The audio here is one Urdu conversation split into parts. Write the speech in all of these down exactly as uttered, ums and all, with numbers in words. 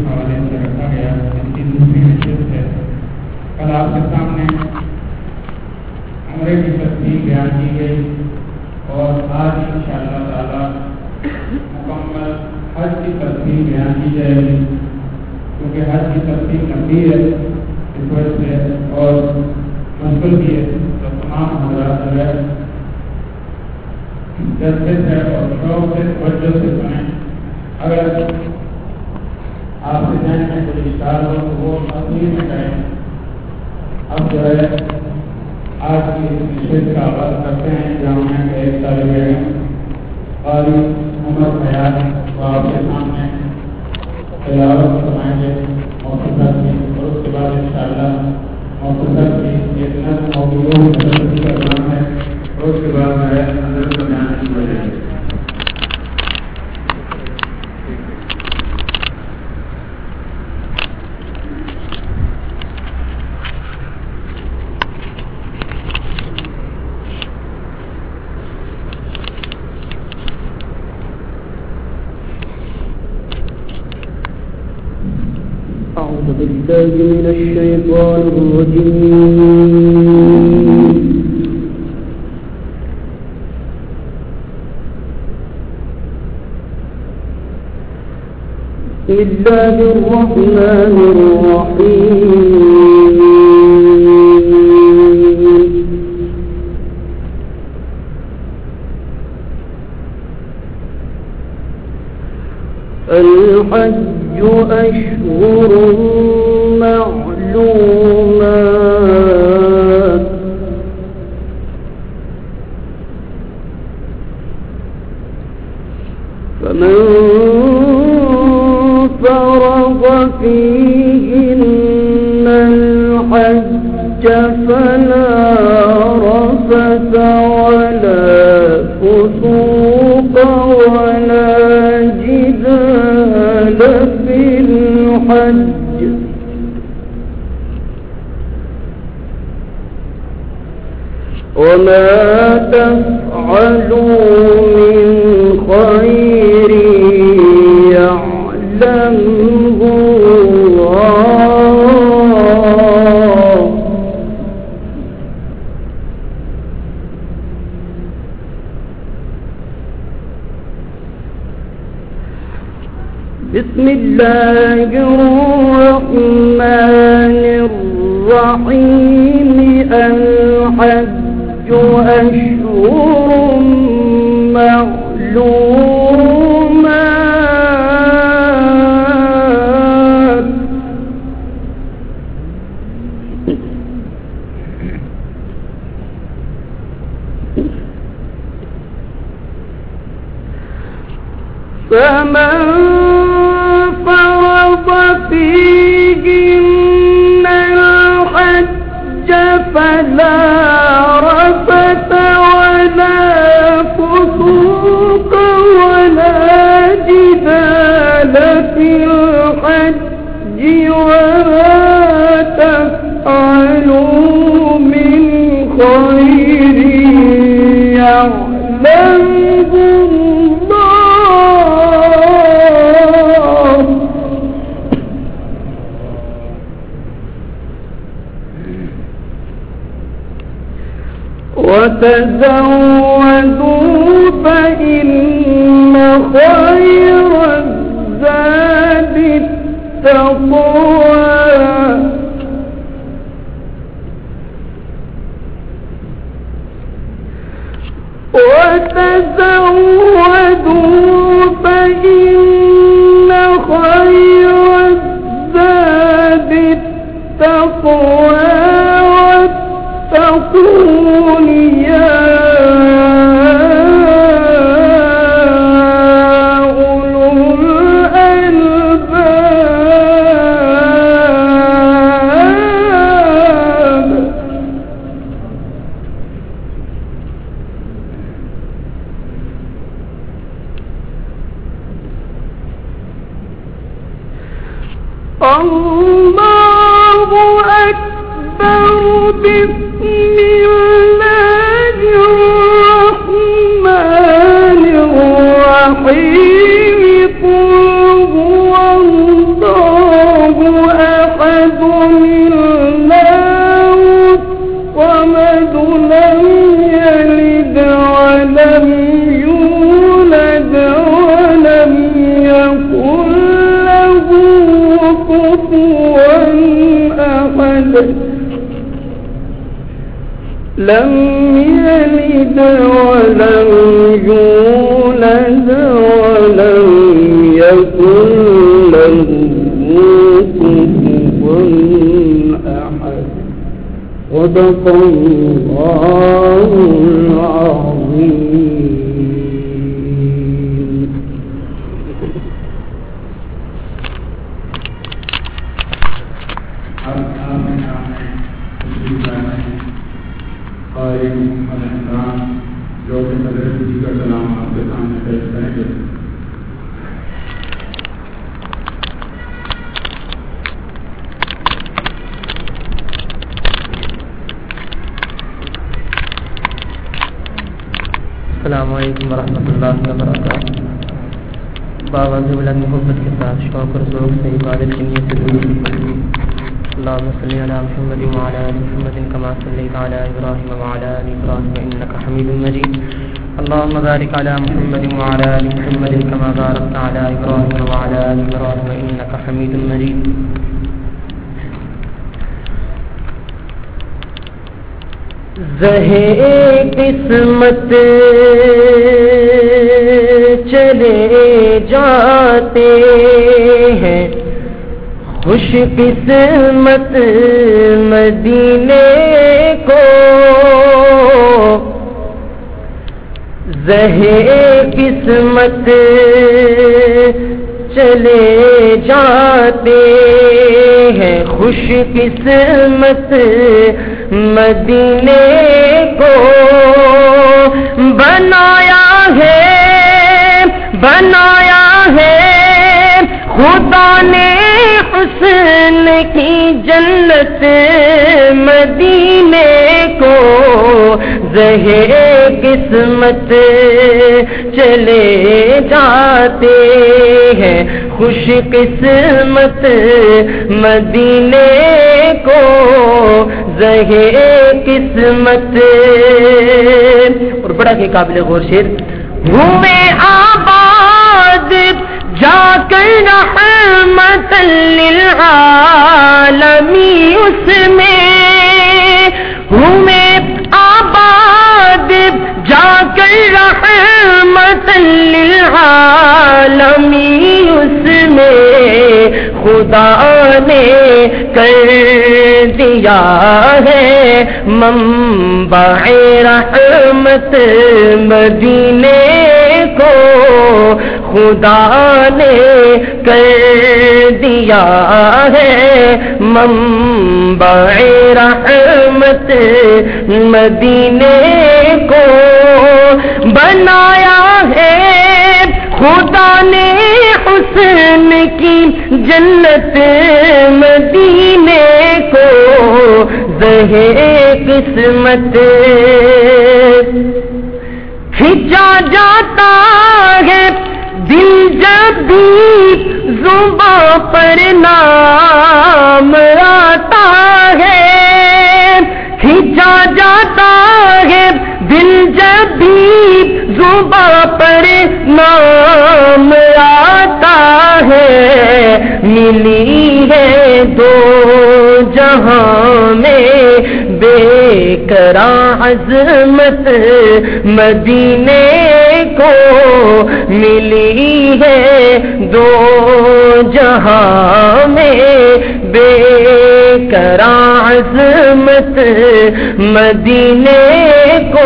हवाले से रखा गया, इसकी दूसरी नशिस्त है। कल आपके सामने उम्रे की तस्वीर बयान की गई और आज इंशाअल्लाह ताला मुकम्मल हज की तस्वीर बयान की जाएगी, क्योंकि हज की तस्वीर लंबी है इस वजह से और मुश्किल भी है। तो तमाम हज़रात जो है जज्बे से और शौक से तवज्जो से सुने। अगर आपके जहन में कोई इश्काल हो तो वो तस्वीर में करें। अब जो है आज की इस विषय का आगाज़ करते हैं, जामिया के एक तालिब इल्म क़ारी उमर फयाज़ वो आपके सामने तिलावत सुनाएंगे मुख्तसर की, और उसके बाद इंशाअल्लाह मुख्तसर की एक नज़्म मौजूद का नाम है, और उसके बाद मैं अंदर को बयान की वजह أعوذ بالله من الشيطان الرجيم. بسم الله الرحمن الرحيم. الحج أشهر معلومات، فمن فرض فيهن الحج فلا رفث ولا فسوق ولا جدال في الحج، وما تفعلوا من خير يعلمه الله، بسم الله الرحمن الرحيم. الحج أشهر معلومات، فمن فرض فيهن الحج فلا رفث ولا فسوق ولا جدال في الحج، وما تفعلوا من خير يعلمه الله، وتزودوا فإن خير الزاد التقوى، وتزودوا فإن خير الزاد التقوى، واتقون يا أولو الألباب. الله أكبر. بسم الله الرحمن الرحيم. قل هو الله لم يلد ولم يولد ولم يكن له كفوا أحد. صدق الله العظيم. جو کہ حضرت جی کا کلام آپ کے سامنے پیش کریں گے. السلام علیکم ورحمۃ اللہ وبرکاتہ. بابا سے بلند محبت کے ساتھ شوق اور ذوق سے عبادت کی نیت سے درود پڑھیے. اللهم صل على محمد وعلى ال محمد كما صليت على ابراهيم وعلى ال ابراهيم انك حميد مجيد. اللهم بارك على محمد وعلى ال محمد كما باركت على ابراهيم وعلى ال ابراهيم انك حميد مجيد. زہے قسمت چلے جاتے ہیں خوش قسمت مدینے کو. زہے قسمت چلے جاتے ہیں خوش قسمت مدینے کو. بنایا ہے بنایا ہے خدا نے حسن کی جنت مدینے کو. زہے قسمت چلے جاتے ہیں خوش قسمت مدینے کو. زہے قسمت. اور بڑا کہ قابل غور شعر. ہوئے آباد جا کر رحمت للعالمین اس میں. ہوئے آباد جا کر رحمت للعالمین اس میں. خدا نے کر دیا ہے منبع رحمت مدینے کو. خدا نے کر دیا ہے منبع رحمت مدینے کو. بنایا ہے خدا نے حسن کی جنت مدینے کو. زہے قسمت کھینچا جاتا ہے دل جب بھی زباں پر نام آتا ہے. کھینچا جاتا ہے دل جب بھی زباں پر نام آتا ہے. ملی ہے دو جہاں میں بے قرار عظمت مدینے کو. ملی ہے دو جہاں میں بے قرار عظمت مدینے کو.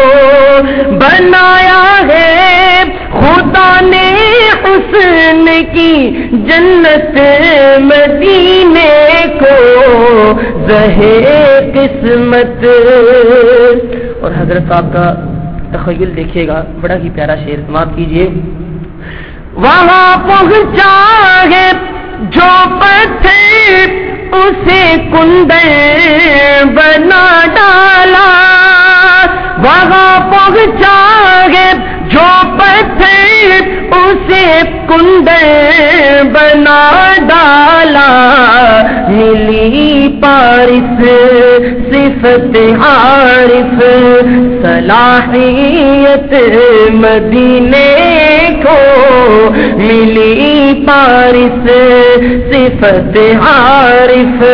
بنایا ہے خدا نے حسن کی جنت مدینے کو. زہے قسمت. اور حضرت صاحب کا تخیل دیکھیے گا, بڑا ہی پیارا شعر سماعت کیجیے. وہاں پہنچا ہے جو پتھر اسے کنڈر بنا ڈالا. وہاں پہنچا ہے جو پتھر اسے کنڈر بنا ڈالا. ملی پارس صفت عارف صلاحیت مدینے کو ملی پارس صفت عارف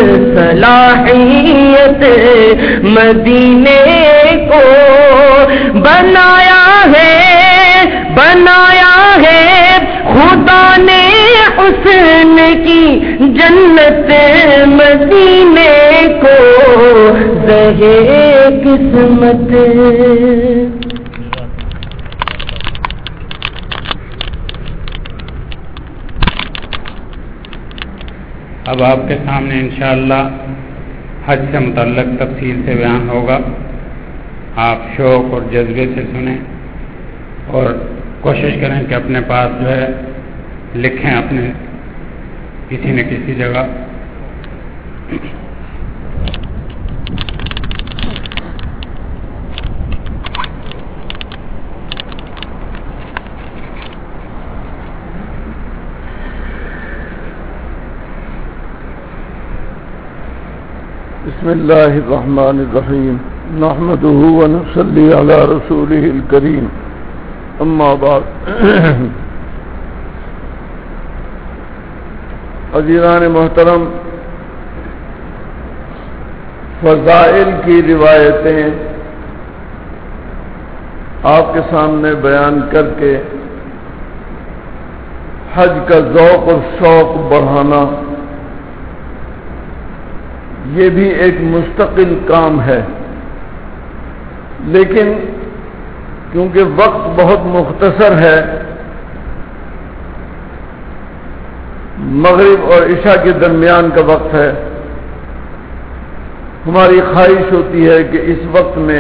صلاحیت مدینے کو بنایا ہے بنایا ہے خدا نے حسن کی جنت مدینے کو زہے قسمت. اب آپ کے سامنے انشاءاللہ حج سے متعلق تفصیل سے بیان ہوگا. آپ شوق اور جذبے سے سنیں اور کوشش کریں کہ اپنے پاس جو ہے لکھیں اپنے کسی نہ کسی جگہ. بسم اللہ الرحمن الرحیم نحمدہ ونصلی علی رسولہ الکریم اما بعد. عزیزان محترم، فضائل کی روایتیں آپ کے سامنے بیان کر کے حج کا ذوق اور شوق بڑھانا یہ بھی ایک مستقل کام ہے، لیکن کیونکہ وقت بہت مختصر ہے، مغرب اور عشاء کے درمیان کا وقت ہے، ہماری خواہش ہوتی ہے کہ اس وقت میں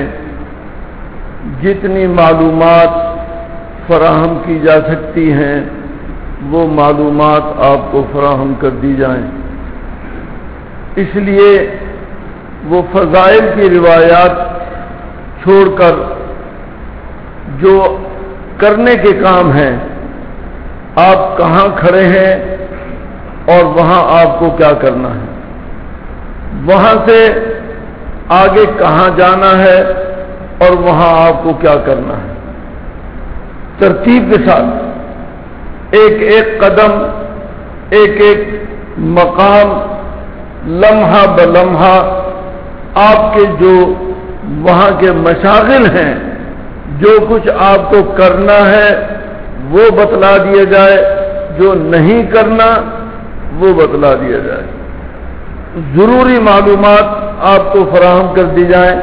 جتنی معلومات فراہم کی جا سکتی ہیں وہ معلومات آپ کو فراہم کر دی جائیں. اس لیے وہ فضائل کی روایات چھوڑ کر جو کرنے کے کام ہیں، آپ کہاں کھڑے ہیں اور وہاں آپ کو کیا کرنا ہے، وہاں سے آگے کہاں جانا ہے اور وہاں آپ کو کیا کرنا ہے، ترتیب کے ساتھ ایک ایک قدم، ایک ایک مقام، لمحہ بلمحہ آپ کے جو وہاں کے مشاغل ہیں، جو کچھ آپ کو کرنا ہے وہ بتلا دیا جائے، جو نہیں کرنا وہ بتلا دیا جائے، ضروری معلومات آپ کو فراہم کر دی جائیں.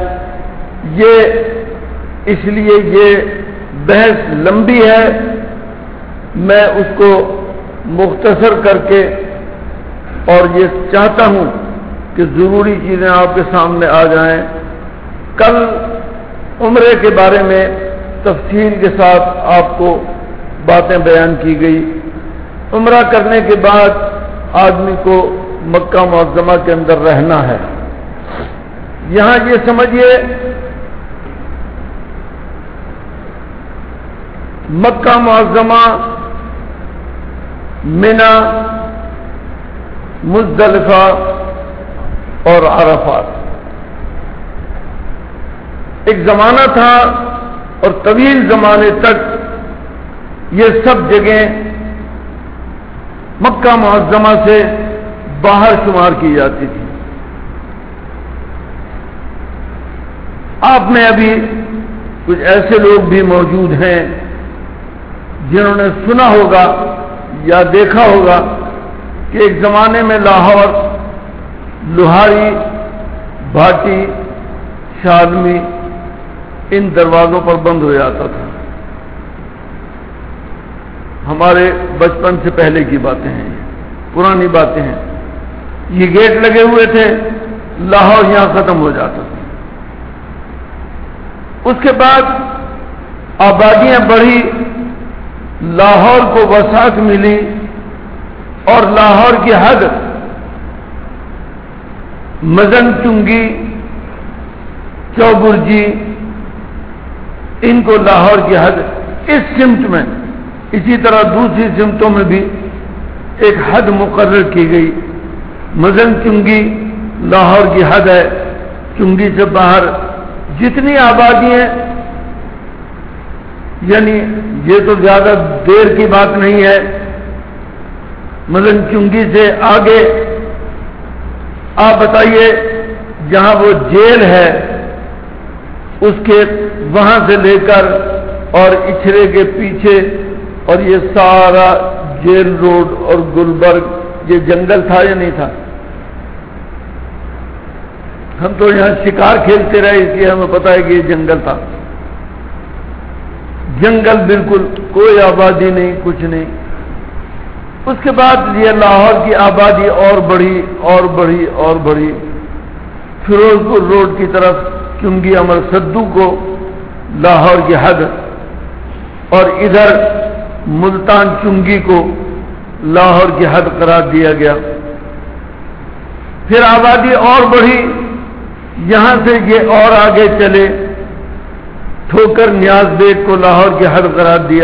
یہ اس لیے یہ بحث لمبی ہے، میں اس کو مختصر کر کے اور یہ چاہتا ہوں کہ ضروری چیزیں آپ کے سامنے آ جائیں. کل عمرے کے بارے میں تفصیل کے ساتھ آپ کو باتیں بیان کی گئی. عمرہ کرنے کے بعد آدمی کو مکہ معظمہ کے اندر رہنا ہے. یہاں یہ سمجھیے مکہ معظمہ، منی، مزدلفہ اور عرفات، ایک زمانہ تھا اور طویل زمانے تک یہ سب جگہیں مکہ معظمہ سے باہر شمار کی جاتی تھی. آپ میں ابھی کچھ ایسے لوگ بھی موجود ہیں جنہوں نے سنا ہوگا یا دیکھا ہوگا کہ ایک زمانے میں لاہور لوہاری، بھاٹی، شادمی ان دروازوں پر بند ہو جاتا تھا. ہمارے بچپن سے پہلے کی باتیں ہیں، پرانی باتیں ہیں. یہ گیٹ لگے ہوئے تھے، لاہور یہاں ختم ہو جاتا تھا. اس کے بعد آبادیاں بڑھی، لاہور کو وسعت ملی اور لاہور کی حد مزن چنگی، چوبرجی، ان کو لاہور کی حد اس سمت میں، اسی طرح دوسری سمتوں میں بھی ایک حد مقرر کی گئی. مزن چنگی لاہور کی حد ہے، چنگی سے باہر جتنی آبادی ہیں یعنی یہ تو زیادہ دیر کی بات نہیں ہے. مثلاً چنگی سے آگے آپ بتائیے جہاں وہ جیل ہے اس کے وہاں سے لے کر اور اچھرے کے پیچھے اور یہ سارا جیل روڈ اور گلبرگ یہ جنگل تھا یا نہیں تھا؟ ہم تو یہاں شکار کھیلتے رہے اس لیے ہمیں پتا ہے کہ یہ جنگل تھا. جنگل بالکل کوئی آبادی نہیں کچھ نہیں. اس کے بعد یہ لاہور کی آبادی اور بڑھی اور بڑھی اور بڑھی. فیروز پور روڈ کی طرف چنگی امر سدو کو لاہور کی حد اور ادھر ملتان چنگی کو لاہور کی حد قرار دیا گیا. پھر آبادی اور بڑھی, یہاں سے یہ اور آگے چلے, ٹھوکر نیاز بیگ کو لاہور کی حد قرار دیا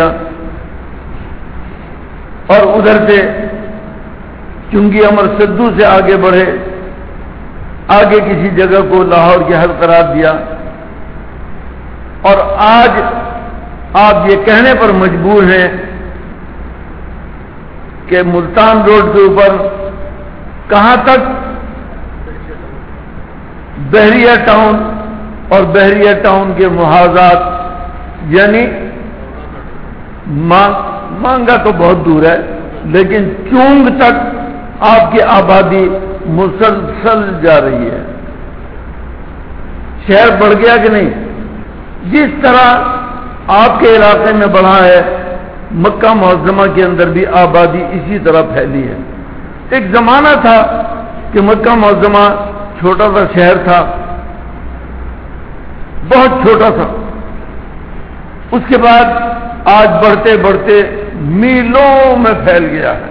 اور ادھر سے چنگی امر سدو سے آگے بڑھے, آگے کسی جگہ کو لاہور کی حد قرار دیا. اور آج آپ یہ کہنے پر مجبور ہیں کہ ملتان روڈ کے اوپر کہاں تک بحریہ ٹاؤن اور بحریہ ٹاؤن کے محاذات یعنی مانگا تو بہت دور ہے لیکن چونگ تک آپ کی آبادی مسلسل جا رہی ہے. شہر بڑھ گیا کہ نہیں؟ جس طرح آپ کے علاقے میں بڑھا ہے مکہ معظمہ کے اندر بھی آبادی اسی طرح پھیلی ہے. ایک زمانہ تھا کہ مکہ معظمہ چھوٹا سا شہر تھا, بہت چھوٹا تھا. اس کے بعد آج بڑھتے بڑھتے میلوں میں پھیل گیا ہے.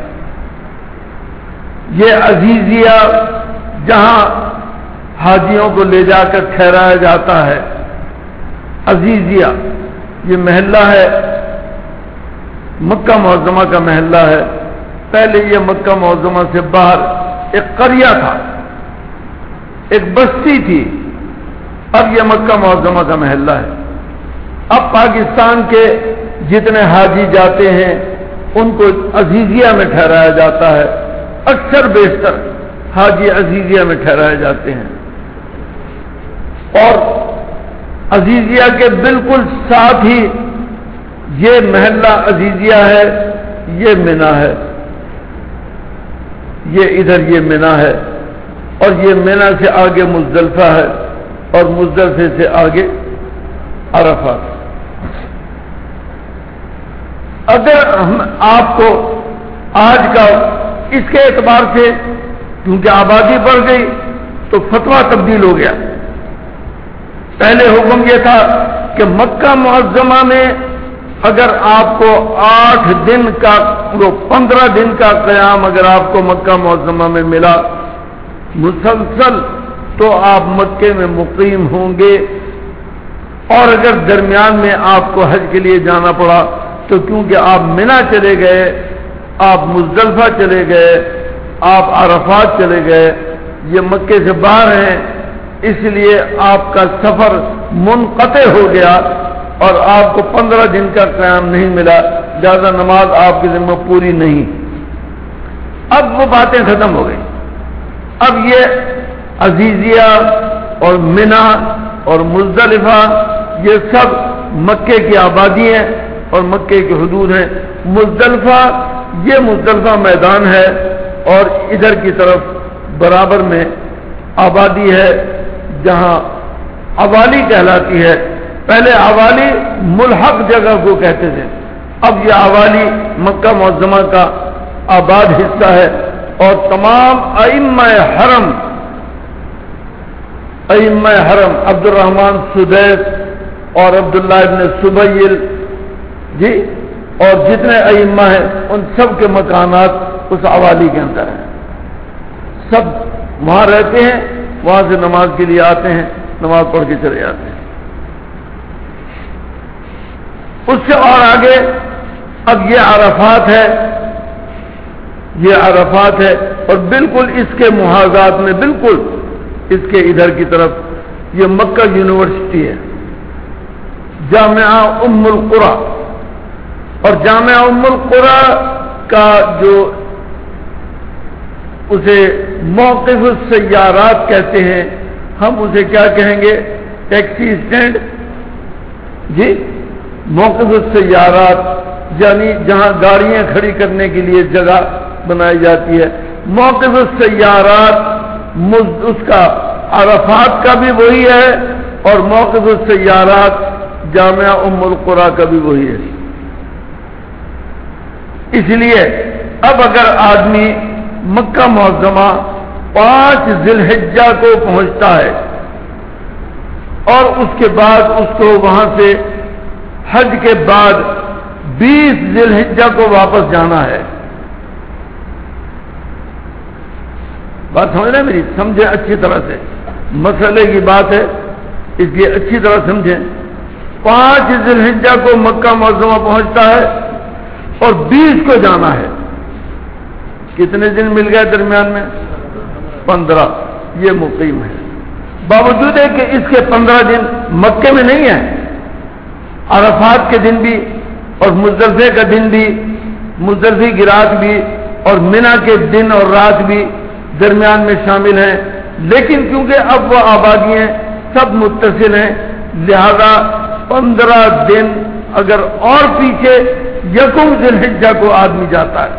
یہ عزیزیہ جہاں حاجیوں کو لے جا کر ٹھہرایا جاتا ہے, عزیزیہ یہ محلہ ہے, مکہ معظمہ کا محلہ ہے. پہلے یہ مکہ معظمہ سے باہر ایک قریہ تھا, ایک بستی تھی, اب یہ مکہ معظمہ کا محلہ ہے. اب پاکستان کے جتنے حاجی جاتے ہیں ان کو عزیزیہ میں ٹھہرایا جاتا ہے. اکثر بیشتر حاجی عزیزیہ میں ٹھہرائے جاتے ہیں. اور عزیزیہ کے بالکل ساتھ ہی یہ محلہ عزیزیہ ہے, یہ منا ہے, یہ ادھر یہ منا ہے, اور یہ منا سے آگے مزدلفہ ہے, اور مزدلفے سے آگے عرفات. اگر ہم آپ کو آج کا اس کے اعتبار سے کیونکہ آبادی بڑھ گئی تو فتویٰ تبدیل ہو گیا. پہلے حکم یہ تھا کہ مکہ معظمہ میں اگر آپ کو آٹھ دن کا پندرہ دن کا قیام اگر آپ کو مکہ معظمہ میں ملا مسلسل تو آپ مکے میں مقیم ہوں گے. اور اگر درمیان میں آپ کو حج کے لیے جانا پڑا تو کیونکہ آپ منا چلے گئے, آپ مزدلفہ چلے گئے, آپ عرفات چلے گئے, یہ مکے سے باہر ہیں, اس لیے آپ کا سفر منقطع ہو گیا اور آپ کو پندرہ دن کا قیام نہیں ملا, زیادہ نماز آپ کی ذمہ پوری نہیں. اب وہ باتیں ختم ہو گئی. اب یہ عزیزیہ اور منا اور مزدلفہ یہ سب مکے کی آبادی ہیں اور مکے کی حدود ہیں. مزدلفہ یہ مزدلفہ میدان ہے اور ادھر کی طرف برابر میں آبادی ہے جہاں عوالی کہلاتی ہے. پہلے عوالی ملحق جگہ کو کہتے تھے, اب یہ عوالی مکہ معظمہ کا آباد حصہ ہے. اور تمام ائمہ حرم ائمہ حرم عبد الرحمن سدیس اور عبداللہ ابن سبیل جی اور جتنے ائمہ ہیں ان سب کے مکانات اس عوالی کے اندر ہیں. سب وہاں رہتے ہیں, وہاں سے نماز کے لیے آتے ہیں, نماز پڑھ کے چلے جاتے ہیں. اس سے اور آگے اب یہ عرفات ہے, یہ عرفات ہے اور بالکل اس کے محاذات میں بالکل اس کے ادھر کی طرف یہ مکہ یونیورسٹی ہے, جامعہ ام القری اور جامعہ ام القری کا جو اسے موقف السیارات کہتے ہیں، ہم اسے کیا کہیں گے؟ ٹیکسی اسٹینڈ، جی موقف السیارات، یعنی جہاں گاڑیاں کھڑی کرنے کے لیے جگہ بنائی جاتی ہے۔ موقف السیارات اس کا عرفات کا بھی وہی ہے، اور موقف السیارات جامعہ ام القری کا بھی وہی ہے۔ اس لیے اب اگر آدمی مکہ معظمہ پانچ ذی الحجہ کو پہنچتا ہے اور اس کے بعد اس کو وہاں سے حج کے بعد بیس ذی الحجہ کو واپس جانا ہے، بات سمجھ رہے میری؟ سمجھیں اچھی طرح سے، مسئلے کی بات ہے، اس لیے اچھی طرح سمجھیں۔ پانچ ذی الحجہ کو مکہ معظمہ پہنچتا ہے اور بیس کو جانا ہے۔ کتنے دن مل گئے درمیان میں؟ پندرہ، یہ مقیم ہے۔ باوجود ہے کہ اس کے پندرہ دن مکے میں نہیں ہیں، عرفات کے دن بھی اور مزدلفے کا دن بھی، مزدلفے کی رات بھی اور منی کے دن اور رات بھی درمیان میں شامل ہیں، لیکن کیونکہ اب وہ آبادیاں سب متصل ہیں، لہذا پندرہ دن اگر اور پیچھے یکم ذی الحجہ کو آدمی جاتا ہے،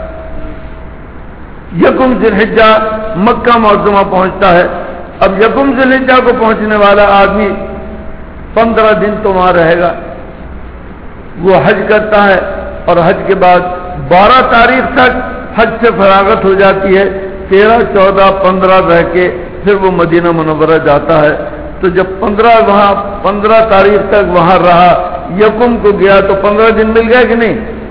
یکم ذی الحجہ مکہ معظمہ پہنچتا ہے، اب یکم ذی الحجہ کو پہنچنے والا آدمی پندرہ دن تو وہاں رہے گا، وہ حج کرتا ہے اور حج کے بعد بارہ تاریخ تک حج سے فراغت ہو جاتی ہے، تیرہ چودہ پندرہ رہ کے پھر وہ مدینہ منورہ جاتا ہے۔ تو جب پندرہ وہاں پندرہ تاریخ تک وہاں رہا، یکم کو گیا تو پندرہ دن مل گئے کہ نہیں؟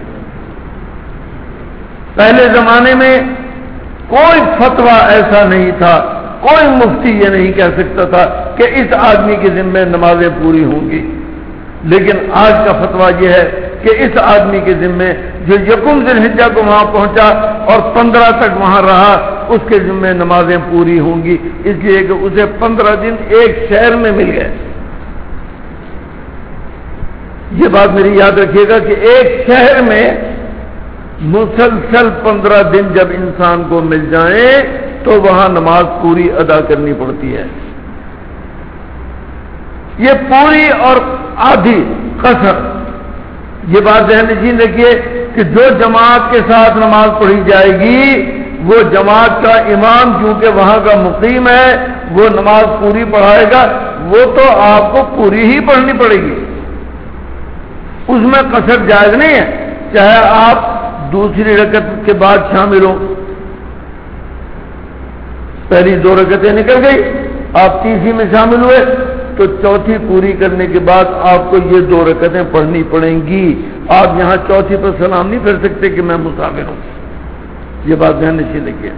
پہلے زمانے میں کوئی فتویٰ ایسا نہیں تھا، کوئی مفتی یہ نہیں کہہ سکتا تھا کہ اس آدمی کے ذمے نمازیں پوری ہوں گی، لیکن آج کا فتویٰ یہ ہے کہ اس آدمی کے ذمے جو یکم ذی الحجہ کو وہاں پہنچا اور پندرہ تک وہاں رہا، اس کے ذمے نمازیں پوری ہوں گی، اس لیے کہ اسے پندرہ دن ایک شہر میں مل گئے۔ یہ بات میری یاد رکھیے گا کہ ایک شہر میں مسلسل پندرہ دن جب انسان کو مل جائیں تو وہاں نماز پوری ادا کرنی پڑتی ہے۔ یہ پوری اور آدھی قصر، یہ بات ذہن نشین رکھیے کہ جو جماعت کے ساتھ نماز پڑھی جائے گی وہ جماعت کا امام کیونکہ وہاں کا مقیم ہے وہ نماز پوری پڑھائے گا، وہ تو آپ کو پوری ہی پڑھنی پڑے گی، اس میں قصر جائز نہیں ہے، چاہے آپ دوسری رکعت کے بعد شامل ہو، پہلی دو رکعتیں نکل گئی، آپ تیسری میں شامل ہوئے تو چوتھی پوری کرنے کے بعد آپ کو یہ دو رکعتیں پڑھنی پڑیں گی، آپ یہاں چوتھی پر سلام نہیں پھر سکتے کہ میں مسافر ہوں، یہ بات دھیان نشین رکھیے،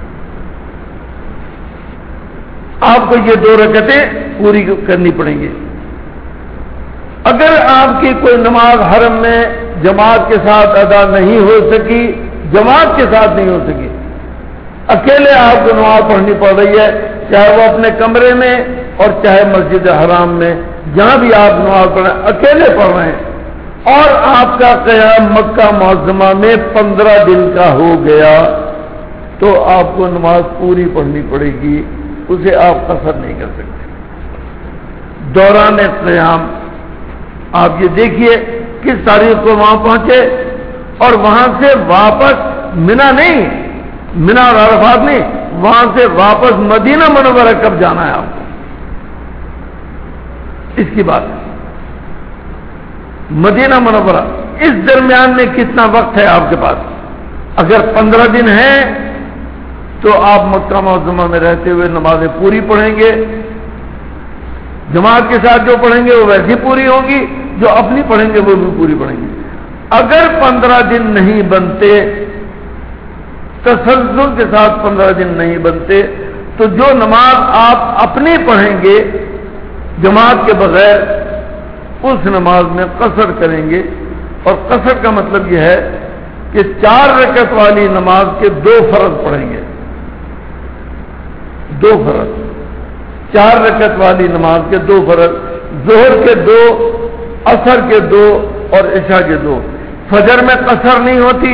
آپ کو یہ دو رکعتیں پوری کرنی پڑیں گی۔ اگر آپ کی کوئی نماز حرم میں جماعت کے ساتھ ادا نہیں ہو سکی، جماعت کے ساتھ نہیں ہو سکی، اکیلے آپ کو نماز پڑھنی پڑ رہی ہے، چاہے وہ اپنے کمرے میں اور چاہے مسجد حرام میں، جہاں بھی آپ نماز پڑھ رہے ہیں اکیلے پڑھ رہے ہیں، اور آپ کا قیام مکہ معظمہ میں پندرہ دن کا ہو گیا تو آپ کو نماز پوری پڑھنی پڑے گی، اسے آپ قصر نہیں کر سکتے۔ دوران قیام آپ یہ دیکھیے کس تاریخ کو وہاں پہنچے اور وہاں سے واپس منی نہیں، منی اور عرفات نہیں، وہاں سے واپس مدینہ منورہ کب جانا ہے آپ کو، اس کی بات ہے۔ مدینہ منورہ اس درمیان میں کتنا وقت ہے آپ کے پاس؟ اگر پندرہ دن ہیں تو آپ مکہ معظمہ میں رہتے ہوئے نمازیں پوری پڑھیں گے، جماعت کے ساتھ جو پڑھیں گے وہ ویسی پوری ہوں گی، جو اپنی پڑھیں گے وہ بھی پوری پڑھیں گے۔ اگر پندرہ دن نہیں بنتے، تسلسل کے ساتھ پندرہ دن نہیں بنتے، تو جو نماز آپ اپنی پڑھیں گے جماعت کے بغیر، اس نماز میں قصر کریں گے، اور قصر کا مطلب یہ ہے کہ چار رکعت والی نماز کے دو فرض پڑھیں گے، دو فرض، چار رکعت والی نماز کے دو فرض، ظہر کے دو، عصر کے دو اور عشاء کے دو، فجر میں قصر نہیں ہوتی،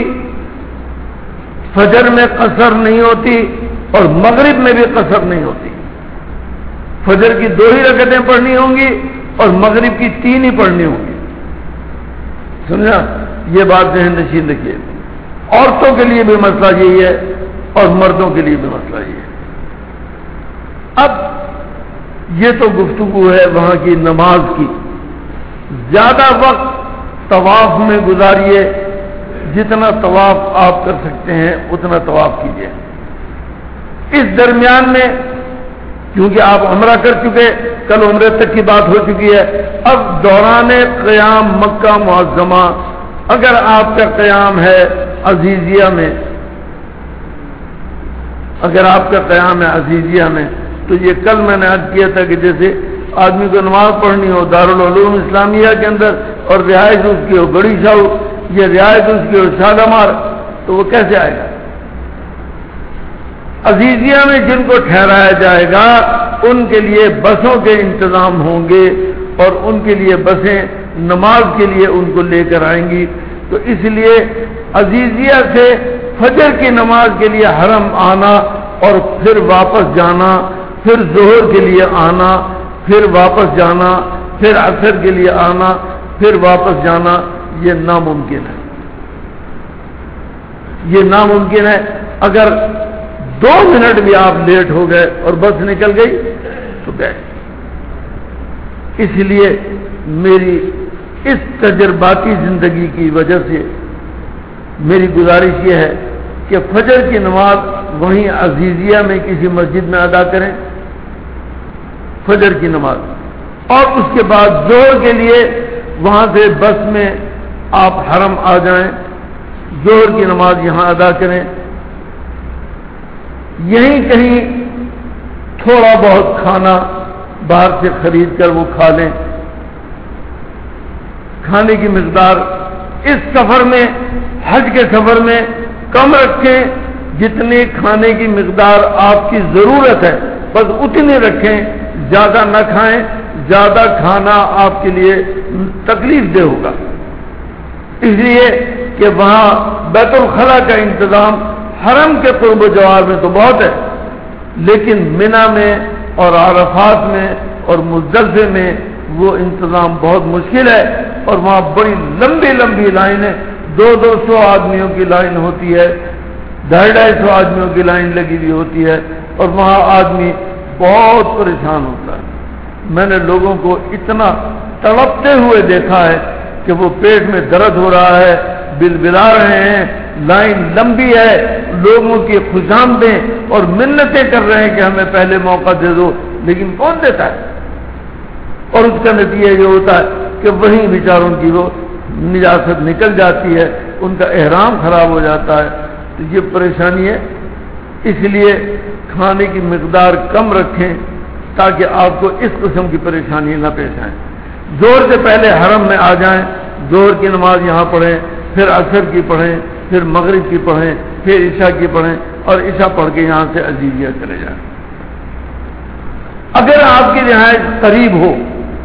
فجر میں قصر نہیں ہوتی اور مغرب میں بھی قصر نہیں ہوتی. فجر کی دو ہی رکعتیں پڑھنی ہوں گی اور مغرب کی تین ہی پڑھنی ہوں گی. سمجھا؟ یہ بات ذہن نشین رکھیے. عورتوں کے لیے بھی مسئلہ یہی ہے اور مردوں کے لیے بھی مسئلہ یہی ہے. اب یہ تو گفتگو ہے وہاں کی نماز کی. زیادہ وقت طواف میں گزاریے، جتنا طواف آپ کر سکتے ہیں اتنا طواف کیجیے. اس درمیان میں کیونکہ آپ عمرہ کر چکے، کل عمرے تک کی بات ہو چکی ہے، اب دوران قیام مکہ معظمہ اگر آپ کا قیام ہے عزیزیہ میں، اگر آپ کا قیام ہے عزیزیہ میں، تو یہ کل میں نے عرض کیا تھا کہ جیسے آدمی کو نماز پڑھنی ہو دارالعلوم اسلامیہ کے اندر اور رہائش اس کی ہو بڑی شاہو، یہ رعایت اس کی ہو شادمار، تو وہ کیسے آئے گا؟ عزیزیہ میں جن کو ٹھہرایا جائے گا ان کے لیے بسوں کے انتظام ہوں گے اور ان کے لیے بسیں نماز کے لیے ان کو لے کر آئیں گی. تو اس لیے عزیزیہ سے فجر کی نماز کے لیے حرم آنا اور پھر واپس جانا، پھر ظہر کے لیے آنا، پھر واپس جانا، پھر عصر کے لیے آنا، پھر واپس جانا، یہ ناممکن ہے. یہ ناممکن ہے. اگر دو منٹ بھی آپ لیٹ ہو گئے اور بس نکل گئی تو گئے. اس لیے میری اس تجرباتی زندگی کی وجہ سے میری گزارش یہ ہے کہ فجر کی نماز وہیں عزیزیہ میں کسی مسجد میں ادا کریں فجر کی نماز، اور اس کے بعد ظہر کے لیے وہاں سے بس میں آپ حرم آ جائیں، ظہر کی نماز یہاں ادا کریں. یہیں کہیں تھوڑا بہت کھانا باہر سے خرید کر وہ کھا لیں. کھانے کی مقدار اس سفر میں، حج کے سفر میں کم رکھیں، جتنی کھانے کی مقدار آپ کی ضرورت ہے بس اتنی رکھیں، زیادہ نہ کھائیں. زیادہ کھانا آپ کے لیے تکلیف دہ ہوگا، اس لیے کہ وہاں بیت الخلا کا انتظام حرم کے قرب و جوار میں تو بہت ہے، لیکن منا میں اور عرفات میں اور مزدلفے میں وہ انتظام بہت مشکل ہے، اور وہاں بڑی لمبی لمبی لائنیں، دو دو سو آدمیوں کی لائن ہوتی ہے، ڈھائی ڈھائی سو آدمیوں کی لائن لگی ہوئی ہوتی ہے، اور وہاں آدمی بہت پریشان ہوتا ہے. میں نے لوگوں کو اتنا تڑپتے ہوئے دیکھا ہے کہ وہ پیٹ میں درد ہو رہا ہے، بلبلا رہے ہیں، لائن لمبی ہے، لوگوں کی خوشامدیں اور منتیں کر رہے ہیں کہ ہمیں پہلے موقع دے دو، لیکن کون دیتا ہے؟ اور اس کا نتیجہ یہ ہوتا ہے کہ وہیں بیچاروں کی وہ نجاست نکل جاتی ہے، ان کا احرام خراب ہو جاتا ہے. تو یہ پریشانی ہے. اس لیے کھانے کی مقدار کم رکھیں تاکہ آپ کو اس قسم کی پریشانی نہ پیش آئے. زور سے پہلے حرم میں آ جائیں، زور کی نماز یہاں پڑھیں، پھر عصر کی پڑھیں، پھر مغرب کی پڑھیں، پھر عشاء کی پڑھیں، اور عشاء پڑھ کے یہاں سے عزیزیہ چلے جائیں. اگر آپ کی رہائش قریب ہو،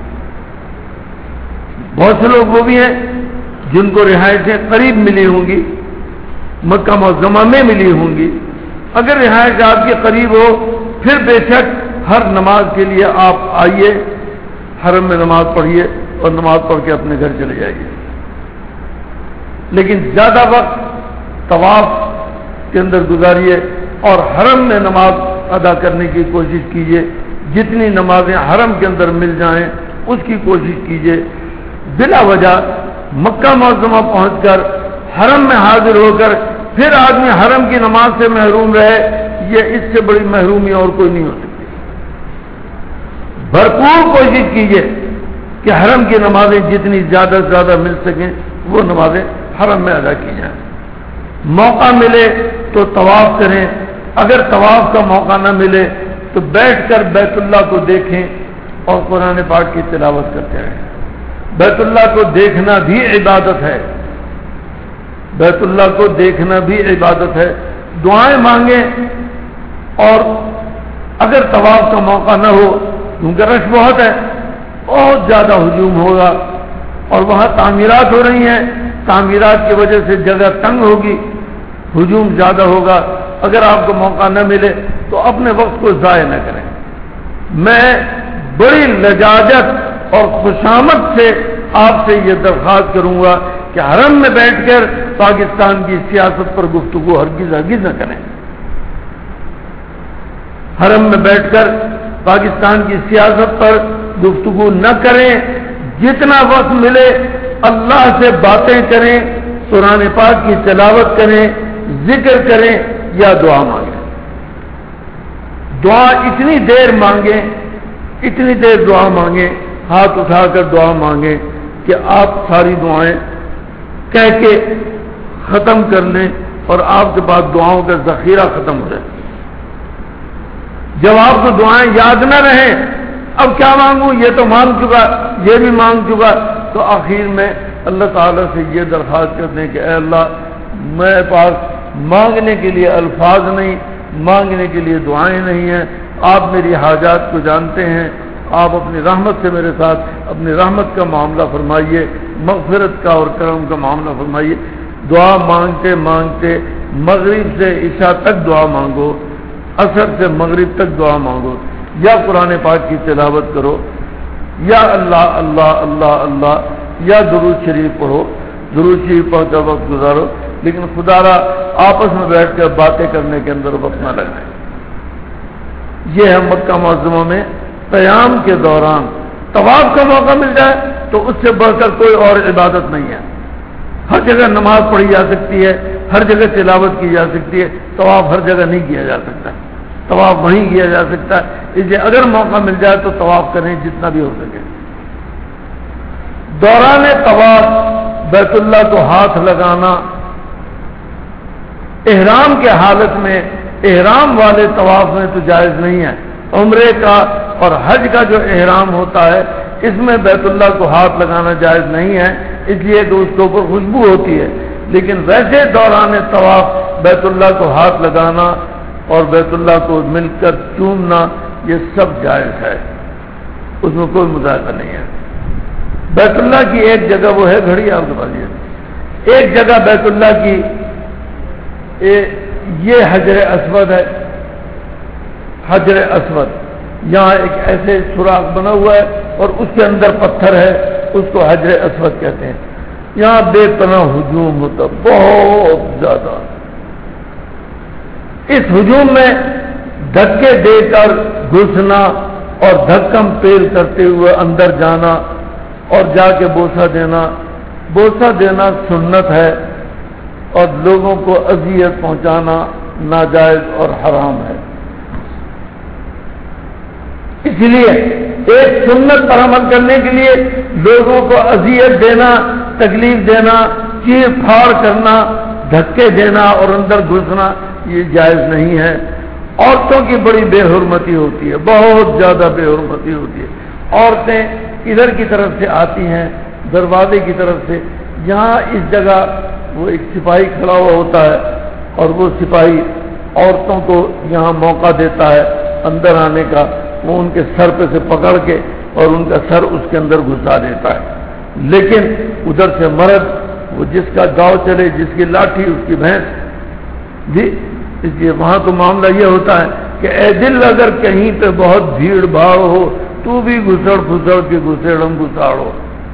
بہت سے لوگ وہ بھی ہیں جن کو رہائشیں قریب ملی ہوں گی، مکہ معظمہ میں ملی ہوں گی، اگر رہائش آپ کے قریب ہو پھر بے شک ہر نماز کے لیے آپ آئیے، حرم میں نماز پڑھیے اور نماز پڑھ کے اپنے گھر چلے جائیے. لیکن زیادہ وقت طواف کے اندر گزاریے اور حرم میں نماز ادا کرنے کی کوشش کیجیے. جتنی نمازیں حرم کے اندر مل جائیں اس کی کوشش کیجیے. بلا وجہ مکہ معظمہ پہنچ کر حرم میں حاضر ہو کر پھر آدمی حرم کی نماز سے محروم رہے، یہ اس سے بڑی محرومی اور کوئی نہیں ہو سکتی. بھرپور کوشش کیجیے کہ حرم کی نمازیں جتنی زیادہ سے زیادہ مل سکیں وہ نمازیں حرم میں ادا کی جائیں. موقع ملے تو طواف کریں، اگر طواف کا موقع نہ ملے تو بیٹھ کر بیت اللہ کو دیکھیں اور قرآن پاک کی تلاوت کرتے رہیں. بیت اللہ کو دیکھنا بھی عبادت ہے، بیت اللہ کو دیکھنا بھی عبادت ہے. دعائیں مانگیں، اور اگر طواف کا موقع نہ ہو کیونکہ رش بہت ہے، بہت زیادہ ہجوم ہوگا اور وہاں تعمیرات ہو رہی ہیں، تعمیرات کی وجہ سے جگہ تنگ ہوگی، ہجوم زیادہ ہوگا، اگر آپ کو موقع نہ ملے تو اپنے وقت کو ضائع نہ کریں۔ میں بڑی لجاجت اور خوشامد سے آپ سے یہ درخواست کروں گا کہ حرم میں بیٹھ کر پاکستان کی سیاست پر گفتگو ہرگز ہرگز نہ کریں۔ حرم میں بیٹھ کر پاکستان کی سیاست پر گفتگو نہ کریں، جتنا وقت ملے اللہ سے باتیں کریں، قرآن پاک کی تلاوت کریں، ذکر کریں یا دعا مانگیں۔ دعا اتنی دیر مانگیں، اتنی دیر دعا مانگیں، ہاتھ اٹھا کر دعا مانگیں کہ آپ ساری دعائیں کہہ کے ختم کر لیں اور آپ کے پاس دعاؤں کا ذخیرہ ختم ہو جائے۔ جب آپ کو دعائیں یاد نہ رہیں، اب کیا مانگوں، یہ تو مانگ چکا، یہ بھی مانگ چکا، تو آخر میں اللہ تعالیٰ سے یہ درخواست کر دیں کہ اے اللہ، میرے پاس مانگنے کے لیے الفاظ نہیں، مانگنے کے لیے دعائیں نہیں ہیں، آپ میری حاجات کو جانتے ہیں، آپ اپنی رحمت سے میرے ساتھ اپنی رحمت کا معاملہ فرمائیے، مغفرت کا اور کرم کا معاملہ فرمائیے۔ دعا مانگتے مانگتے مغرب سے عشاء تک دعا مانگو، عصر سے مغرب تک دعا مانگو، یا قرآن پاک کی تلاوت کرو، یا اللہ اللہ اللہ اللہ، یا درود شریف پڑھو، درود شریف پڑھ کر وقت گزارو، لیکن خدا را آپس میں بیٹھ کر باتیں کرنے کے اندر وقت نہ لگائیں۔ یہ ہے مکہ معظمہ میں قیام کے دوران طواف کا موقع مل جائے تو اس سے بڑھ کر کوئی اور عبادت نہیں ہے۔ ہر جگہ نماز پڑھی جا سکتی ہے، ہر جگہ تلاوت کی جا سکتی ہے، طواف ہر جگہ نہیں کیا جا سکتا، طواف وہیں کیا جا سکتا ہے، اس لیے اگر موقع مل جائے تو طواف کریں جتنا بھی ہو سکے۔ دوران طواف بیت اللہ کو ہاتھ لگانا احرام کے حالت میں، احرام والے طواف میں تو جائز نہیں ہے۔ عمرے کا اور حج کا جو احرام ہوتا ہے اس میں بیت اللہ کو ہاتھ لگانا جائز نہیں ہے، اس لیے کہ اس کے اوپر خوشبو ہوتی ہے، لیکن ویسے دوران طواف بیت اللہ کو ہاتھ لگانا اور بیت اللہ کو مل کر چومنا یہ سب جائز ہے، اس میں کوئی مذاکرہ نہیں ہے۔ بیت اللہ کی ایک جگہ وہ ہے، گھڑی آپ کے پاس یہ ایک جگہ بیت اللہ کی یہ حجر اسود ہے، حجر اسود، یہاں ایک ایسے سوراخ بنا ہوا ہے اور اس کے اندر پتھر ہے، اس کو حجر اسود کہتے ہیں۔ یہاں بے پناہ ہجوم ہوتا، بہت زیادہ۔ اس ہجوم میں دھکے دے کر گھسنا اور دھکم پیل کرتے ہوئے اندر جانا اور جا کے بوسہ دینا، بوسہ دینا سنت ہے اور لوگوں کو اذیت پہنچانا ناجائز اور حرام ہے۔ اس لیے ایک سنت پر عمل کرنے کے لیے لوگوں کو اذیت دینا، تکلیف دینا، چیر پھاڑ کرنا، دھکے دینا اور اندر گھسنا یہ جائز نہیں ہے۔ عورتوں کی بڑی بے حرمتی ہوتی ہے، بہت زیادہ بے حرمتی ہوتی ہے۔ عورتیں ادھر کی طرف سے آتی ہیں دروازے کی طرف سے، یہاں اس جگہ وہ ایک سپاہی کھڑا ہوا ہوتا ہے اور وہ سپاہی عورتوں کو یہاں موقع دیتا ہے اندر آنے کا، وہ ان کے سر پہ سے پکڑ کے اور ان کا سر اس کے اندر گھسا دیتا ہے، لیکن ادھر سے مرد وہ جس کا گاؤں چلے، جس کی لاٹھی اس کی بھینس جی، اس لیے وہاں تو معاملہ یہ ہوتا ہے کہ اے دل اگر کہیں پہ بہت بھیڑ بھاڑ ہو تو بھی گھسڑ پھسڑ کے گھسیڑم گھساڑو،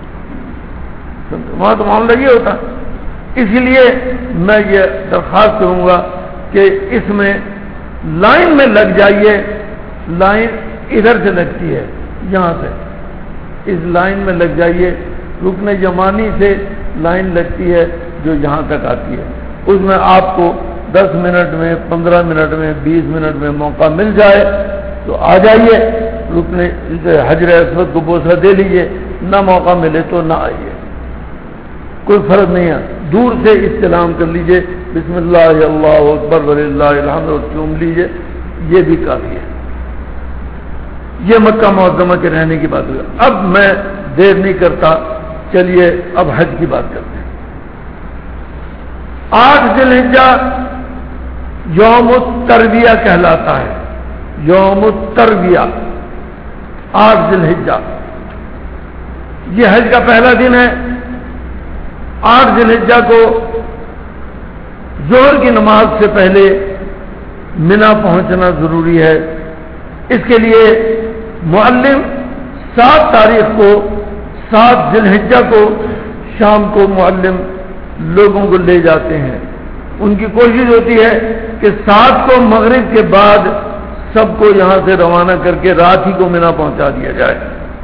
وہاں تو معاملہ یہ ہوتا ہے۔ اس لیے میں یہ درخواست کروں گا کہ اس میں لائن میں لگ جائیے، لائن ادھر سے لگتی ہے، یہاں سے اس لائن میں لگ جائیے، رکن یمانی سے لائن لگتی ہے جو یہاں تک آتی ہے، اس میں آپ کو دس منٹ میں، پندرہ منٹ میں، بیس منٹ میں موقع مل جائے تو آ جائیے، رکن حجر اسود کو بوسہ دے لیجیے، نہ موقع ملے تو نہ آئیے، کوئی فرق نہیں ہے، دور سے استلام کر لیجئے، بسم اللہ اللہ اکبر وللہ الحمد اور چوم لیجئے، یہ بھی کافی ہے۔ یہ مکہ معظمہ کے رہنے کی بات ہے۔ اب میں دیر نہیں کرتا، چلیے اب حج کی بات کرتے ہیں۔ آٹھ ذی الحجہ یوم الترویہ کہلاتا ہے، یوم الترویہ، آٹھ ذی الحجہ یہ حج کا پہلا دن ہے۔ آٹھ ذی الحجہ کو ظہر کی نماز سے پہلے منا پہنچنا ضروری ہے. اس کے لیے معلم سات تاریخ کو سات ذی الحجہ کو شام کو معلم لوگوں کو لے جاتے ہیں. ان کی کوشش ہوتی ہے کہ سات کو مغرب کے بعد سب کو یہاں سے روانہ کر کے رات ہی کو منا پہنچا دیا جائے.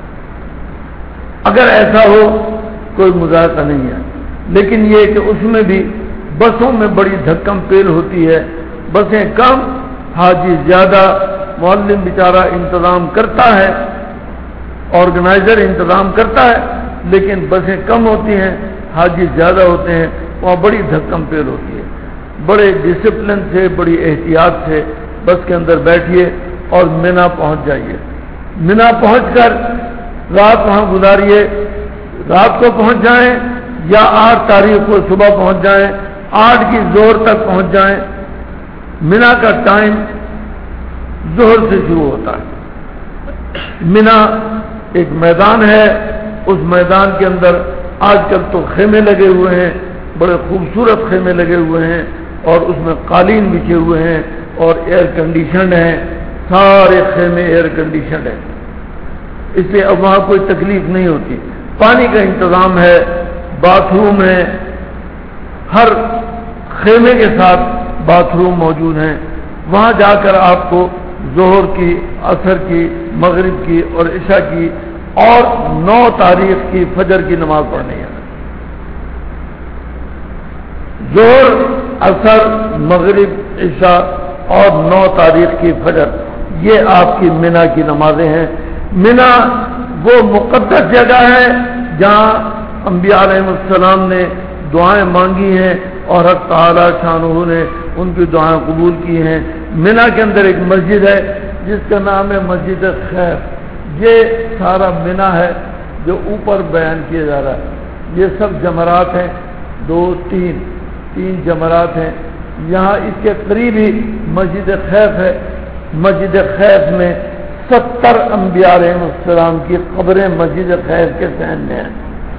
اگر ایسا ہو کوئی مذاکرہ نہیں ہے، لیکن یہ کہ اس میں بھی بسوں میں بڑی دھکم پیل ہوتی ہے. بسیں کم، حاجی زیادہ. معلم بیچارہ انتظام کرتا ہے، آرگنائزر انتظام کرتا ہے، لیکن بسیں کم ہوتی ہیں، حاجی زیادہ ہوتے ہیں. وہاں بڑی دھکم پیل ہوتی ہے. بڑے ڈسپلن سے، بڑی احتیاط سے بس کے اندر بیٹھیے اور منا پہنچ جائیے. منا پہنچ کر رات وہاں گزاریے. رات کو پہنچ جائیں یا آٹھ تاریخ کو صبح پہنچ جائیں، آٹھ کی زور تک پہنچ جائیں. منا کا ٹائم ظہر سے شروع ہوتا ہے. منا ایک میدان ہے، اس میدان کے اندر آج کل تو خیمے لگے ہوئے ہیں، بڑے خوبصورت خیمے لگے ہوئے ہیں، اور اس میں قالین بچھے ہوئے ہیں اور ایئر کنڈیشنڈ ہیں. سارے خیمے ایئر کنڈیشنڈ ہیں، اس لیے اب وہاں کوئی تکلیف نہیں ہوتی. پانی کا انتظام ہے، باتھ روم ہے، ہر خیمے کے ساتھ باتھ روم موجود ہیں. وہاں جا کر آپ کو ظہر کی، عصر کی، مغرب کی اور عشاء کی اور نو تاریخ کی فجر کی نماز پڑھنی ہے. ظہر، عصر، مغرب، عشاء اور نو تاریخ کی فجر، یہ آپ کی منا کی نمازیں ہیں. منا وہ مقدس جگہ ہے جہاں انبیاء علیہ السلام نے دعائیں مانگی ہیں اور حق تعالی شانہ نے ان کی دعائیں قبول کی ہیں. منا کے اندر ایک مسجد ہے جس کا نام ہے مسجد خیف. یہ سارا منا ہے جو اوپر بیان کیا جا رہا ہے. یہ سب جمرات ہیں، دو تین تین جمرات ہیں. یہاں اس کے قریب ہی مسجد خیف ہے. مسجد خیف میں ستر انبیاء علیہ السلام کی قبریں مسجد خیف کے صحن میں ہیں.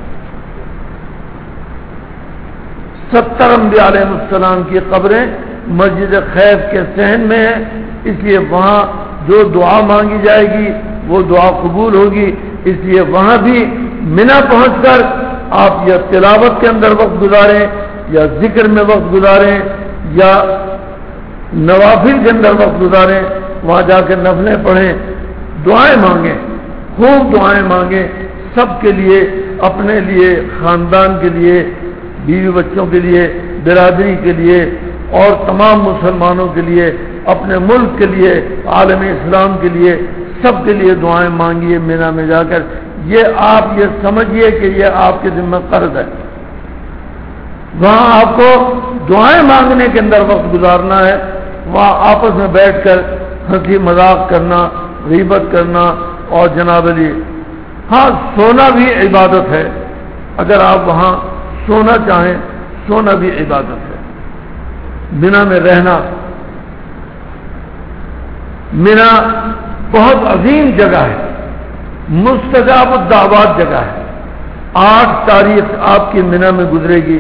ستر انبیاء علیہ السلام کی قبریں مسجد خیف کے صحن میں ہیں. اس لیے وہاں جو دعا مانگی جائے گی وہ دعا قبول ہوگی. اس لیے وہاں بھی منا پہنچ کر آپ یا تلاوت کے اندر وقت گزاریں، یا ذکر میں وقت گزاریں، یا نوافل کے اندر وقت گزاریں. وہاں جا کے نفلیں پڑھیں، دعائیں مانگیں، خوب دعائیں مانگیں سب کے لیے، اپنے لیے، خاندان کے لیے، بیوی بچوں کے لیے، برادری کے لیے اور تمام مسلمانوں کے لیے، اپنے ملک کے لیے، عالم اسلام کے لیے، سب کے لیے دعائیں مانگیے مینا میں جا کر. یہ آپ یہ سمجھیے کہ یہ آپ کے ذمہ قرض ہے. وہاں آپ کو دعائیں مانگنے کے اندر وقت گزارنا ہے. وہاں آپس میں بیٹھ کر ہنسی مذاق کرنا، غیبت کرنا اور جناب علی، ہاں سونا بھی عبادت ہے. اگر آپ وہاں سونا چاہیں، سونا بھی عبادت ہے. منا میں رہنا، منا بہت عظیم جگہ ہے، مستجاب الدعوات جگہ ہے. آٹھ تاریخ آپ کی منا میں گزرے گی.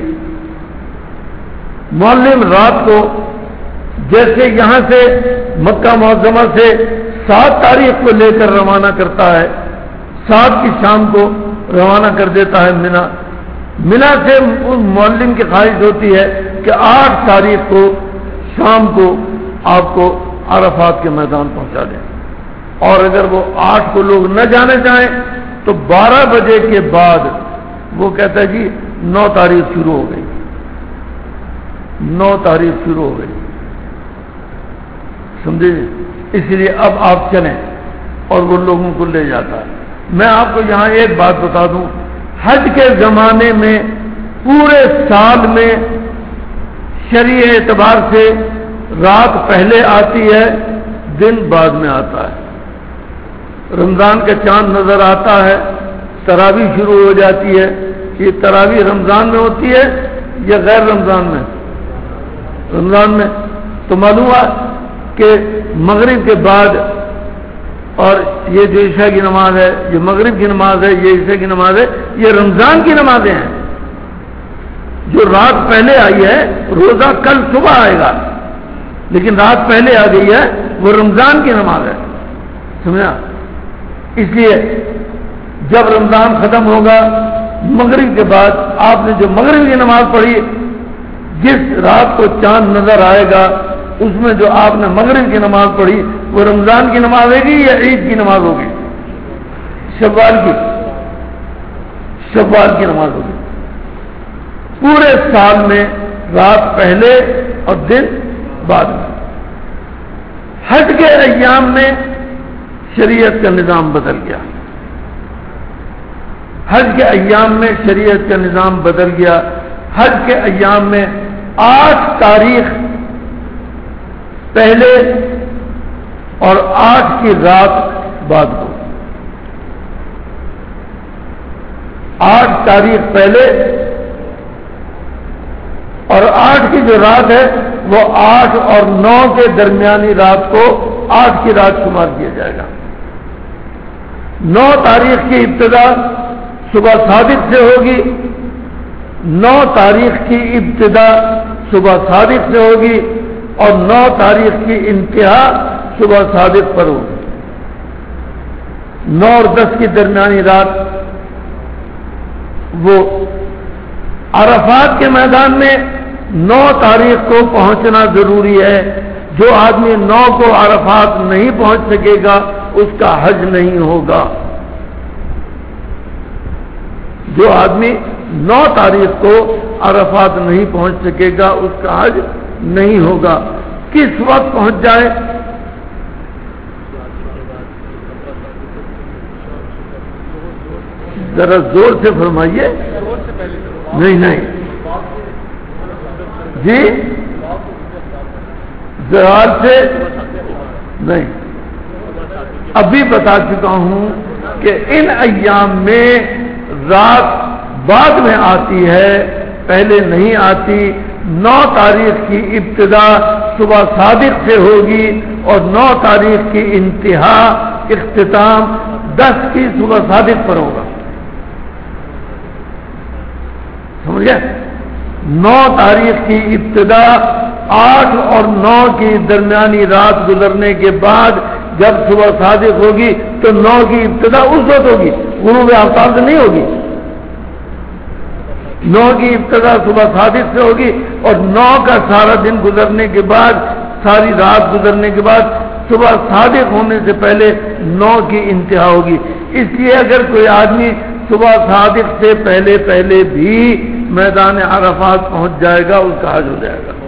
معلم رات کو جیسے یہاں سے مکہ معظمہ سے سات تاریخ کو لے کر روانہ کرتا ہے، سات کی شام کو روانہ کر دیتا ہے منا. منا سے معلم کی خواہش ہوتی ہے کہ آٹھ تاریخ کو شام کو آپ کو عرفات کے میدان پہنچا دیں. اور اگر وہ آٹھ کو لوگ نہ جانے چاہیں تو بارہ بجے کے بعد وہ کہتا ہے جی نو تاریخ شروع ہو گئی، نو تاریخ شروع ہو گئی، سمجھے. اس لیے اب آپ چلیں اور وہ لوگوں کو لے جاتا ہے. میں آپ کو یہاں ایک بات بتا دوں، حج کے زمانے میں پورے سال میں شرعی اعتبار سے رات پہلے آتی ہے، دن بعد میں آتا ہے. رمضان کا چاند نظر آتا ہے، تراویح شروع ہو جاتی ہے. یہ تراویح رمضان میں ہوتی ہے یا غیر رمضان میں؟ رمضان میں. تو معلوم ہوا کہ مغرب کے بعد، اور یہ جو عشاء کی نماز ہے، یہ مغرب کی نماز ہے، یہ عشاء کی نماز ہے، یہ رمضان کی نمازیں ہیں. جو رات پہلے آئی ہے روزہ کل صبح آئے گا، لیکن رات پہلے آ گئی ہے وہ رمضان کی نماز ہے، سمجھا؟ اس لیے جب رمضان ختم ہوگا مغرب کے بعد آپ نے جو مغرب کی نماز پڑھی، جس رات کو چاند نظر آئے گا اس میں جو آپ نے مغرب کی نماز پڑھی وہ رمضان کی نماز ہوگی یا عید کی نماز ہوگی؟ شوال کی شوال کی نماز ہوگی۔ پورے سال میں رات پہلے اور دن بعد میں۔ حج کے ایام میں شریعت کا نظام بدل گیا، حج کے ایام میں شریعت کا نظام بدل گیا۔ حج کے ایام میں آٹھ تاریخ پہلے اور آٹھ کی رات بعد کو، آٹھ تاریخ پہلے اور آٹھ کی جو رات ہے وہ آٹھ اور نو کے درمیانی رات کو آٹھ کی رات شمار کیا جائے گا۔ نو تاریخ کی ابتدا صبح صادق سے ہوگی، نو تاریخ کی ابتدا صبح صادق سے ہوگی اور نو تاریخ کی انتہا صبح صادق پر ہوگی۔ نو اور دس کی درمیانی رات وہ عرفات کے میدان میں نو تاریخ کو پہنچنا ضروری ہے۔ جو آدمی نو کو عرفات نہیں پہنچ سکے گا اس کا حج نہیں ہوگا۔ جو آدمی نو تاریخ کو عرفات نہیں پہنچ سکے گا اس کا حج نہیں ہوگا۔ کس وقت پہنچ جائے؟ ذرا زور سے فرمائیے۔ نہیں نہیں جی، زوال سے نہیں، ابھی بتا چکا ہوں کہ ان ایام میں رات بعد میں آتی ہے، پہلے نہیں آتی۔ نو تاریخ کی ابتدا صبح صادق سے ہوگی اور نو تاریخ کی انتہا اختتام دس کی صبح صادق پر ہوگا، سمجھ گئے؟ نو تاریخ کی ابتدا آٹھ اور نو کی درمیانی رات گزرنے کے بعد جب صبح صادق ہوگی تو نو کی ابتدا اس وقت ہوگی، غروب آفتاب سے نہیں ہوگی۔ نو کی ابتدا صبح صادق سے ہوگی اور نو کا سارا دن گزرنے کے بعد، ساری رات گزرنے کے بعد صبح صادق ہونے سے پہلے نو کی انتہا ہوگی۔ اس لیے اگر کوئی آدمی صبح صادق سے پہلے پہلے بھی میدان عرفات پہنچ جائے گا اس کا حج ہو جائے گا۔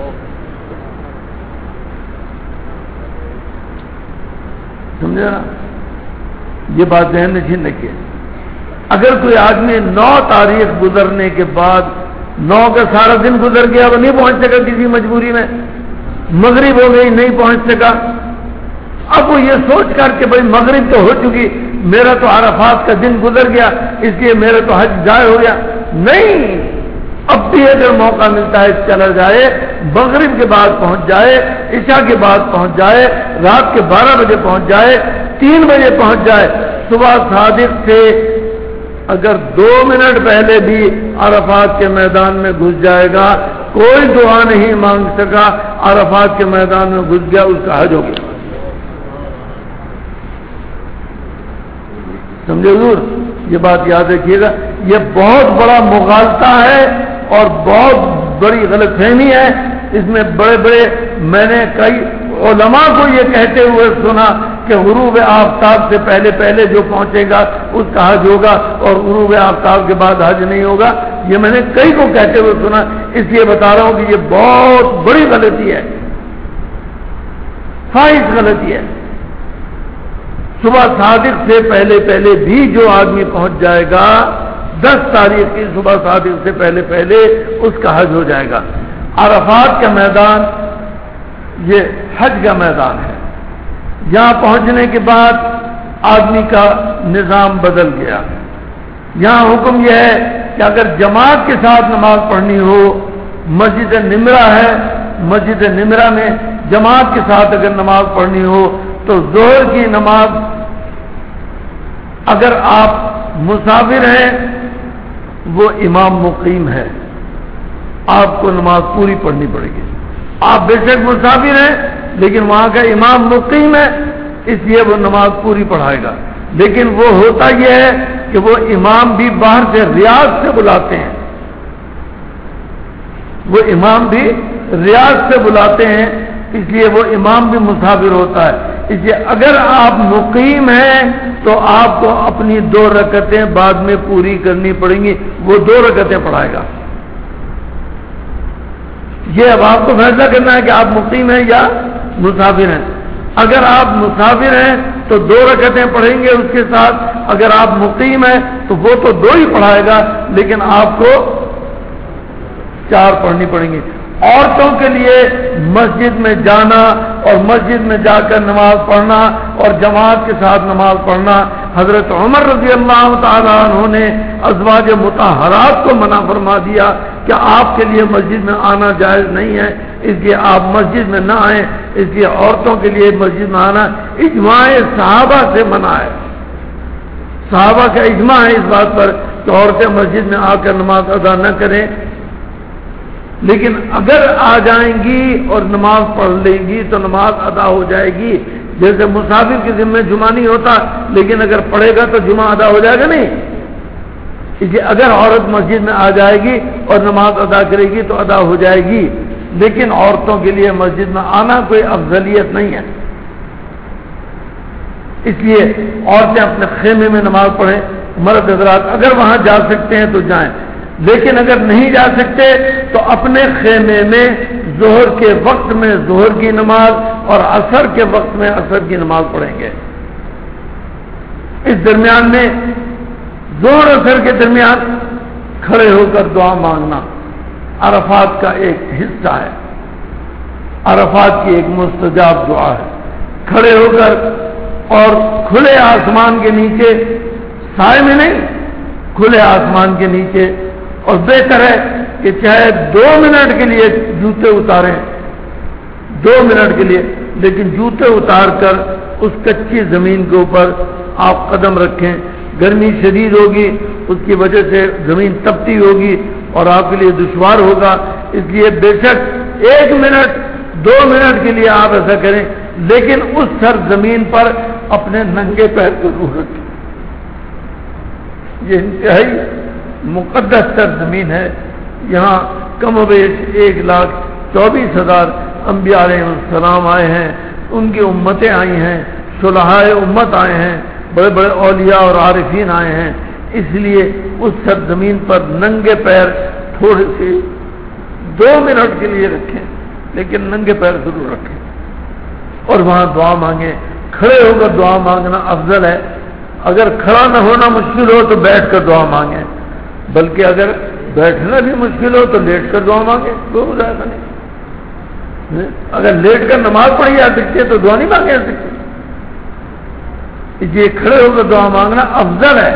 سمجھا نا؟ یہ بات ذہن نشین رکھیے۔ اگر کوئی آدمی نو تاریخ گزرنے کے بعد، نو کا سارا دن گزر گیا، وہ نہیں پہنچ سکا کسی مجبوری میں، مغرب ہو گئی نہیں پہنچ سکا، اب وہ یہ سوچ کر کہ بھائی مغرب تو ہو چکی، میرا تو عرفات کا دن گزر گیا اس لیے میرا تو حج ضائع ہو گیا، نہیں، اب بھی اگر موقع ملتا ہے چلا جائے، مغرب کے بعد پہنچ جائے، عشاء کے بعد پہنچ جائے، رات کے بارہ بجے پہنچ جائے، تین بجے پہنچ جائے، صبح صادق سے اگر دو منٹ پہلے بھی عرفات کے میدان میں گھس جائے گا، کوئی دعا نہیں مانگ سکا، عرفات کے میدان میں گھس گیا، اس کا حج ہو گیا۔ سمجھے حضور؟ یہ بات یاد رکھیے گا، یہ بہت بڑا مغالطہ ہے اور بہت بڑی غلط فہمی ہے۔ اس میں بڑے بڑے، میں نے کئی علماء کو یہ کہتے ہوئے سنا کہ غروب آفتاب سے پہلے پہلے جو پہنچے گا اس کا حج ہوگا اور غروب آفتاب کے بعد حج نہیں ہوگا، یہ میں نے کئی کو کہتے ہوئے سنا، اس لیے بتا رہا ہوں کہ یہ بہت بڑی غلطی ہے، خاص غلطی ہے۔ صبح صادق سے پہلے پہلے بھی جو آدمی پہنچ جائے گا، دس تاریخ کی صبح صادق سے پہلے پہلے اس کا حج ہو جائے گا۔ عرفات کا میدان یہ حج کا میدان ہے، یہاں پہنچنے کے بعد آدمی کا نظام بدل گیا۔ یہاں حکم یہ ہے کہ اگر جماعت کے ساتھ نماز پڑھنی ہو، مسجد نمرہ ہے، مسجد نمرہ میں جماعت کے ساتھ اگر نماز پڑھنی ہو تو ظہر کی نماز اگر آپ مسافر ہیں وہ امام مقیم ہے، آپ کو نماز پوری پڑھنی پڑے گی. آپ بے شک مسافر ہیں لیکن وہاں کا امام مقیم ہے اس لیے وہ نماز پوری پڑھائے گا. لیکن وہ ہوتا یہ ہے کہ وہ امام بھی باہر سے ریاض سے بلاتے ہیں، وہ امام بھی ریاض سے بلاتے ہیں اس لیے وہ امام بھی مسافر ہوتا ہے. اس لیے اگر آپ مقیم ہیں تو آپ کو اپنی دو رکعتیں بعد میں پوری کرنی پڑیں گی، وہ دو رکعتیں پڑھائے گا. یہ اب آپ کو فیصلہ کرنا ہے کہ آپ مقیم ہیں یا مسافر ہیں. اگر آپ مسافر ہیں تو دو رکعتیں پڑھیں گے اس کے ساتھ، اگر آپ مقیم ہیں تو وہ تو دو ہی پڑھائے گا لیکن آپ کو چار پڑھنی پڑیں گی. عورتوں کے لیے مسجد میں جانا اور مسجد میں جا کر نماز پڑھنا اور جماعت کے ساتھ نماز پڑھنا، حضرت عمر رضی اللہ تعالیٰ عنہ نے ازواج مطہرات کو منع فرما دیا کہ آپ کے لیے مسجد میں آنا جائز نہیں ہے، اس لیے آپ مسجد میں نہ آئیں. اس لیے عورتوں کے لیے مسجد میں آنا اجماع صحابہ سے منع ہے. صحابہ کا اجماع ہے اس بات پر کہ عورتیں مسجد میں آ کر نماز ادا نہ کریں. لیکن اگر آ جائیں گی اور نماز پڑھ لیں گی تو نماز ادا ہو جائے گی. جیسے مسافر کے ذمہ جمعہ نہیں ہوتا لیکن اگر پڑھے گا تو جمعہ ادا ہو جائے گا نہیں. اس لیے اگر عورت مسجد میں آ جائے گی اور نماز ادا کرے گی تو ادا ہو جائے گی. لیکن عورتوں کے لیے مسجد میں آنا کوئی افضلیت نہیں ہے. اس لیے عورتیں اپنے خیمے میں نماز پڑھیں. مرد حضرات اگر وہاں جا سکتے ہیں تو جائیں، لیکن اگر نہیں جا سکتے تو اپنے خیمے میں ظہر کے وقت میں ظہر کی نماز اور عصر کے وقت میں عصر کی نماز پڑھیں گے. اس درمیان میں ظہر عصر کے درمیان کھڑے ہو کر دعا مانگنا عرفات کا ایک حصہ ہے، عرفات کی ایک مستجاب دعا ہے. کھڑے ہو کر اور کھلے آسمان کے نیچے، سائے میں نہیں، کھلے آسمان کے نیچے. اور بہتر ہے کہ چاہے دو منٹ کے لیے جوتے اتاریں، دو منٹ کے لیے، لیکن جوتے اتار کر اس کچی زمین کے اوپر آپ قدم رکھیں. گرمی شدید ہوگی، اس کی وجہ سے زمین تپتی ہوگی اور آپ کے لیے دشوار ہوگا. اس لیے بے شک ایک منٹ دو منٹ کے لیے آپ ایسا کریں، لیکن اس سر زمین پر اپنے ننگے پیر کو ضرور رکھیں. یہ انتہائی مقدس سرزمین ہے. یہاں کم و بیش ایک لاکھ چوبیس ہزار انبیاء علیہ السلام آئے ہیں، ان کی امتیں آئی ہیں، صلحائے امت آئے ہیں، بڑے بڑے اولیاء اور عارفین آئے ہیں. اس لیے اس سرزمین پر ننگے پیر تھوڑے سے دو منٹ کے لیے رکھیں، لیکن ننگے پیر ضرور رکھیں اور وہاں دعا مانگیں. کھڑے ہو کر دعا مانگنا افضل ہے. اگر کھڑا نہ ہونا مشکل ہو تو بیٹھ کر دعا مانگیں، بلکہ اگر بیٹھنا بھی مشکل ہو تو لیٹ کر دعا مانگیں، تو ہو جائے گا نہیں. اگر لیٹ کر نماز پڑھی جا سکتی ہے تو دعا نہیں مانگی جا سکتی. یہ کھڑے ہو کر دعا مانگنا افضل ہے.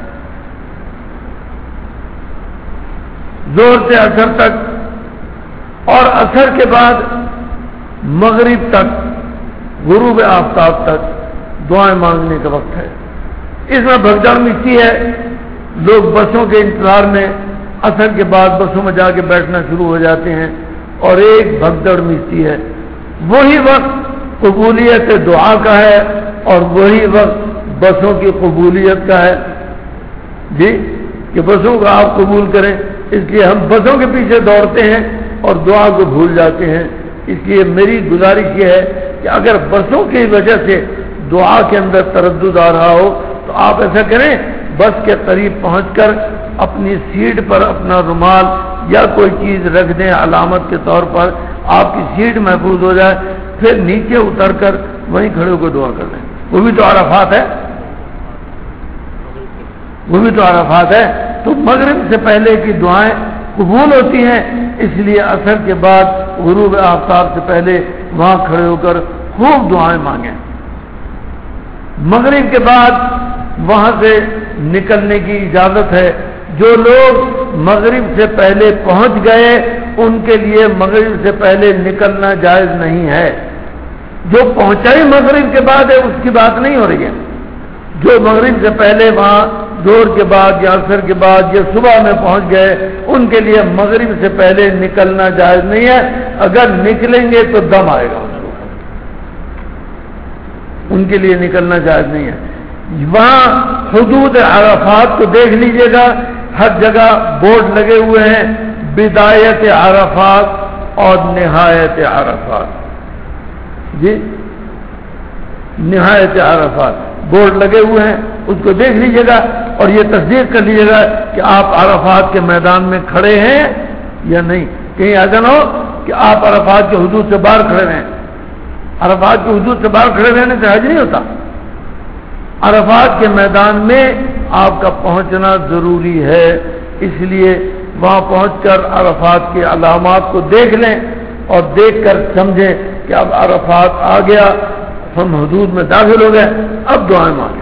زور سے عصر تک اور عصر کے بعد مغرب تک، غروب آفتاب تک دعائیں مانگنے کا وقت ہے. اس میں بھگدڑ مچی ہے. لوگ بسوں کے انتظار میں عصر کے بعد بسوں میں جا کے بیٹھنا شروع ہو جاتے ہیں اور ایک بھگدڑ مچی ہے. وہی وقت قبولیت دعا کا ہے اور وہی وقت بسوں کی قبولیت کا ہے. جی کہ بسوں کو آپ قبول کریں، اس لیے ہم بسوں کے پیچھے دوڑتے ہیں اور دعا کو بھول جاتے ہیں. اس لیے میری گزارش یہ ہے کہ اگر بسوں کی وجہ سے دعا کے اندر تردد آ رہا ہو تو آپ ایسا کریں، بس کے قریب پہنچ کر اپنی سیٹ پر اپنا رومال یا کوئی چیز رکھ دیں علامت کے طور پر، آپ کی سیٹ محفوظ ہو جائے، پھر نیچے اتر کر وہیں کھڑے ہو کر دعا کر لیں. وہ بھی تو عرفات ہے، وہ بھی تو عرفات ہے. تو مغرب سے پہلے کی دعائیں قبول ہوتی ہیں، اس لیے عصر کے بعد غروب آفتاب سے پہلے وہاں کھڑے ہو کر خوب دعائیں مانگیں. مغرب کے بعد وہاں سے نکلنے کی اجازت ہے. جو لوگ مغرب سے پہلے پہنچ گئے ان کے لیے مغرب سے پہلے نکلنا جائز نہیں ہے. جو پہنچا ہی مغرب کے بعد ہے اس کی بات نہیں ہو رہی ہے. جو مغرب سے پہلے وہاں زور کے بعد یا عصر کے بعد یا صبح میں پہنچ گئے، ان کے لیے مغرب سے پہلے نکلنا جائز نہیں ہے. اگر نکلیں گے تو دم آئے گا، ان کے لیے نکلنا جائز نہیں ہے. وہاں حدود عرفات کو دیکھ لیجئے گا، ہر جگہ بورڈ لگے ہوئے ہیں، بدایت عرفات اور نہایت عرفات. جی نہایت عرفات بورڈ لگے ہوئے ہیں، اس کو دیکھ لیجئے گا اور یہ تصدیق کر لیجئے گا کہ آپ عرفات کے میدان میں کھڑے ہیں یا نہیں. کہیں ایسا نہ ہو کہ آپ عرفات کے حدود سے باہر کھڑے رہیں. عرفات کے حدود سے باہر کھڑے رہنے سے حج نہیں ہوتا. عرفات کے میدان میں آپ کا پہنچنا ضروری ہے، اس لیے وہاں پہنچ کر عرفات کے علامات کو دیکھ لیں اور دیکھ کر سمجھیں کہ اب عرفات آ گیا، ہم حدود میں داخل ہو گئے، اب دعائیں مانگیں.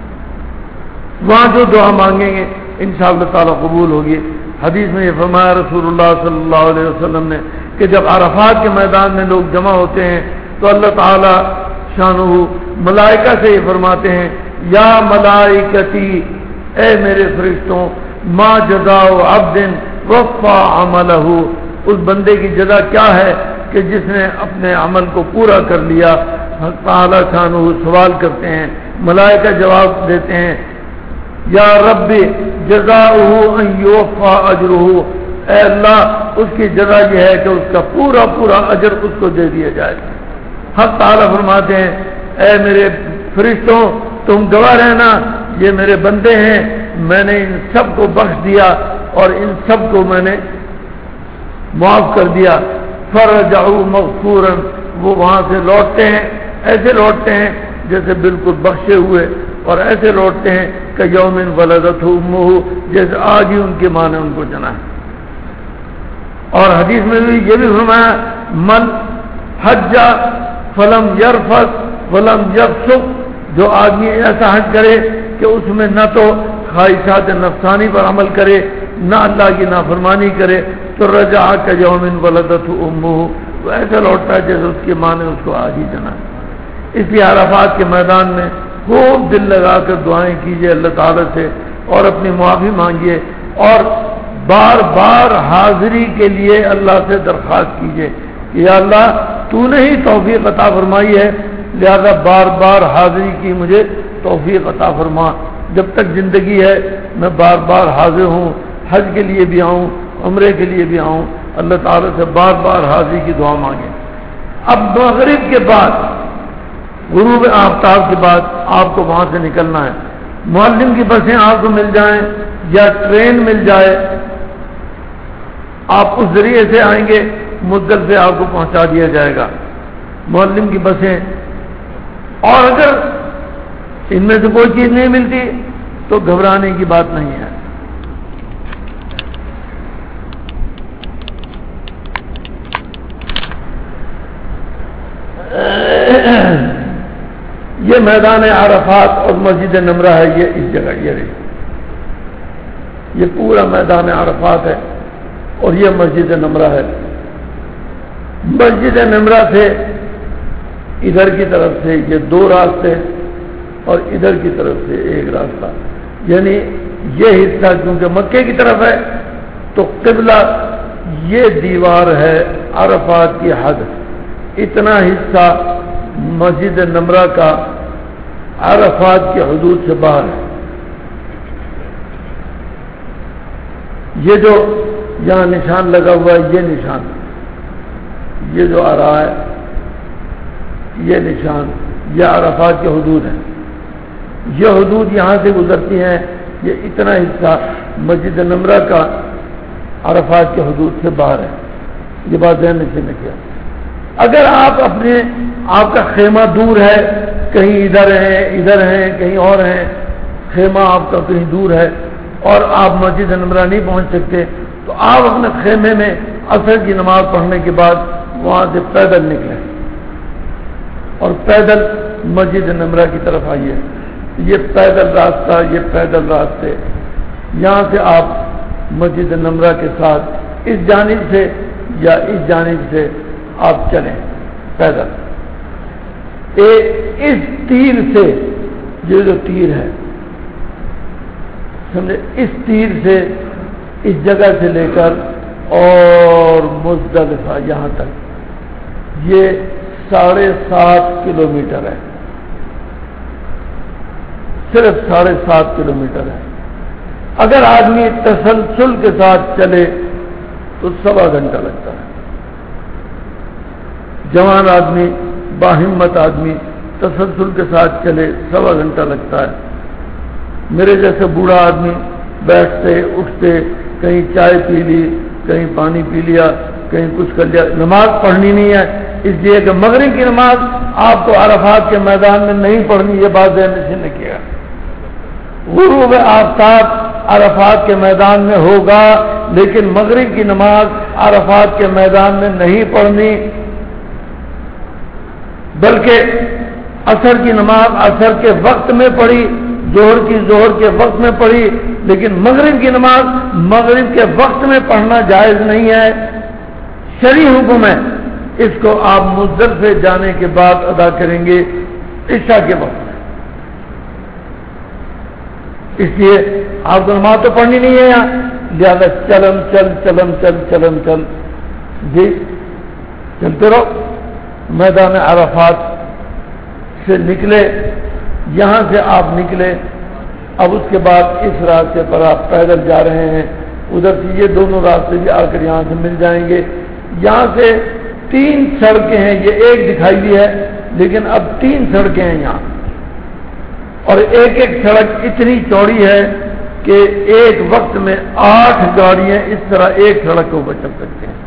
وہاں جو دعا مانگیں گے انشاءاللہ تعالی قبول ہوگی. حدیث میں یہ فرمایا رسول اللہ صلی اللہ علیہ وسلم نے کہ جب عرفات کے میدان میں لوگ جمع ہوتے ہیں تو اللہ تعالی شانہ ملائکہ سے یہ فرماتے ہیں، یا ملائکتی، اے میرے فرشتوں، ما جزاء عبد وفى عملہ، اس بندے کی جزا کیا ہے کہ جس نے اپنے عمل کو پورا کر لیا. تعالی شانہ سوال کرتے ہیں، ملائکہ جواب دیتے ہیں، یا رب جزاؤہ ان یوفى اجرہ، اے اللہ اس کی جزا یہ ہے کہ اس کا پورا پورا اجر اس کو دے دیا جائے. حق تعالی فرماتے ہیں، اے میرے فرشتوں تم گواہ رہنا، یہ میرے بندے ہیں، میں نے ان سب کو بخش دیا اور ان سب کو میں نے معاف کر دیا. فرجعوا مغفورا، وہ وہاں سے لوٹتے ہیں، ایسے لوٹتے ہیں جیسے بالکل بخشے ہوئے، اور ایسے لوٹتے ہیں کہ یوم ولدتہ امہ، جیسے آج ہی ان کی ماں نے ان کو جنا ہے. اور حدیث میں بھی یہ بھی فرمایا، من حج فلم یرفث ولم یفسق، جو آدمی ایسا حج کرے کہ اس میں نہ تو خواہشات نفسانی پر عمل کرے نہ اللہ کی نافرمانی کرے، تو رجع کا یوم ولدتہ امہ، وہ ایسا لوٹتا ہے جیسے اس کی ماں نے اس کو آج ہی جنا. اس لیے عرفات کے میدان میں خوب دل لگا کر دعائیں کیجئے اللہ تعالی سے اور اپنی معافی مانگیے اور بار بار حاضری کے لیے اللہ سے درخواست کیجئے کہ یا اللہ تو نے ہی توفیق عطا فرمائی ہے، لہذا بار بار حاضری کی مجھے توفیق عطا فرما. جب تک زندگی ہے میں بار بار حاضر ہوں، حج کے لیے بھی آؤں، عمرے کے لیے بھی آؤں. اللہ تعالیٰ سے بار بار حاضری کی دعا مانگیں. اب مغرب کے بعد، غروب آفتاب کے بعد آپ کو وہاں سے نکلنا ہے. معلم کی بسیں آپ کو مل جائیں یا ٹرین مل جائے، آپ اس ذریعے سے آئیں گے، مدل سے آپ کو پہنچا دیا جائے گا. معلم کی بسیں، اور اگر ان میں سے کوئی چیز نہیں ملتی تو گھبرانے کی بات نہیں ہے. یہ میدان عرفات اور مسجد نمرہ ہے، یہ اس جگہ یہ رہی، یہ پورا میدان عرفات ہے اور یہ مسجد نمرہ ہے. مسجد نمرہ سے ادھر کی طرف سے یہ دو راستے اور ادھر کی طرف سے ایک راستہ، یعنی یہ حصہ کیونکہ مکے کی طرف ہے تو قبلہ یہ دیوار ہے عرفات کی حد، اتنا حصہ مسجد نمرہ کا عرفات کی حدود سے باہر ہے. یہ جو یہاں نشان لگا ہوا ہے، یہ نشان، یہ جو آ رہا ہے یہ نشان، یہ عرفات کی حدود ہیں. یہ حدود یہاں سے گزرتی ہیں، یہ اتنا حصہ مسجد نمرہ کا عرفات کی حدود سے باہر ہے. یہ بات ذہن نشین نے کیا. اگر آپ اپنے آپ کا خیمہ دور ہے، کہیں ادھر ہیں ادھر ہیں کہیں اور ہیں، خیمہ آپ کا کہیں دور ہے اور آپ مسجد نمرہ نہیں پہنچ سکتے، تو آپ اپنے خیمے میں عصر کی نماز پڑھنے کے بعد وہاں سے پیدل نکلیں اور پیدل مسجد نمرہ کی طرف آئیے. یہ پیدل راستہ، یہ پیدل راستے، یہاں سے آپ مسجد نمرہ کے ساتھ اس جانب سے یا اس جانب سے آپ چلیں پیدل. اس تیر سے، یہ جو تیر ہے سمجھے، اس تیر سے اس جگہ سے لے کر اور مزدلفہ یہاں تک یہ ساڑھے سات کلو میٹر ہے، صرف ساڑھے سات کلو میٹر ہے۔ اگر آدمی تسلسل کے ساتھ چلے تو سوا گھنٹہ لگتا ہے۔ جوان آدمی، باہمت آدمی تسلسل کے ساتھ چلے سوا گھنٹہ لگتا ہے۔ میرے جیسے بوڑھا آدمی بیٹھتے اٹھتے، کہیں چائے پی لی، کہیں پانی پی لیا، کہیں کچھ کر لیا، نماز پڑھنی نہیں ہے، اس لیے کہ مغرب کی نماز آپ کو عرفات کے میدان میں نہیں پڑھنی، یہ بات ذہن نشین رکھیے گا۔ غروب آفتاب عرفات کے میدان میں ہوگا، لیکن مغرب کی نماز عرفات کے میدان میں نہیں پڑھنی، بلکہ عصر کی نماز عصر کے وقت میں پڑھی، ظہر کی ظہر کے وقت میں پڑھی، لیکن مغرب کی نماز مغرب کے وقت میں پڑھنا جائز نہیں ہے، شرعی حکم ہے۔ اس کو آپ مزدلفہ جانے کے بعد ادا کریں گے عشاء کے وقت میں۔ اس لیے آپ کو نماز تو پڑھنی نہیں ہے یہاں، لہٰذا چلم چل چلم چل چلم چل جی چلتے رہو۔ میدان عرفات سے نکلے، یہاں سے آپ نکلے، اب اس کے بعد اس راستے پر آپ پیدل جا رہے ہیں، ادھر سے یہ دونوں راستے بھی آ کر یہاں سے مل جائیں گے۔ یہاں سے تین سڑکیں ہیں، یہ ایک دکھائی دی ہے لیکن اب تین سڑکیں ہیں یہاں، اور ایک ایک سڑک اتنی چوڑی ہے کہ ایک وقت میں آٹھ گاڑیاں اس طرح ایک سڑک کے اوپر چل سکتے ہیں۔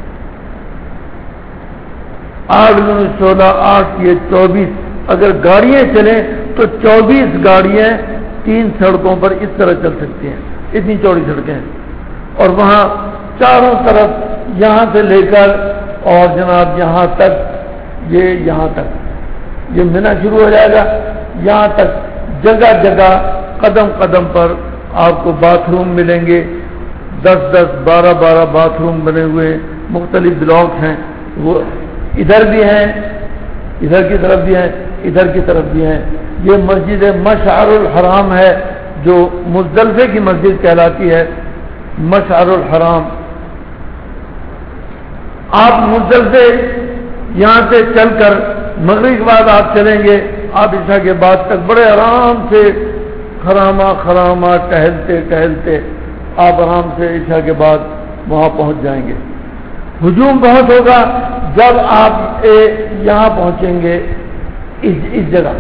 آٹھ دن سولہ، آٹھ یہ چوبیس، اگر گاڑیاں چلیں تو چوبیس گاڑیاں تین سڑکوں پر اس طرح چل سکتی ہیں، اتنی چوڑی سڑکیں ہیں۔ اور وہاں چاروں طرف یہاں سے لے کر اور جناب یہاں تک، یہ یہاں تک یہ منی شروع ہو جائے گا، یہاں تک جگہ جگہ قدم قدم پر آپ کو باتھ روم ملیں گے، دس دس بارہ بارہ باتھ روم بنے ہوئے مختلف بلاکس ہیں، وہ ادھر بھی ہیں، ادھر کی طرف بھی ہیں، ادھر کی طرف بھی ہیں۔ یہ مسجد مشعر الحرام ہے جو مزدلفے کی مسجد کہلاتی ہے، مشعر الحرام۔ آپ مزدلفے یہاں سے چل کر مغرب کے بعد آپ چلیں گے، آپ عشاء کے بعد تک بڑے آرام سے خرامہ خرامہ ٹہلتے ٹہلتے آپ آرام سے عشاء کے بعد وہاں پہنچ جائیں گے۔ ہجوم بہت ہوگا جب آپ یہاں پہنچیں گے، اس, اس جگہ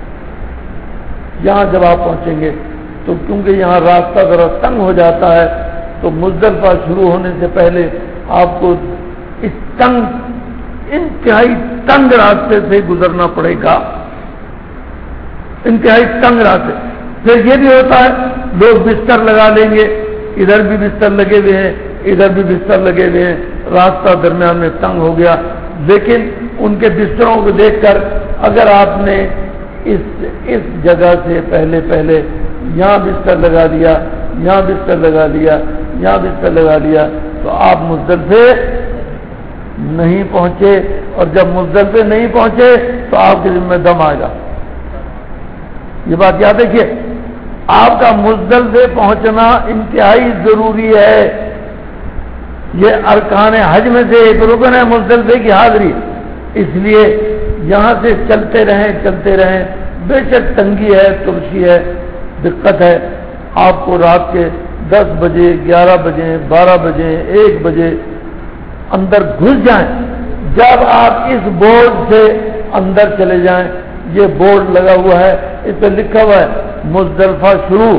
یہاں جب آپ پہنچیں گے تو کیونکہ یہاں راستہ ذرا تنگ ہو جاتا ہے تو مزدلفہ شروع ہونے سے پہلے آپ کو اس تنگ انتہائی تنگ راستے سے گزرنا پڑے گا، انتہائی تنگ راستے۔ پھر یہ بھی ہوتا ہے لوگ بستر لگا لیں گے، ادھر بھی بستر لگے ہوئے ہیں، ادھر بھی بستر لگے ہوئے ہیں، راستہ درمیان میں تنگ ہو گیا، لیکن ان کے بستروں کو دیکھ کر اگر آپ نے اس اس جگہ سے پہلے پہلے یہاں بستر لگا دیا، یہاں بستر لگا دیا، یہاں بستر لگا دیا تو آپ مزدلفے نہیں پہنچے، اور جب مزدلفے نہیں پہنچے تو آپ کے ذمہ دم آئے گا۔ یہ بات یاد رکھیے، آپ کا مزدلفے پہنچنا انتہائی ضروری ہے، یہ ارکان حج میں سے ایک رکن ہے مزدلفے کی حاضری۔ اس لیے یہاں سے چلتے رہیں چلتے رہیں، بے شک تنگی ہے، ترشی ہے، دقت ہے، آپ کو رات کے دس بجے گیارہ بجے بارہ بجے ایک بجے اندر گھس جائیں۔ جب آپ اس بورڈ سے اندر چلے جائیں، یہ بورڈ لگا ہوا ہے، اس پہ لکھا ہوا ہے مزدلفہ شروع،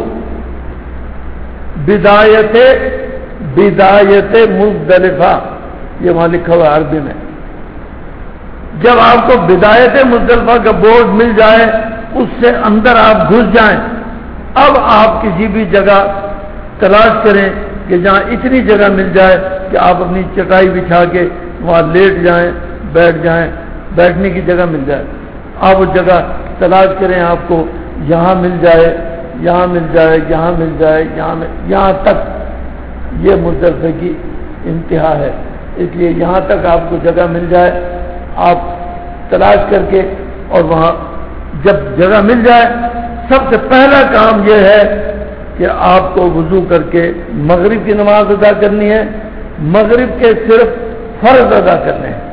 بدایت بدایت مزدلفہ، یہ وہاں لکھا ہوا ہے عربی میں۔ جب آپ کو بدایت مزدلفہ کا بورڈ مل جائے، اس سے اندر آپ گھس جائیں، اب آپ کسی بھی جگہ تلاش کریں کہ جہاں اتنی جگہ مل جائے کہ آپ اپنی چٹائی بچھا کے وہاں لیٹ جائیں، بیٹھ جائیں، بیٹھنے کی جگہ مل جائے، آپ اس جگہ تلاش کریں، آپ کو یہاں مل جائے، یہاں مل جائے، یہاں مل جائے، یہاں مل یہاں تک یہ مزدلفہ کی انتہا ہے۔ اس لیے یہاں تک آپ کو جگہ مل جائے، آپ تلاش کر کے اور وہاں جب جگہ مل جائے، سب سے پہلا کام یہ ہے کہ آپ کو وضو کر کے مغرب کی نماز ادا کرنی ہے، مغرب کے صرف فرض ادا کرنے ہیں،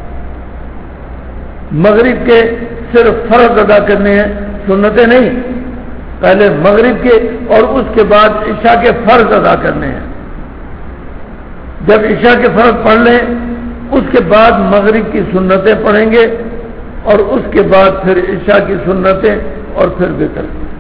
مغرب کے صرف فرض ادا کرنے ہیں، سنتیں نہیں، پہلے مغرب کے اور اس کے بعد عشاء کے فرض ادا کرنے ہیں۔ جب عشاء کے فرض پڑھ لیں اس کے بعد مغرب کی سنتیں پڑھیں گے اور اس کے بعد پھر عشاء کی سنتیں اور پھر وتر۔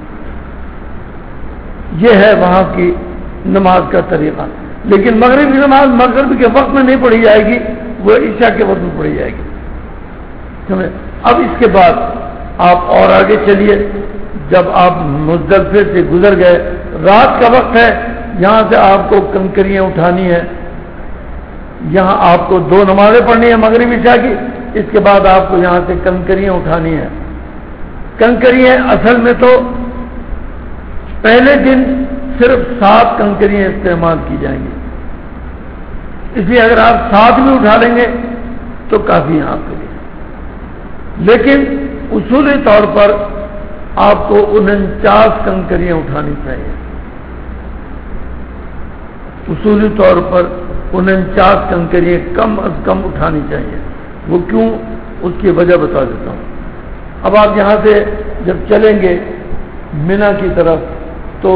یہ ہے وہاں کی نماز کا طریقہ، لیکن مغرب کی نماز مغرب کے وقت میں نہیں پڑھی جائے گی، وہ عشاء کے وقت میں پڑھی جائے گی۔ سمجھے؟ اب اس کے بعد آپ اور آگے چلیے، جب آپ مزدلفے سے گزر گئے، رات کا وقت ہے، یہاں سے آپ کو کنکریاں اٹھانی ہے، یہاں آپ کو دو نمازیں پڑھنی ہیں مغرب عشاء کی، اس کے بعد آپ کو یہاں سے کنکریاں اٹھانی ہیں۔ کنکریاں اصل میں تو پہلے دن صرف سات کنکریاں استعمال کی جائیں گی، اس لیے اگر آپ سات بھی اٹھا لیں گے تو کافی ہیں آپ کے لیے، لیکن اصولی طور پر آپ کو انچاس کنکریاں اٹھانی چاہیے، اصولی طور پر انچاس کنکریاں کم از کم اٹھانی چاہیے۔ وہ کیوں، اس کی وجہ بتا دیتا ہوں۔ اب آپ یہاں سے جب چلیں گے مینا کی طرف تو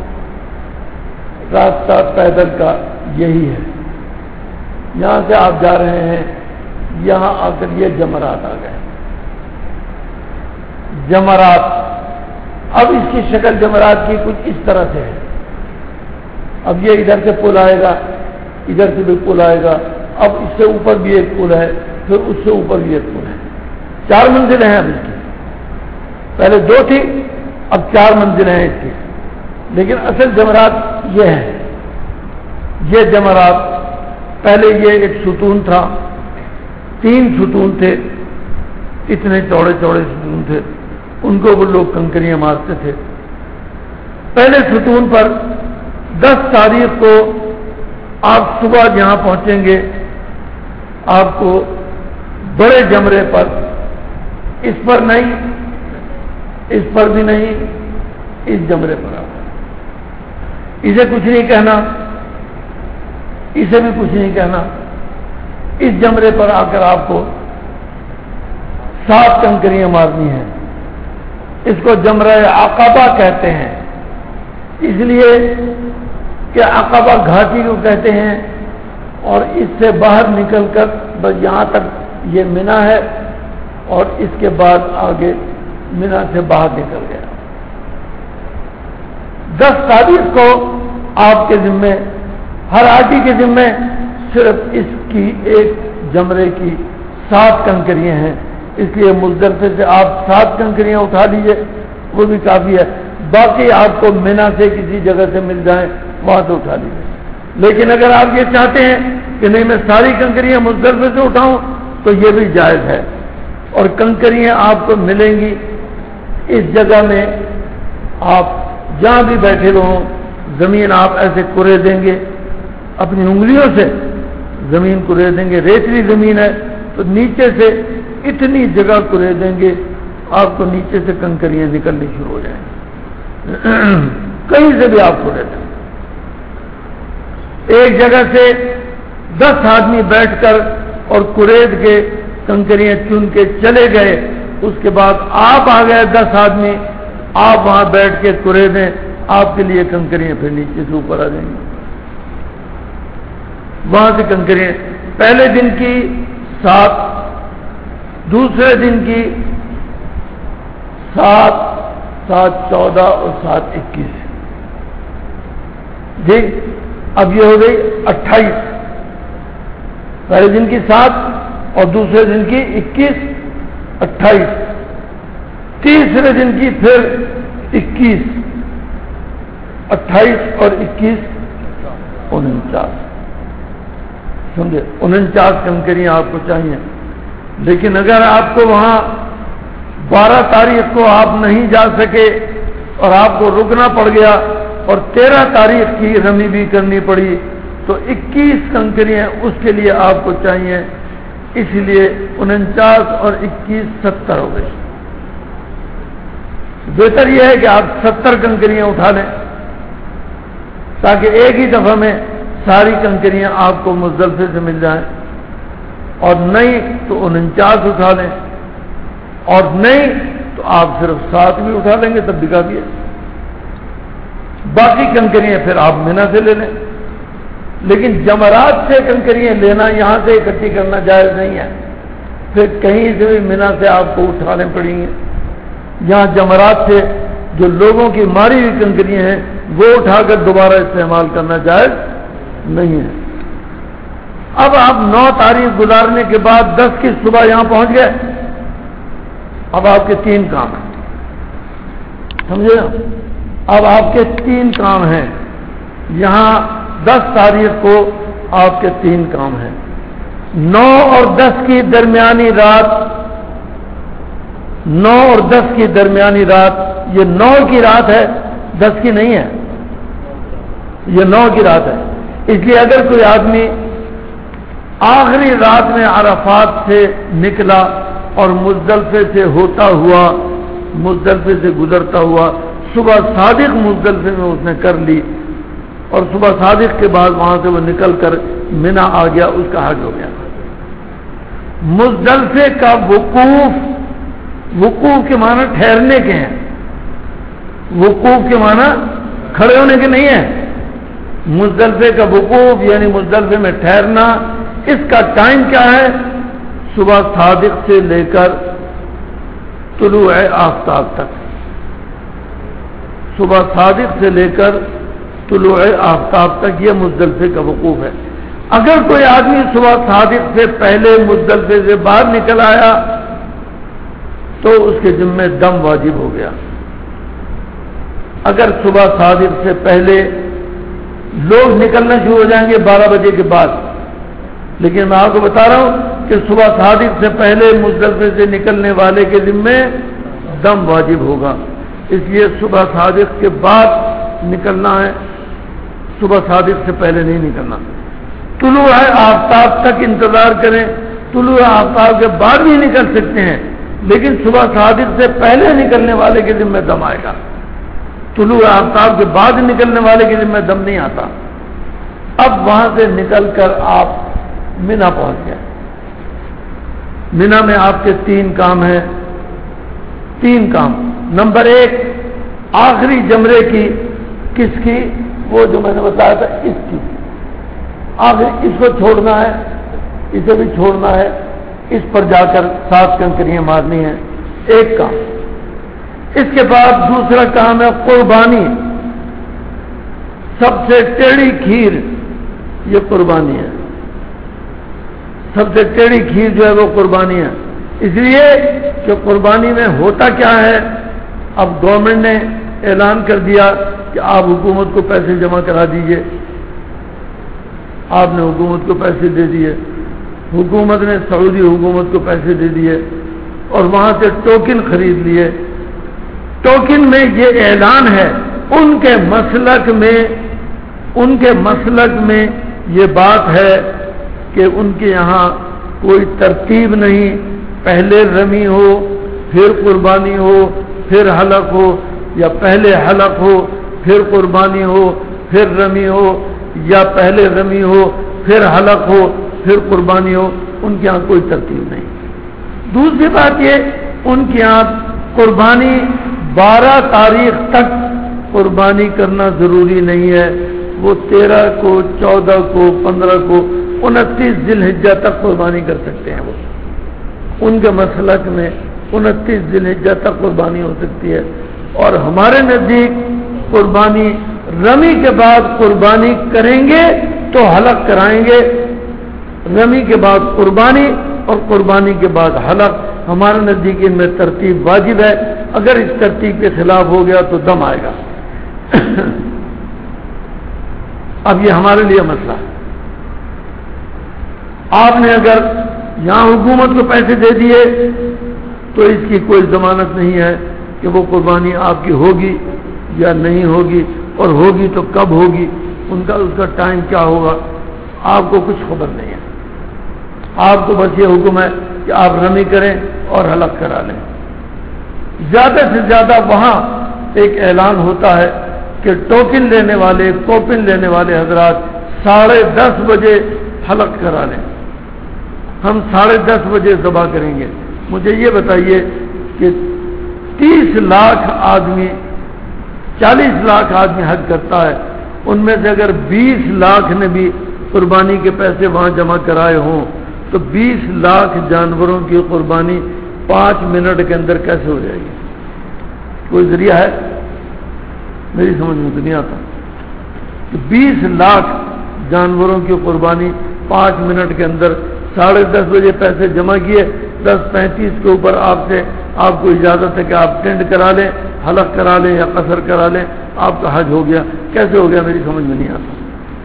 راستہ پیدل کا یہی ہے، یہاں سے آپ جا رہے ہیں، یہاں آ کر یہ جمرات آ گئے، جمرات۔ اب اس کی شکل جمرات کی کچھ اس طرح سے ہے، اب یہ ادھر سے پل آئے گا، ادھر سے بھی پل آئے گا، اب اس سے اوپر بھی ایک پل ہے، پھر اس سے اوپر بھی ایک پل ہے، چار منزلیں ہیں اب اس کی، پہلے دو تھی اب چار منزلیں ہیں اس کی، لیکن اصل جمرات یہ ہے۔ یہ جمرات پہلے یہ ایک ستون تھا، تین ستون تھے، اتنے چوڑے چوڑے ستون تھے، ان کو وہ لوگ کنکریاں مارتے تھے۔ پہلے ستون پر دس تاریخ کو آپ صبح جہاں پہنچیں گے آپ کو بڑے جمرے پر، اس پر نہیں، اس پر بھی نہیں، اس جمرے پر آپ اسے کچھ نہیں کہنا، اسے بھی کچھ نہیں کہنا، اس جمرے پر آ کر آپ کو سات کنکریاں مارنی ہیں۔ اس کو جمرہ عقبہ کہتے ہیں، اس لیے کہ عقبہ گھاٹی کو کہتے ہیں، اور اس سے باہر نکل کر بس یہاں تک یہ مینا ہے، اور اس کے بعد آگے مینا سے باہر نکل گیا۔ دس تاریخ کو آپ کے ذمے، ہر آٹی کے ذمے صرف اس کی ایک جمرے کی سات کنکریاں ہیں، اس لیے مزدلفے سے آپ سات کنکریاں اٹھا لیجئے، وہ بھی کافی ہے، باقی آپ کو مینا سے کسی جگہ سے مل جائیں وہاں سے اٹھا لیجیے۔ لیکن اگر آپ یہ چاہتے ہیں کہ نہیں میں ساری کنکریاں مزدلفے سے اٹھاؤں تو یہ بھی جائز ہے، اور کنکریاں آپ کو ملیں گی اس جگہ میں، آپ جہاں بھی بیٹھے رہو، زمین آپ ایسے کرے دیں گے اپنی انگلیوں سے، زمین کرے دیں گے، ریتلی زمین ہے تو نیچے سے اتنی جگہ کرے دیں گے آپ کو نیچے سے کنکریاں نکلنی شروع ہو جائیں گی، کہیں سے بھی آپ کرے دیں۔ ایک جگہ سے دس آدمی بیٹھ کر اور کرید کے کنکریاں چن کے چلے گئے، اس کے بعد آپ آ گئے دس آدمی، آپ وہاں بیٹھ کے کریدیں، آپ کے لیے کنکریاں پھر نیچے سے اوپر آ جائیں گی، وہاں سے کنکریاں پہلے دن کی سات، دوسرے دن کی سات، سات چودہ اور سات اکیس، جی اب یہ ہو گئی اٹھائیس، پہلے دن کی سات اور دوسرے دن کی اکیس، اٹھائیس، تیسرے دن کی پھر اکیس، اٹھائیس اور اکیس انچاس، سمجھے، انچاس کنکریاں آپ کو چاہیے۔ لیکن اگر آپ کو وہاں بارہ تاریخ کو آپ نہیں جا سکے اور آپ کو رکنا پڑ گیا اور تیرہ تاریخ کی رمی بھی کرنی پڑی تو اکیس کنکریاں اس کے لیے آپ کو چاہیے، اس لیے انچاس اور اکیس ستر ہو گئی۔ بہتر یہ ہے کہ آپ ستر کنکریاں اٹھا لیں، تاکہ ایک ہی دفعہ میں ساری کنکریاں آپ کو مزدلفے سے مل جائیں، اور نہیں تو انچاس اٹھا لیں، اور نہیں تو آپ صرف سات بھی اٹھا لیں گے تب بھی کافی ہے، باقی کنکریاں پھر آپ مینا سے لے لیں۔ لیکن جمرات سے کنکریاں لینا، یہاں سے اکٹھی کرنا جائز نہیں ہے، پھر کہیں سے بھی مینا سے آپ کو اٹھانے پڑیں گے۔ یہاں جمرات سے جو لوگوں کی ماری ہوئی کنکریاں ہیں وہ اٹھا کر دوبارہ استعمال کرنا جائز نہیں ہے۔ اب آپ نو تاریخ گزارنے کے بعد دس کی صبح یہاں پہنچ گئے، اب آپ کے تین کام ہیں، سمجھے نا؟ اب آپ کے تین کام ہیں، یہاں دس تاریخ کو آپ کے تین کام ہیں۔ نو اور دس کی درمیانی رات، نو اور دس کی درمیانی رات، یہ نو کی رات ہے، دس کی نہیں ہے، یہ نو کی رات ہے۔ اس لیے اگر کوئی آدمی آخری رات میں عرفات سے نکلا اور مزدلفے سے ہوتا ہوا، مزدلفے سے گزرتا ہوا، صبح صادق مزدلفے میں اس نے کر لی، اور صبح صادق کے بعد وہاں سے وہ نکل کر منا آ گیا، اس کا حج ہو گیا۔ مزدلفے کا وقوف، وقوف کے معنی ٹھہرنے کے ہیں، وقوف کے معنی کھڑے ہونے کے نہیں ہیں۔ مزدلفے کا وقوف یعنی مزدلفے میں ٹھہرنا، اس کا ٹائم کیا ہے؟ صبح صادق سے لے کر طلوع آفتاب تک، صبح صادق سے لے کر طلوع آفتاب تک یہ مزدلفے کا وقوف ہے۔ اگر کوئی آدمی صبح صادق سے پہلے مزدلفے سے باہر نکل آیا تو اس کے ذمہ دم واجب ہو گیا۔ اگر صبح صادق سے پہلے لوگ نکلنا شروع ہو جائیں گے بارہ بجے کے بعد، لیکن میں آپ کو بتا رہا ہوں کہ صبح صادق سے پہلے مزدلفے سے نکلنے والے کے ذمہ دم واجب ہوگا، اس لیے صبح صادق کے بعد نکلنا ہے، صبح صادق سے پہلے نہیں نکلنا۔ طلوع آفتاب تک انتظار کریں، طلوع آفتاب کے بعد بھی نکل سکتے ہیں، لیکن صبح صادق سے پہلے نکلنے والے کے ذمہ دم آئے گا، طلوع آفتاب کے بعد نکلنے والے کے ذمہ دم نہیں آتا۔ اب وہاں سے نکل کر آپ مینا پہنچ گئے۔ مینا میں آپ کے تین کام ہیں، تین کام۔ نمبر ایک، آخری جمرے کی، کس کی؟ وہ جو میں نے بتایا تھا اس کی، آخر اس کو چھوڑنا ہے، اسے بھی چھوڑنا ہے، اس پر جا کر سات کنکریاں مارنی ہیں، ایک کام۔ اس کے بعد دوسرا کام ہے قربانی، سب سے ٹیڑھی کھیر یہ قربانی ہے، سب سے ٹیڑھی کھیر جو ہے وہ قربانی ہے، اس لیے کہ قربانی میں ہوتا کیا ہے؟ اب گورنمنٹ نے اعلان کر دیا کہ آپ حکومت کو پیسے جمع کرا دیجئے، آپ نے حکومت کو پیسے دے دیے، حکومت نے سعودی حکومت کو پیسے دے دیے اور وہاں سے ٹوکن خرید لیے۔ ٹوکن میں یہ اعلان ہے، ان کے مسلک میں ان کے مسلک میں یہ بات ہے کہ ان کے یہاں کوئی ترتیب نہیں، پہلے رمی ہو پھر قربانی ہو پھر حلق ہو، یا پہلے حلق ہو پھر قربانی ہو پھر رمی ہو، یا پہلے رمی ہو پھر حلق ہو پھر قربانی ہو، ان کے یہاں کوئی ترتیب نہیں۔ دوسری بات یہ، ان کے یہاں قربانی بارہ تاریخ تک قربانی کرنا ضروری نہیں ہے، وہ تیرہ کو، چودہ کو، پندرہ کو، انتیس ذی الحجہ تک قربانی کر سکتے ہیں۔ وہ ان کے مسلک میں انتیس ذی الحجہ تک قربانی ہو سکتی ہے، اور ہمارے نزدیک قربانی رمی کے بعد قربانی کریں گے تو حلق کرائیں گے، رمی کے بعد قربانی اور قربانی کے بعد حلق، ہمارے نزدیک ان میں ترتیب واجب ہے، اگر اس ترتیب کے خلاف ہو گیا تو دم آئے گا۔ اب یہ ہمارے لیے مسئلہ ہے، آپ نے اگر یہاں حکومت کو پیسے دے دیے تو اس کی کوئی ضمانت نہیں ہے کہ وہ قربانی آپ کی ہوگی یا نہیں ہوگی، اور ہوگی تو کب ہوگی، ان کا اس کا ٹائم کیا ہوگا، آپ کو کچھ خبر نہیں ہے۔ آپ کو بس یہ حکم ہے کہ آپ رمی کریں اور حلق کرا لیں۔ زیادہ سے زیادہ وہاں ایک اعلان ہوتا ہے کہ ٹوکن لینے والے کوپن لینے والے حضرات ساڑھے دس بجے حلق کرا لیں، ہم ساڑھے دس بجے ذبح کریں گے۔ مجھے یہ بتائیے کہ تیس لاکھ آدمی چالیس لاکھ آدمی حج کرتا ہے، ان میں سے اگر بیس لاکھ نے بھی قربانی کے پیسے وہاں جمع کرائے ہوں تو بیس لاکھ جانوروں کی قربانی پانچ منٹ کے اندر کیسے ہو جائے گی؟ کوئی ذریعہ ہے؟ میری سمجھ میں تو نہیں آتا کہ بیس لاکھ جانوروں کی قربانی پانچ منٹ کے اندر ساڑھے دس بجے پیسے جمع کیے، دس پینتیس کے اوپر آپ سے آپ کو اجازت ہے کہ آپ ٹینڈ کرا لیں، حلق کرا لیں یا قصر کرا لیں، آپ کا حج ہو گیا۔ کیسے ہو گیا میری سمجھ میں نہیں آتا۔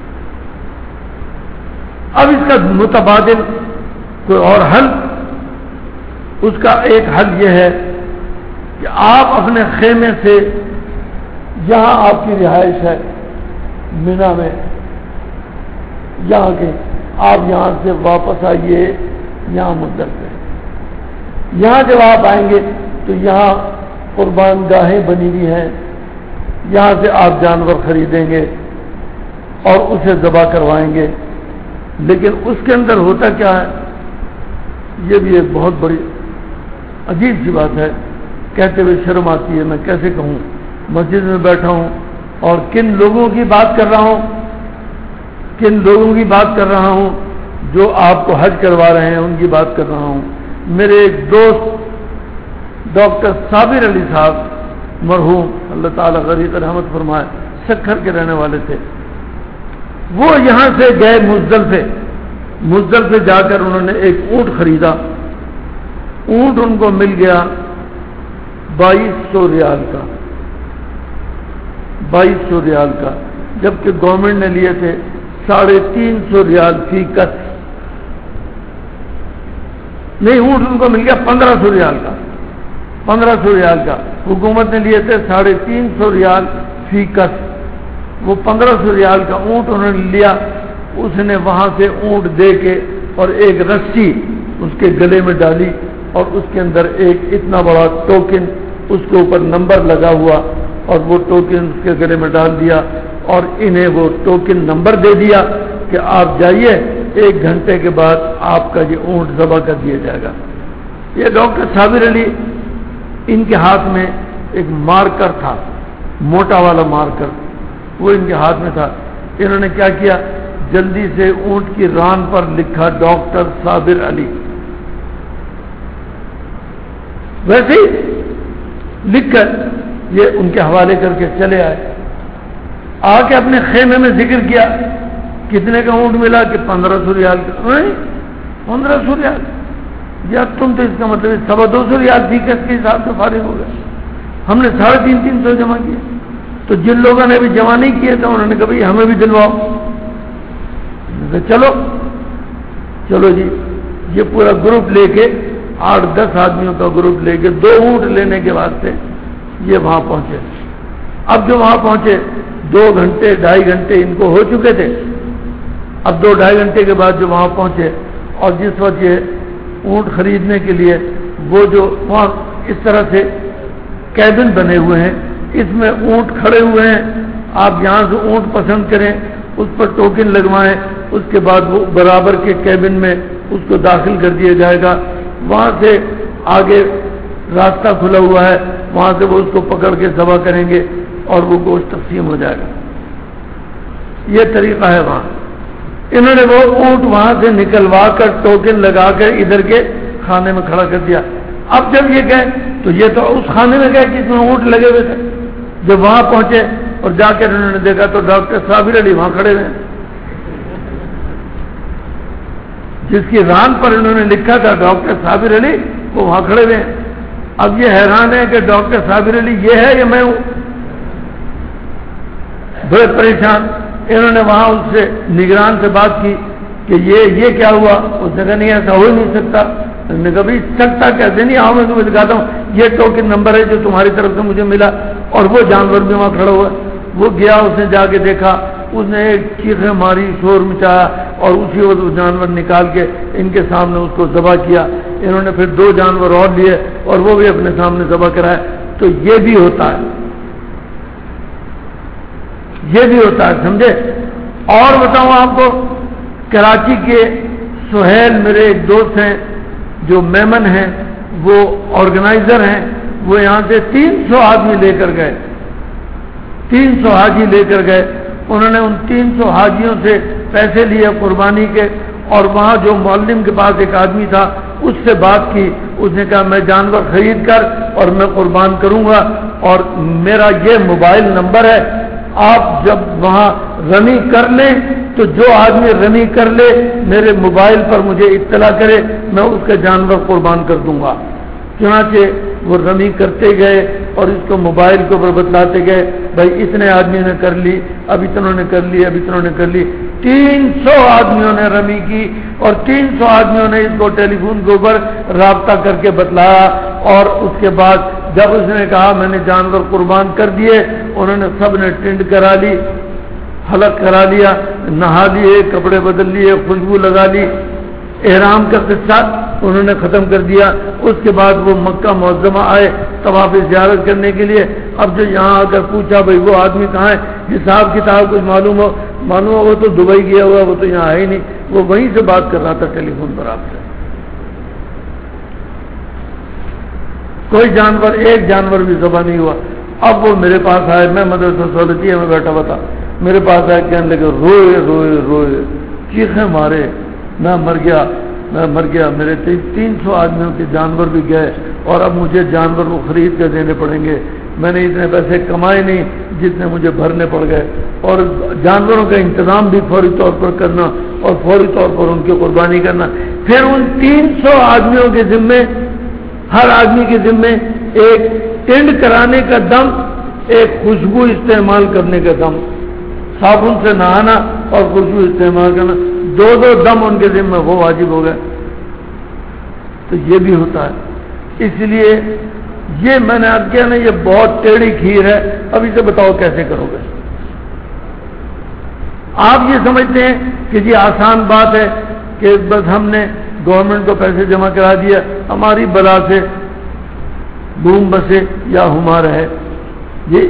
اب اس کا متبادل کوئی اور حل، اس کا ایک حل یہ ہے کہ آپ اپنے خیمے سے جہاں آپ کی رہائش ہے مینا میں، یہاں کے آپ یہاں سے واپس آئیے یہاں مدت ہے، یہاں جب آپ آئیں گے تو یہاں قربان گاہیں بنی ہوئی ہیں، یہاں سے آپ جانور خریدیں گے اور اسے ذبح کروائیں گے۔ لیکن اس کے اندر ہوتا کیا ہے، یہ بھی ایک بہت بڑی عجیب سی بات ہے، کہتے ہوئے شرم آتی ہے، میں کیسے کہوں، مسجد میں بیٹھا ہوں اور کن لوگوں کی بات کر رہا ہوں کن لوگوں کی بات کر رہا ہوں جو آپ کو حج کروا رہے ہیں، ان کی بات کر رہا ہوں۔ میرے ایک دوست ڈاکٹر صابر علی صاحب مرحوم، اللہ تعالیٰ غریق رحمت فرمائے، سکھر کے رہنے والے تھے، وہ یہاں سے گئے مزدلفے مزدلفے جا کر انہوں نے ایک اونٹ خریدا، اونٹ ان کو مل گیا بائیس سو ریال کا بائیس سو ریال کا جبکہ گورنمنٹ نے لیے تھے ساڑھے تین سو ریال فی کس، نہیں اونٹ ان کو مل گیا پندرہ سو ریال کا پندرہ سو ریال کا حکومت نے لیے تھے ساڑھے تین سو ریال فی کس، وہ پندرہ سو ریال کا اونٹ انہوں نے لیا، اس نے وہاں سے اونٹ دے کے اور ایک رسی اس کے گلے میں ڈالی اور اس کے اندر ایک اتنا بڑا ٹوکن اس کے اوپر نمبر لگا ہوا اور وہ ٹوکن اس کے گلے میں ڈال دیا اور انہیں وہ ٹوکن نمبر دے دیا کہ آپ جائیے، ایک گھنٹے کے بعد آپ کا یہ اونٹ ذبح کر دیا جائے گا۔ یہ ڈاکٹر صابر علی، ان کے ہاتھ میں ایک مارکر تھا، موٹا والا مارکر، وہ ان کے ہاتھ میں تھا۔ انہوں نے کیا کیا، جلدی سے اونٹ کی ران پر لکھا ڈاکٹر صابر علی، ویسے ہی لکھ کر یہ ان کے حوالے کر کے چلے آئے، آ کے اپنے خیمے میں ذکر کیا کتنے کا اونٹ ملا کہ پندرہ سو ریال کا۔ پندرہ سو ریال یا تم تو اس کا مطلب سوا دو سو ریال فیکس کے حساب سے فارغ ہو گئے، ہم نے ساڑھے تین تین سو جمع کیے۔ تو جن لوگوں نے بھی جمع نہیں کیے تھے انہوں نے کہا بھائی ہمیں بھی دلواؤ، چلو چلو جی، یہ پورا گروپ لے کے آٹھ دس آدمیوں کا گروپ لے کے دو اونٹ لینے کے واسطے یہ وہاں پہنچے۔ اب جو وہاں پہنچے دو گھنٹے ڈھائی گھنٹے ان کو ہو چکے تھے، اب دو ڈھائی گھنٹے کے بعد جو وہاں پہنچے اور جس وقت یہ اونٹ خریدنے کے لیے وہ جو وہاں اس طرح سے کیبن بنے ہوئے ہیں، اس میں اونٹ کھڑے ہوئے ہیں، آپ یہاں سے اونٹ پسند کریں، اس پر ٹوکن لگوائیں، اس کے بعد وہ برابر کے کیبن میں اس کو داخل کر دیا جائے گا، وہاں سے آگے راستہ کھلا ہوا ہے، وہاں سے وہ اس کو پکڑ کے ذبح کریں گے اور وہ گوشت تقسیم ہو جائے گا۔ یہ طریقہ ہے وہاں۔ انہوں نے وہ اونٹ وہاں سے نکلوا کر ٹوکن لگا کر ادھر کے کھانے میں کھڑا کر دیا۔ اب جب یہ گئے تو یہ تو اس کھانے میں گئے جس میں اونٹ لگے ہوئے تھے، جب وہاں پہنچے اور جا کر انہوں نے دیکھا تو ڈاکٹر صابر علی وہاں کھڑے ہوئے ہیں، جس کی ران پر انہوں نے لکھا تھا ڈاکٹر صابر علی، وہ وہاں کھڑے ہوئے ہیں۔ اب یہ حیران ہے کہ ڈاکٹر صابر علی یہ ہے یا میں ہوں، بڑے پریشان۔ انہوں نے وہاں اس سے نگران سے بات کی کہ یہ یہ کیا ہوا، اس نے کہا نہیں ایسا ہو ہی نہیں سکتا۔ انہوں نے کہا بھائی سکتا کیسے نہیں، آؤ میں تمہیں دکھاتا ہوں، یہ ٹوکن نمبر ہے جو تمہاری طرف سے مجھے ملا، اور وہ جانور بھی وہاں کھڑا ہوا۔ وہ گیا، اس نے جا کے دیکھا، اس نے ایک چیخیں ماری، شور مچایا اور اسی وقت وہ جانور نکال کے ان کے سامنے اس کو ذبح کیا۔ انہوں نے پھر دو جانور اور لیے اور وہ بھی اپنے سامنے ذبح کرائے۔ تو یہ بھی ہوتا ہے، یہ بھی ہوتا ہے، سمجھے؟ اور بتاؤں آپ کو، کراچی کے سہیل میرے ایک دوست ہیں جو میمن ہیں، وہ آرگنائزر ہیں، وہ یہاں سے تین سو آدمی لے کر گئے، تین سو حاجی لے کر گئے. انہوں نے ان تین سو حاجیوں سے پیسے لیے قربانی کے، اور وہاں جو معلم کے پاس ایک آدمی تھا اس سے بات کی. اس نے کہا میں جانور خرید کر اور میں قربان کروں گا، اور میرا یہ موبائل نمبر ہے، آپ جب وہاں رمی کر لیں تو جو آدمی رمی کر لے میرے موبائل پر مجھے اطلاع کرے، میں اس کا جانور قربان کر دوں گا. چنانچہ وہ رمی کرتے گئے اور اس کو موبائل کے اوپر بتلاتے گئے، بھائی اتنے آدمیوں نے کر لی، اب اتنوں نے کر لی، اب اتنوں نے کر لی. تین سو آدمیوں نے رمی کی، اور تین سو آدمیوں نے اس کو ٹیلی فون کے اوپر رابطہ کر کے بتلایا. اور اس کے بعد جب اس نے کہا میں نے جانور قربان کر دیے، انہوں نے سب نے ٹنڈ کرا لی، حلق کرا لیا، نہا لیے، کپڑے بدل لیے، خوشبو لگا لی. احرام کا قصہ انہوں نے ختم کر دیا. اس کے بعد وہ مکہ معظمہ آئے طواف زیارت کرنے کے لیے. اب جو یہاں آ کر پوچھا بھائی وہ آدمی کہاں ہے، حساب کتاب کچھ معلوم ہو معلوم ہو وہ تو دبئی گیا ہوا، وہ تو یہاں ہے ہی نہیں. وہ وہیں سے بات کر رہا تھا ٹیلی فون پر آپ سے. کوئی جانور، ایک جانور بھی ذبح نہیں ہوا. اب وہ میرے پاس آئے، میں مدرسہ سہولتیہ میں بیٹھا ہوا تھا، میرے پاس آئے کہنے لگے روئے روئے روئے چیخیں مارے، میں مر گیا میں مر گیا میرے تین سو آدمیوں کے جانور بھی گئے، اور اب مجھے جانور کو خرید کر دینے پڑیں گے. میں نے اتنے پیسے کمائے نہیں جتنے مجھے بھرنے پڑ گئے، اور جانوروں کا انتظام بھی فوری طور پر کرنا اور فوری طور پر ان کی قربانی کرنا. پھر ان تین سو آدمیوں کے ذمے، ہر آدمی کے ذمے ایک ٹینڈ کرانے کا دم، ایک خوشبو استعمال کرنے کا دم، صابن سے نہانا اور خوشبو استعمال کرنا، دو دو دم ان کے ذمہ وہ واجب ہو گئے. تو یہ بھی ہوتا ہے. اس لیے یہ میں نے آپ کیا نا، یہ بہت ٹیڑھی کھیر ہے. اب اسے بتاؤ کیسے کرو گے؟ آپ یہ سمجھتے ہیں کہ جی آسان بات ہے کہ بس ہم نے گورنمنٹ کو پیسے جمع کرا دیا، ہماری بلا سے بوم بسے یا ہمار ہے. یہ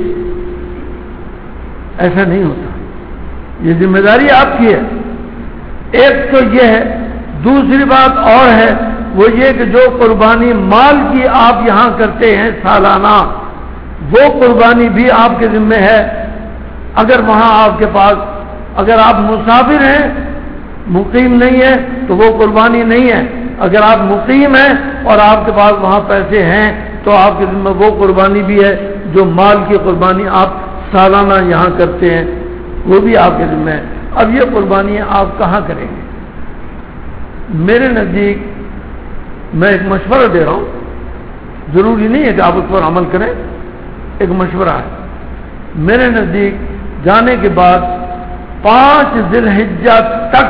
ایسا نہیں ہوتا، یہ ذمہ داری آپ کی ہے. ایک تو یہ ہے، دوسری بات اور ہے، وہ یہ کہ جو قربانی مال کی آپ یہاں کرتے ہیں سالانہ، وہ قربانی بھی آپ کے ذمہ ہے. اگر وہاں آپ کے پاس، اگر آپ مسافر ہیں، مقیم نہیں ہے، تو وہ قربانی نہیں ہے. اگر آپ مقیم ہیں اور آپ کے پاس وہاں پیسے ہیں تو آپ کے ذمہ وہ قربانی بھی ہے جو مال کی قربانی آپ سالانہ یہاں کرتے ہیں، وہ بھی آپ کے ذمہ ہے. اب یہ قربانیاں آپ کہاں کریں گے؟ میرے نزدیک میں ایک مشورہ دے رہا ہوں، ضروری نہیں ہے کہ آپ اس پر عمل کریں، ایک مشورہ ہے. میرے نزدیک جانے کے بعد پانچ ذی الحجہ تک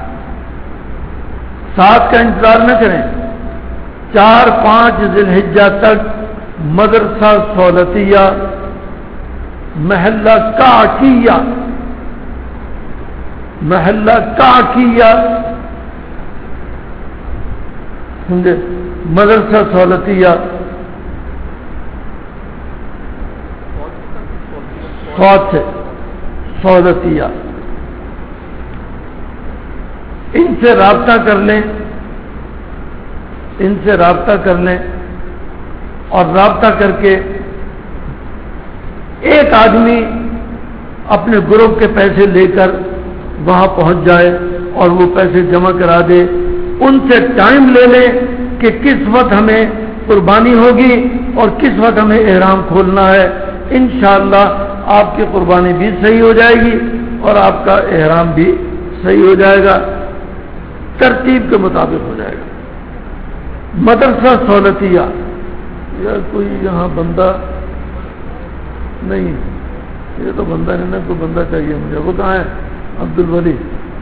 سات کا انتظار نہ کریں، چار پانچ ذی الحجہ تک مدرسہ سہولتیہ محلہ کاکیہ محلہ کاکیہ سمجھے، مدرسہ سہولتیہ سے سہولتیہ، ان سے رابطہ کر لیں ان سے رابطہ کر لیں اور رابطہ کر کے ایک آدمی اپنے گروپ کے پیسے لے کر وہاں پہنچ جائے اور وہ پیسے جمع کرا دے. ان سے ٹائم لے لیں کہ کس وقت ہمیں قربانی ہوگی اور کس وقت ہمیں احرام کھولنا ہے. انشاءاللہ آپ کی قربانی بھی صحیح ہو جائے گی اور آپ کا احرام بھی صحیح ہو جائے گا، ترتیب کے مطابق ہو جائے گا. مدرسہ سہولتیہ، یا کوئی یہاں بندہ نہیں، یہ تو بندہ نہیں نا، کوئی بندہ چاہیے مجھے. وہ کہاں ہے؟ عبد الولی.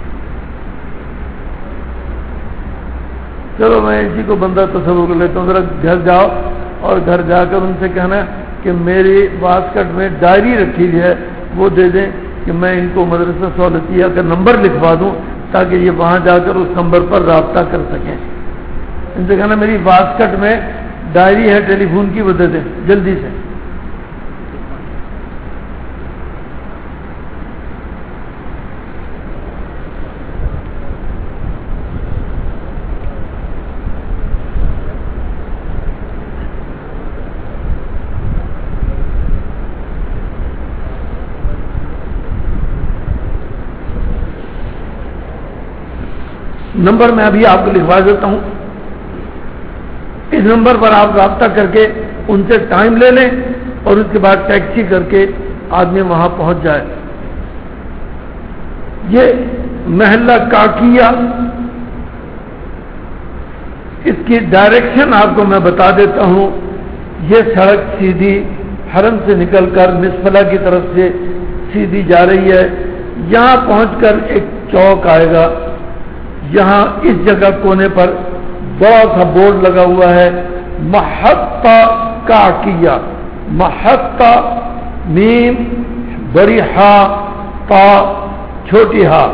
چلو میں اسی کو بندہ تصور کر لیتا ہوں. ذرا گھر جاؤ اور گھر جا کر ان سے کہنا کہ میری واسکٹ میں ڈائری رکھی ہوئی ہے، وہ دے دیں کہ میں ان کو مدرسہ سہولتیہ کا نمبر لکھوا دوں تاکہ یہ وہاں جا کر اس نمبر پر رابطہ کر سکیں. ان سے کہنا میری واسکٹ میں ڈائری ہے ٹیلی فون کی، وہ دے دیں جلدی سے. نمبر میں ابھی آپ کو لکھوا دیتا ہوں. اس نمبر پر آپ رابطہ کر کے ان سے ٹائم لے لیں اور اس کے بعد ٹیکسی کر کے آدمی وہاں پہنچ جائے. یہ محلہ کاکیہ، اس کی ڈائریکشن آپ کو میں بتا دیتا ہوں. یہ سڑک سیدھی حرم سے نکل کر مسفلہ کی طرف سے سیدھی جا رہی ہے. یہاں پہنچ کر ایک چوک آئے گا. یہاں اس جگہ کونے پر بڑا سا بورڈ لگا ہوا ہے محطہ کاکیہ. محطہ میم بڑی ہا تا چھوٹی ہا،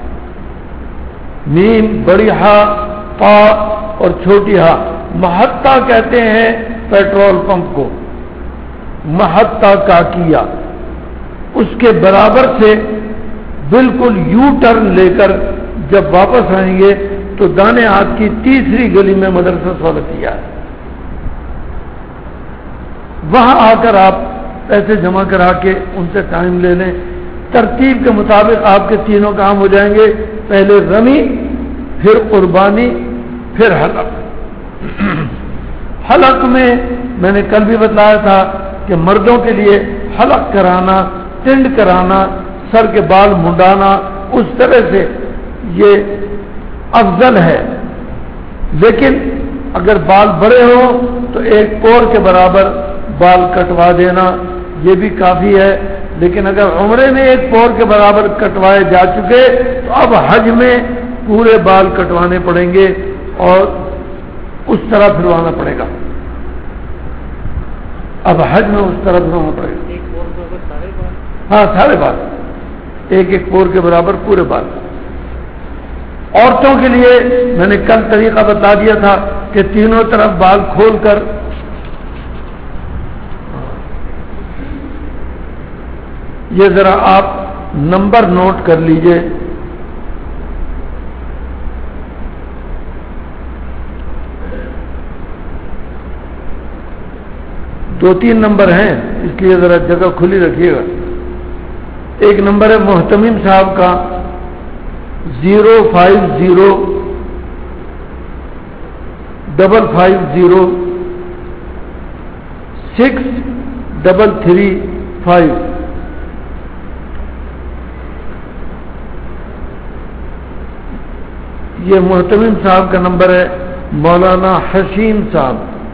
میم بڑی ہا تا اور چھوٹی ہا. محطہ کہتے ہیں پیٹرول پمپ کو، محطہ کاکیہ. اس کے برابر سے بالکل یو ٹرن لے کر جب واپس آئیں گے تو دانے ہاتھ کی تیسری گلی میں مدرسہ سولتیہ ہے. وہاں آ کر آپ پیسے جمع کرا کے ان سے ٹائم لے لیں. ترتیب کے مطابق آپ کے تینوں کام ہو جائیں گے. پہلے رمی، پھر قربانی، پھر حلق. حلق میں میں نے کل بھی بتلایا تھا کہ مردوں کے لیے حلق کرانا، ٹنڈ کرانا، سر کے بال منڈانا اس طرح سے یہ افضل ہے. لیکن اگر بال بڑے ہوں تو ایک پور کے برابر بال کٹوا دینا یہ بھی کافی ہے. لیکن اگر عمرے میں ایک پور کے برابر کٹوائے جا چکے تو اب حج میں پورے بال کٹوانے پڑیں گے اور اس طرح پھروانا پڑے گا. اب حج میں اس طرح پھروانا پڑے گا. ہاں سارے بال ایک ایک پور کے برابر پورے بال. عورتوں کے لیے میں نے کل طریقہ بتا دیا تھا کہ تینوں طرف بال کھول کر یہ ذرا آپ نمبر نوٹ کر لیجئے. دو تین نمبر ہیں اس لیے ذرا جگہ کھلی رکھیے گا. ایک نمبر ہے محتمم صاحب کا zero five zero double five zero six double three five. یہ محتمم صاحب کا نمبر ہے. مولانا حسین صاحب.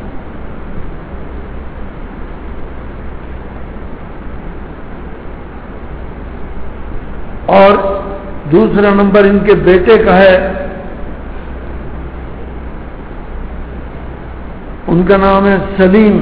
اور دوسرا نمبر ان کے بیٹے کا ہے، ان کا نام ہے Salim.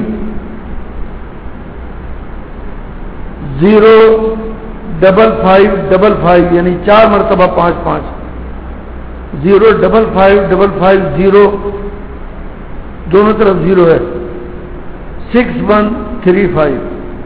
Zero double five double five یعنی چار مرتبہ پانچ پانچ. Zero double five double five zero دونوں طرف زیرو ہے. Six one three five.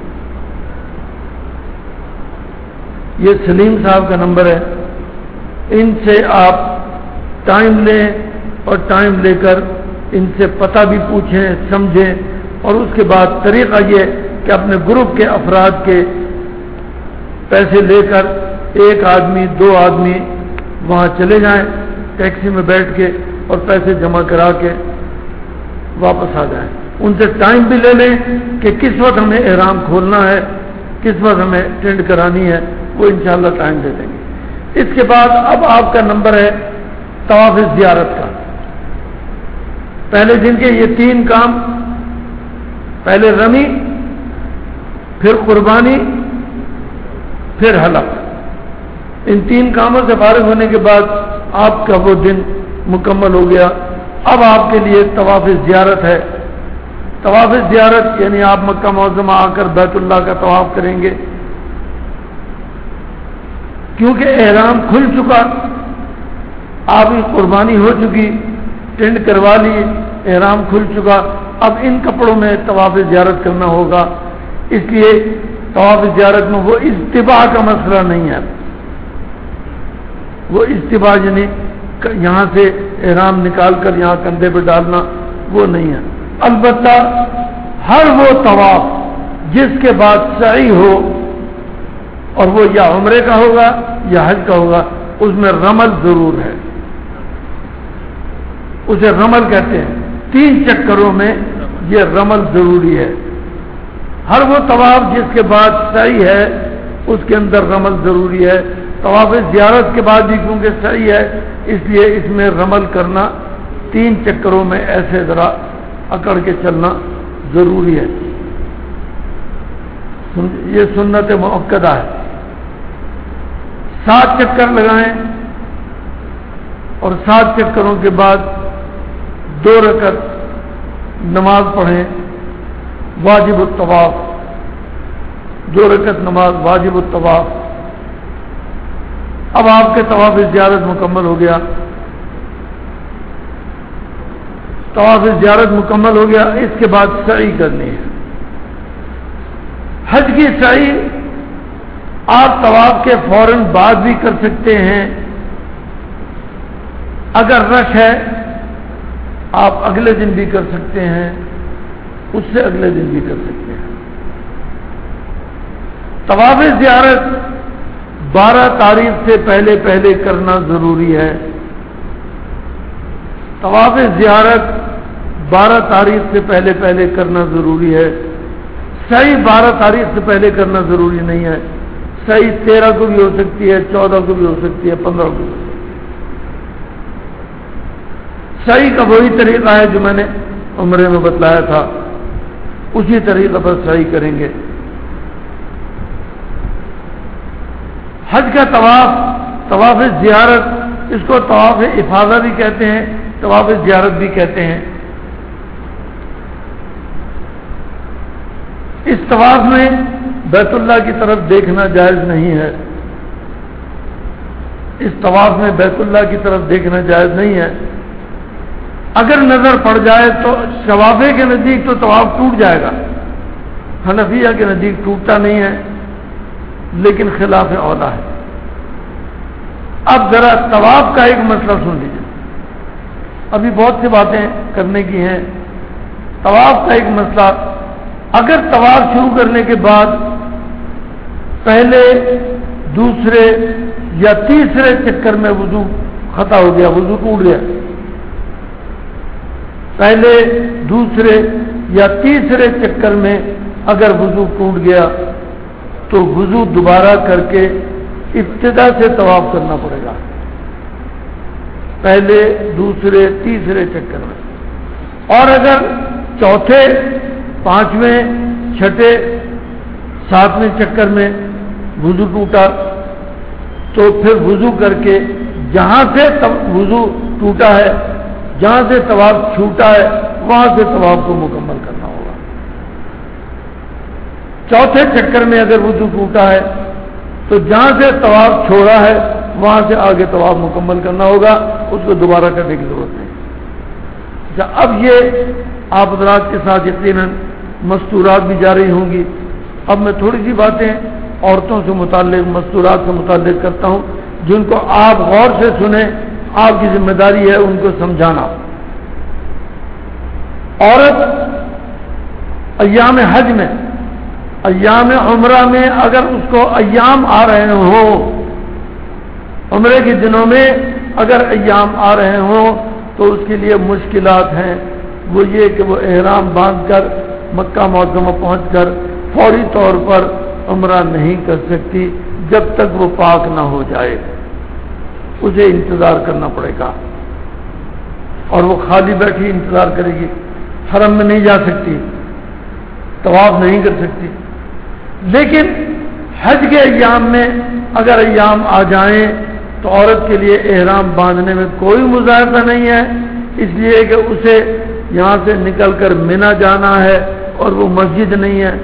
یہ سلیم صاحب کا نمبر ہے. ان سے آپ ٹائم لیں اور ٹائم لے کر ان سے پتہ بھی پوچھیں، سمجھیں. اور اس کے بعد طریقہ یہ کہ اپنے گروپ کے افراد کے پیسے لے کر ایک آدمی دو آدمی وہاں چلے جائیں ٹیکسی میں بیٹھ کے اور پیسے جمع کرا کے واپس آ جائیں. ان سے ٹائم بھی لے لیں کہ کس وقت ہمیں احرام کھولنا ہے، کس وقت ہمیں ٹینڈ کرانی ہے، وہ انشاءاللہ ٹائم دے دیں گے. اس کے بعد اب آپ کا نمبر ہے طواف زیارت کا. پہلے دن کے یہ تین کام، پہلے رمی، پھر قربانی، پھر حلق. ان تین کاموں سے فارغ ہونے کے بعد آپ کا وہ دن مکمل ہو گیا. اب آپ کے لیے طواف زیارت ہے. طواف زیارت یعنی آپ مکہ معظمہ آ کر بیت اللہ کا طواف کریں گے. کیونکہ احرام کھل چکا، آپ کی قربانی ہو چکی، ٹینڈ کروا لی، احرام کھل چکا. اب ان کپڑوں میں طواف زیارت کرنا ہوگا. اس لیے طواف زیارت میں وہ استباع کا مسئلہ نہیں ہے. وہ استباع یعنی یہاں سے احرام نکال کر یہاں کندھے پہ ڈالنا وہ نہیں ہے. البتہ ہر وہ طواف جس کے بعد سعی ہو اور وہ یا عمرے کا ہوگا یا حج کا ہوگا، اس میں رمل ضرور ہے. اسے رمل کہتے ہیں. تین چکروں میں یہ رمل ضروری ہے. ہر وہ طواف جس کے بعد سعی ہے اس کے اندر رمل ضروری ہے. طواف زیارت کے بعد بھی کیونکہ سعی ہے اس لیے اس میں رمل کرنا تین چکروں میں ایسے ذرا اکڑ کے چلنا ضروری ہے. یہ سنت مؤکدہ ہے. سات چکر لگائیں اور سات چکروں کے بعد دو رکعت نماز پڑھیں واجب الطواف. دو رکعت نماز واجب الطواف. اب آپ کے طواف زیارت مکمل ہو گیا. طواف زیارت مکمل ہو گیا. اس کے بعد سعی کرنی ہے. حج کی سعی آپ طواف کے فوراً بعد بھی کر سکتے ہیں. اگر رش ہے آپ اگلے دن بھی کر سکتے ہیں, اس سے اگلے دن بھی کر سکتے ہیں. طواف زیارت بارہ تاریخ سے پہلے پہلے کرنا ضروری ہے. طواف زیارت بارہ تاریخ سے پہلے پہلے کرنا ضروری ہے. سعی بارہ تاریخ سے پہلے کرنا ضروری نہیں ہے. سعی تیرہ کو بھی ہو سکتی ہے, چودہ کو بھی ہو سکتی ہے, پندرہ کو بھی ہو سکتی ہے. سعی کا وہی طریقہ ہے جو میں نے عمرے میں بتلایا تھا, اسی طریقے پر سعی کریں گے. حج کا طواف, طواف زیارت, اس کو طواف افاضہ بھی کہتے ہیں, طواف زیارت بھی کہتے ہیں. اس طواف میں بیت اللہ کی طرف دیکھنا جائز نہیں ہے. اس طواف میں بیت اللہ کی طرف دیکھنا جائز نہیں ہے. اگر نظر پڑ جائے تو شوافے کے نزدیک تو طواف ٹوٹ جائے گا. حنفیہ کے نزدیک ٹوٹتا نہیں ہے, لیکن خلاف اولا ہے. اب ذرا طواف کا ایک مسئلہ سن لیجیے. ابھی بہت سی باتیں کرنے کی ہیں. طواف کا ایک مسئلہ, اگر طواف شروع کرنے کے بعد پہلے دوسرے یا تیسرے چکر میں وضو خطا ہو گیا, وضو ٹوٹ گیا, پہلے دوسرے یا تیسرے چکر میں اگر وضو ٹوٹ گیا تو وضو دوبارہ کر کے ابتدا سے طواف کرنا پڑے گا. پہلے دوسرے تیسرے چکر میں. اور اگر چوتھے پانچویں چھٹے ساتویں چکر میں وضو ٹوٹا تو پھر وضو کر کے جہاں سے وضو ٹوٹا ہے, جہاں سے طواف چھوٹا ہے, وہاں سے طواف کو مکمل کرنا ہوگا. چوتھے چکر میں اگر وضو ٹوٹا ہے تو جہاں سے طواف چھوڑا ہے وہاں سے آگے طواف مکمل کرنا ہوگا, اس کو دوبارہ کرنے کی ضرورت نہیں. اب یہ آپ حضرات کے ساتھ یقیناً مستورات بھی جاری ہوں گی. اب میں تھوڑی سی باتیں عورتوں سے متعلق, مستورات سے متعلق کرتا ہوں جن کو آپ غور سے سنیں. آپ کی ذمہ داری ہے ان کو سمجھانا. عورت ایام حج میں, ایام عمرہ میں اگر اس کو ایام آ رہے ہوں, عمرے کے دنوں میں اگر ایام آ رہے ہوں تو اس کے لیے مشکلات ہیں. وہ یہ کہ وہ احرام باندھ کر مکہ معظمہ پہنچ کر فوری طور پر عمرہ نہیں کر سکتی جب تک وہ پاک نہ ہو جائے. اسے انتظار کرنا پڑے گا اور وہ خالی بیٹھی انتظار کرے گی. حرم میں نہیں جا سکتی, طواف نہیں کر سکتی. لیکن حج کے ایام میں اگر ایام آ جائیں تو عورت کے لیے احرام باندھنے میں کوئی مظاہرہ نہیں ہے, اس لیے کہ اسے یہاں سے نکل کر مینا جانا ہے اور وہ مسجد نہیں ہے.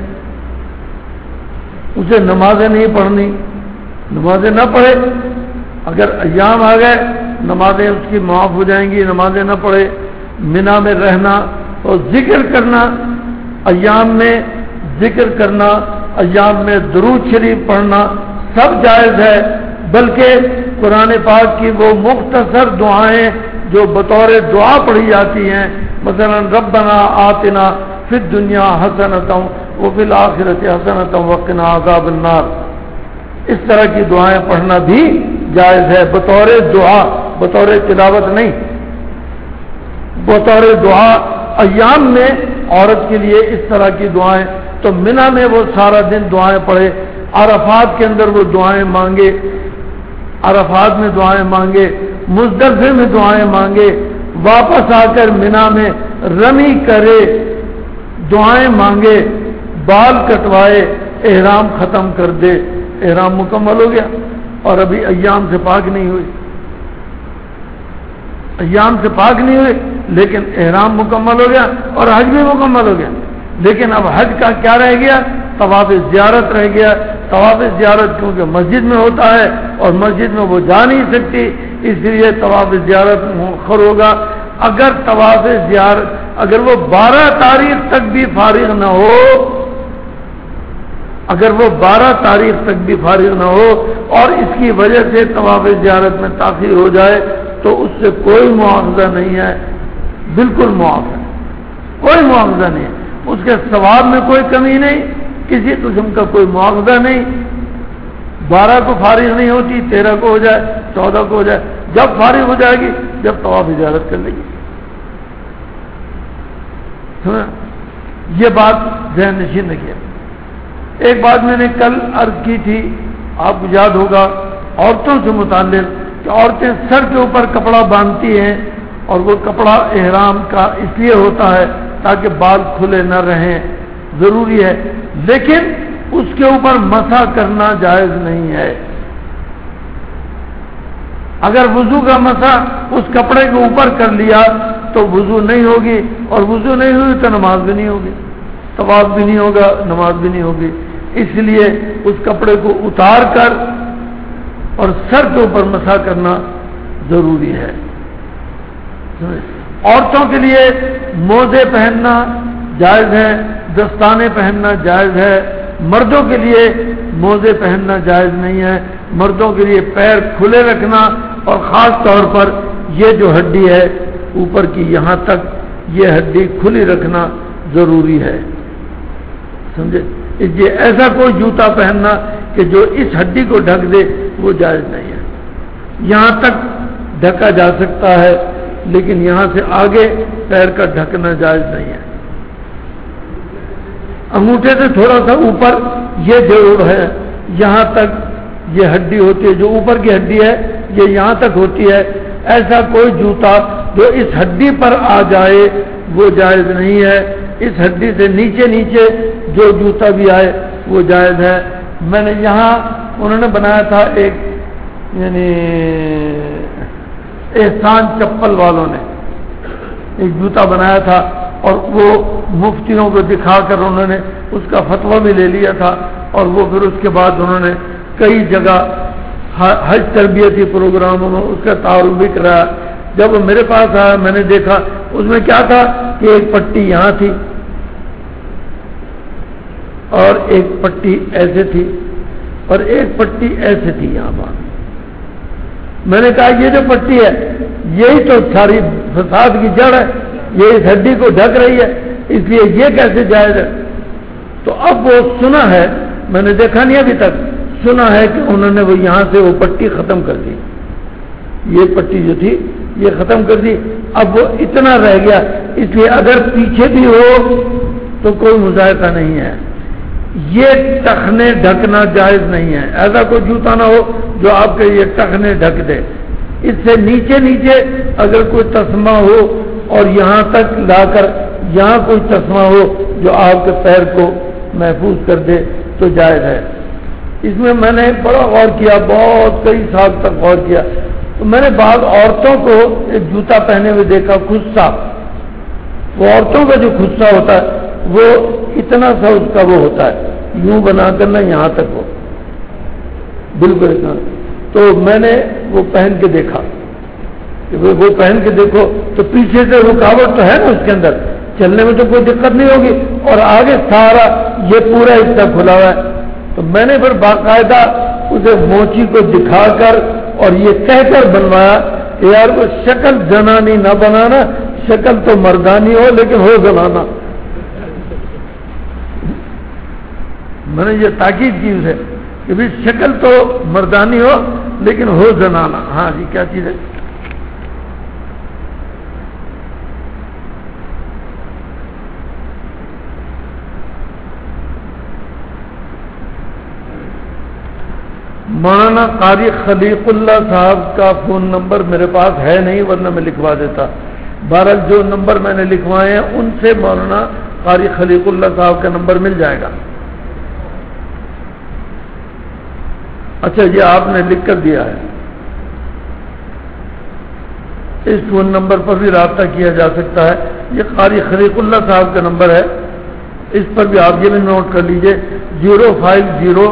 اسے نمازیں نہیں پڑھنی, نمازیں نہ پڑھے. اگر ایام آ گئے نمازیں اس کی معاف ہو جائیں گی, نمازیں نہ پڑھے. مینا میں رہنا اور ذکر کرنا, ایام میں ذکر کرنا, ایام میں درود شریف پڑھنا سب جائز ہے. بلکہ قرآن پاک کی وہ مختصر دعائیں جو بطور دعا پڑھی جاتی ہیں, مثلا ربنا آتنا فی الدنیا حسنۃ وفی الآخرۃ حسنۃ وقنا عذاب النار, اس طرح کی دعائیں پڑھنا بھی جائز ہے بطور دعا, بطور تلاوت نہیں. بطور دعا ایام میں عورت کے لیے اس طرح کی دعائیں، تو منا میں وہ سارا دن دعائیں پڑھے، عرفات کے اندر وہ دعائیں مانگے، عرفات میں دعائیں مانگے، مزدلفے میں دعائیں مانگے، واپس آ کر منا میں رمی کرے، دعائیں مانگے، بال کٹوائے، احرام ختم کر دے، احرام مکمل ہو گیا اور ابھی ایام سے پاک نہیں ہوئی، ایام سے پاک نہیں ہوئے لیکن احرام مکمل ہو گیا اور حج بھی مکمل ہو گیا، لیکن اب حج کا کیا رہ گیا؟ طواف زیارت رہ گیا۔ طواف زیارت کیونکہ مسجد میں ہوتا ہے اور مسجد میں وہ جا نہیں سکتی، اس لیے طواف زیارت مؤخر ہوگا۔ اگر طواف زیارت اگر وہ بارہ تاریخ تک بھی فارغ نہ ہو اگر وہ بارہ تاریخ تک بھی فارغ نہ ہو اور اس کی وجہ سے طواف زیارت میں تاخیر ہو جائے تو اس سے کوئی مواخذہ نہیں ہے، بالکل معاف ہے، کوئی مواخذہ نہیں ہے، اس کے ثواب میں کوئی کمی نہیں، کسی قسم کا کوئی مواخذہ نہیں۔ بارہ کو فارغ نہیں ہوتی، تیرہ کو ہو جائے، چودہ کو ہو جائے، جب فارغ ہو جائے گی جب طواف زیارت کر لے گی۔ یہ بات ذہن نشین رکھیے۔ ایک بات میں نے کل عرض کی تھی، آپ کو یاد ہوگا، عورتوں سے متعلق کہ عورتیں سر کے اوپر کپڑا باندھتی ہیں اور وہ کپڑا احرام کا اس لیے ہوتا ہے تاکہ بال کھلے نہ رہیں، ضروری ہے، لیکن اس کے اوپر مسح کرنا جائز نہیں ہے۔ اگر وضو کا مسح اس کپڑے کے اوپر کر لیا تو وضو نہیں ہوگی، اور وضو نہیں ہوگی تو نماز بھی نہیں ہوگی، طواف بھی نہیں ہوگا، نماز بھی نہیں ہوگی۔ اس لیے اس کپڑے کو اتار کر اور سر کے اوپر مسح کرنا ضروری ہے۔ عورتوں کے لیے موزے پہننا جائز ہے، دستانے پہننا جائز ہے، مردوں کے لیے موزے پہننا جائز نہیں ہے۔ مردوں کے لیے پیر کھلے رکھنا اور خاص طور پر یہ جو ہڈی ہے اوپر کی یہاں تک یہ ہڈی کھلی رکھنا ضروری ہے، سمجھے؟ یہ ایسا کوئی جوتا پہننا کہ جو اس ہڈی کو ڈھک دے وہ جائز نہیں ہے۔ یہاں تک ڈھکا جا سکتا ہے لیکن یہاں سے آگے پیر کا ڈھکنا جائز نہیں ہے۔ انگوٹھے سے تھوڑا سا اوپر یہ ضرور ہے، یہاں تک یہ ہڈی ہوتی ہے، جو اوپر کی ہڈی ہے یہ یہاں تک ہوتی ہے۔ ایسا کوئی جوتا جو اس ہڈی پر آ جائے وہ جائز نہیں ہے۔ اس ہڈی سے نیچے نیچے جو جوتا بھی آئے وہ جائز ہے۔ میں نے یہاں انہوں نے بنایا تھا ایک، یعنی احسان چپل والوں نے ایک جوتا بنایا تھا اور وہ مفتیوں کو دکھا کر انہوں نے اس کا فتویٰ بھی لے لیا تھا، اور وہ پھر اس کے بعد انہوں نے کئی جگہ حج تربیتی پروگراموں میں اس کا تعارف بھی کرایا۔ جب وہ میرے پاس آیا میں نے دیکھا اس میں کیا تھا کہ ایک پٹی یہاں تھی اور ایک پٹی ایسے تھی اور ایک پٹی ایسے تھی یہاں پر۔ میں نے کہا یہ جو پٹی ہے یہی تو ساری فساد کی جڑ ہے، یہ اس ہڈی کو ڈھک رہی ہے، اس لیے یہ کیسے جائز ہے؟ تو اب وہ سنا ہے، میں نے دیکھا نہیں ابھی تک، سنا ہے کہ انہوں نے وہ یہاں سے وہ پٹی ختم کر دی، یہ پٹی جو تھی یہ ختم کر دی، اب وہ اتنا رہ گیا، اس لیے اگر پیچھے بھی ہو تو کوئی مذائقہ نہیں ہے۔ یہ ٹخنے ڈھکنا جائز نہیں ہے، ایسا کوئی جوتا نہ ہو جو آپ کے یہ ٹخنے ڈھک دے۔ اس سے نیچے نیچے اگر کوئی تسمہ ہو اور یہاں تک لا کر یہاں کوئی تسمہ ہو جو آپ کے پیر کو محفوظ کر دے تو جائز ہے۔ اس میں میں نے بڑا غور کیا، بہت کئی سال تک غور کیا، تو میں نے بعض عورتوں کو ایک جوتا پہنے ہوئے دیکھا، خصہ، وہ عورتوں کا جو خصہ ہوتا ہے وہ اتنا سا اس کا وہ ہوتا ہے، یوں بنا کر نہ یہاں تک ہو، بالکل اتنا۔ تو میں نے وہ پہن کے دیکھا کہ وہ پہن کے دیکھو تو پیچھے سے رکاوٹ تو ہے نا اس کے اندر، چلنے میں تو کوئی دقت نہیں ہوگی، اور آگے سارا یہ پورا حصہ کھلا ہوا ہے۔ تو میں نے پھر باقاعدہ اسے موچی کو دکھا کر اور یہ کہہ کر بنوایا کہ یار وہ شکل زنانی نہ بنانا، شکل تو مردانی ہو لیکن ہو زنانا۔ میں نے یہ تاکید کی اسے کہ بھی شکل تو مردانی ہو لیکن ہو زنانا۔ ہاں جی، کیا چیز ہے؟ مولانا قاری خلیق اللہ صاحب کا فون نمبر میرے پاس ہے نہیں، ورنہ میں لکھوا دیتا۔ بہرحال جو نمبر میں نے لکھوائے ہیں ان سے مولانا قاری خلیق اللہ صاحب کا نمبر مل جائے گا۔ اچھا یہ آپ نے لکھ کر دیا ہے، اس فون نمبر پر بھی رابطہ کیا جا سکتا ہے۔ یہ قاری خلیق اللہ صاحب کا نمبر ہے، اس پر بھی آپ یہ بھی نوٹ کر لیجئے، زیرو فائیو زیرو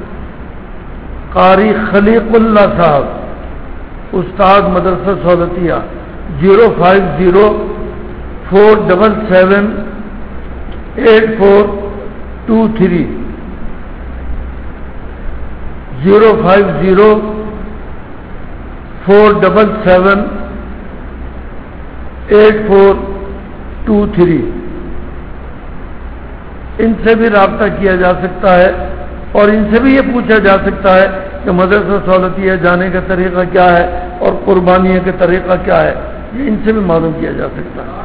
قاری خلیق اللہ صاحب استاد مدرسہ سہولتیہ، zero five zero four double seven eight four two three, zero five zero four double seven eight four two three, ان سے بھی رابطہ کیا جا سکتا ہے، اور ان سے بھی یہ پوچھا جا سکتا ہے کہ مدرسہ سہولتیہ جانے کا طریقہ کیا ہے اور قربانی کا طریقہ کیا ہے، یہ ان سے بھی معلوم کیا جا سکتا ہے۔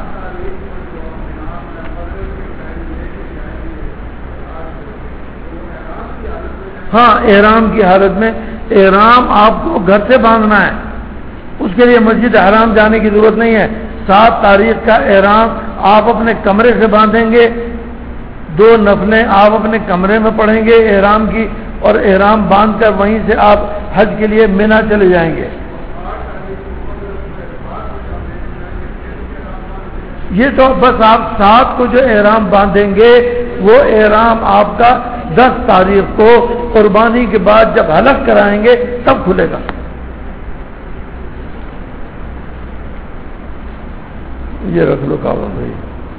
ہاں احرام کی حالت میں، احرام آپ کو گھر سے باندھنا ہے، اس کے لیے مسجد حرام جانے کی ضرورت نہیں ہے۔ سات تاریخ کا احرام آپ اپنے کمرے سے باندھیں گے، دو نفلیں آپ اپنے کمرے میں پڑھیں گے احرام کی، اور احرام باندھ کر وہیں سے آپ حج کے لیے مینا چلے جائیں گے۔ یہ تو بس آپ سات کو جو احرام باندھیں گے وہ احرام آپ کا دس تاریخ کو قربانی کے بعد جب حلق کرائیں گے تب کھلے گا۔ یہ رکھ لو کعبہ بھائی۔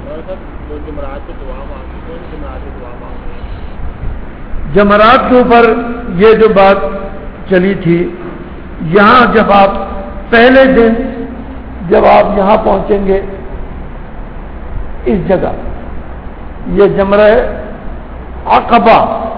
جمرات کے اوپر یہ جو بات چلی تھی، یہاں جب آپ پہلے دن جب آپ یہاں پہنچیں گے اس جگہ، یہ جمرہ عقبہ،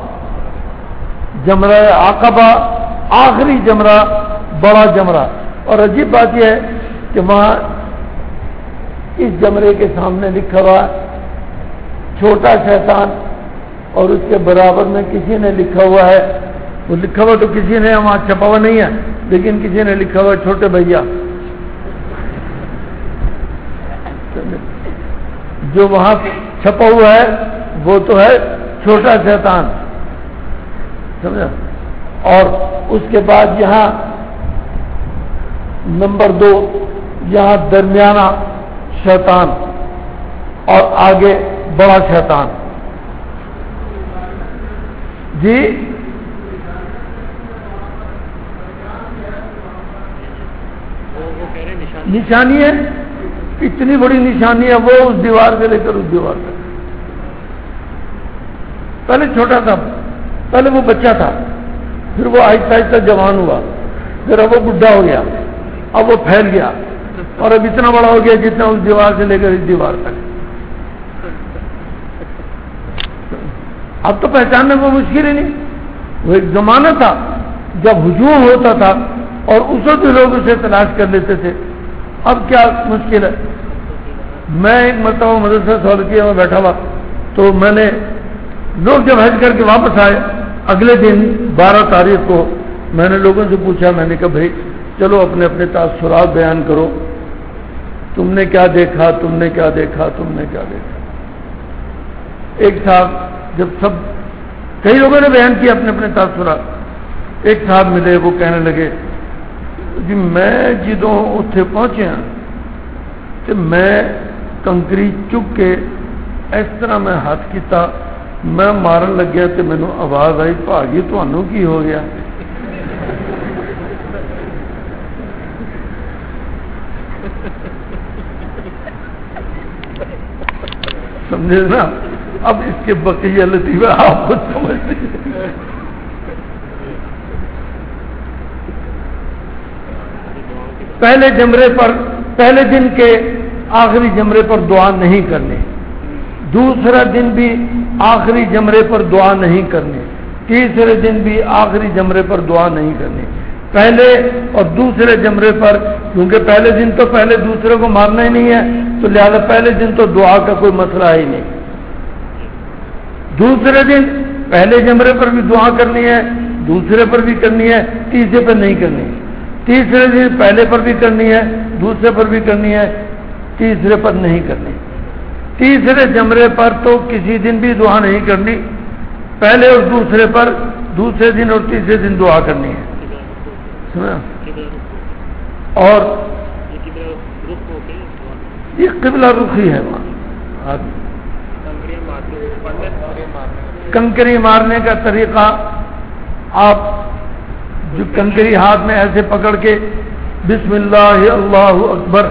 جمرہ عقبہ آخری جمرہ، بڑا جمرہ، اور عجیب بات یہ ہے کہ وہاں اس جمرے کے سامنے لکھا ہوا چھوٹا شیطان، اور اس کے برابر میں کسی نے لکھا ہوا ہے، وہ لکھا ہوا تو کسی نے وہاں چھپا ہوا نہیں ہے، لیکن کسی نے لکھا ہوا چھوٹے بھیا، جو وہاں چھپا ہوا ہے وہ تو ہے چھوٹا شیطان، سمجھا؟ اور اس کے بعد یہاں نمبر دو، یہاں درمیانہ شیطان، اور آگے بڑا شیطان۔ جی نشانی ہے، اتنی بڑی نشانی ہے، وہ اس دیوار سے لے کر اس دیوار تک۔ پہلے چھوٹا تھا، پہلے وہ بچہ تھا، پھر وہ آہستہ آہستہ جوان ہوا، پھر اب وہ بڈھا ہو گیا، اب وہ پھیل گیا، اور اب اتنا بڑا ہو گیا جتنا اس دیوار سے لے کر اس دیوار تک۔ اب تو پہچاننے کو مشکل ہی نہیں۔ وہ ایک زمانہ تھا جب ہجوم ہوتا تھا اور اس وقت لوگ اسے تلاش کر لیتے تھے، اب کیا مشکل ہے۔ میں ایک مرتبہ مدرسہ سہولتیہ میں بیٹھا ہوا، تو میں نے لوگ جب حج کر کے واپس آئے اگلے دن بارہ تاریخ کو، میں نے لوگوں سے پوچھا، میں نے کہا بھائی چلو اپنے اپنے تاثرات بیان کرو، تم نے کیا دیکھا، تم نے کیا دیکھا، تم نے کیا دیکھا۔ ایک صاحب، جب سب کئی لوگوں نے بیان کیا اپنے اپنے تاثرات، ایک صاحب ملے، وہ کہنے لگے جی میں جدوں اتنے پہنچے ہاں کہ میں کنکری چک کے اس طرح میں ہاتھ کیتا، میں مارن لگیا تو مینوں آواز آئی بھاگی تمہوں کی ہو گیا۔ سمجھے نا؟ اب اس کے بقیہ لطیفہ آپ خود سمجھتے ہیں۔ پہلے جمرے پر، پہلے دن کے آخری جمرے پر دعا نہیں کرنی، دوسرا دن بھی آخری جمرے پر دعا نہیں کرنی، تیسرے دن بھی آخری جمرے پر دعا نہیں کرنی۔ پہلے اور دوسرے جمرے پر، کیونکہ پہلے دن تو پہلے دوسرے کو مارنا ہی نہیں ہے، تو لہذا پہلے دن تو دعا کا کوئی مسئلہ ہی نہیں۔ دوسرے دن پہلے جمرے پر بھی دعا کرنی ہے، دوسرے پر بھی کرنی ہے، تیسرے پر نہیں کرنی، تیسرے دن پہلے پر بھی کرنی ہے، دوسرے پر بھی کرنی ہے، تیسرے پر نہیں کرنی۔ تیسرے جمرے پر تو کسی دن بھی دعا نہیں کرنی، پہلے اور دوسرے پر دوسرے دن اور تیسرے دن دعا کرنی ہے، سنا؟ اور یہ قبلہ رخی ہے وہاں۔ کنکری مارنے کا طریقہ، آپ جو کنکری ہاتھ میں ایسے پکڑ کے بسم اللہ اللہ اکبر۔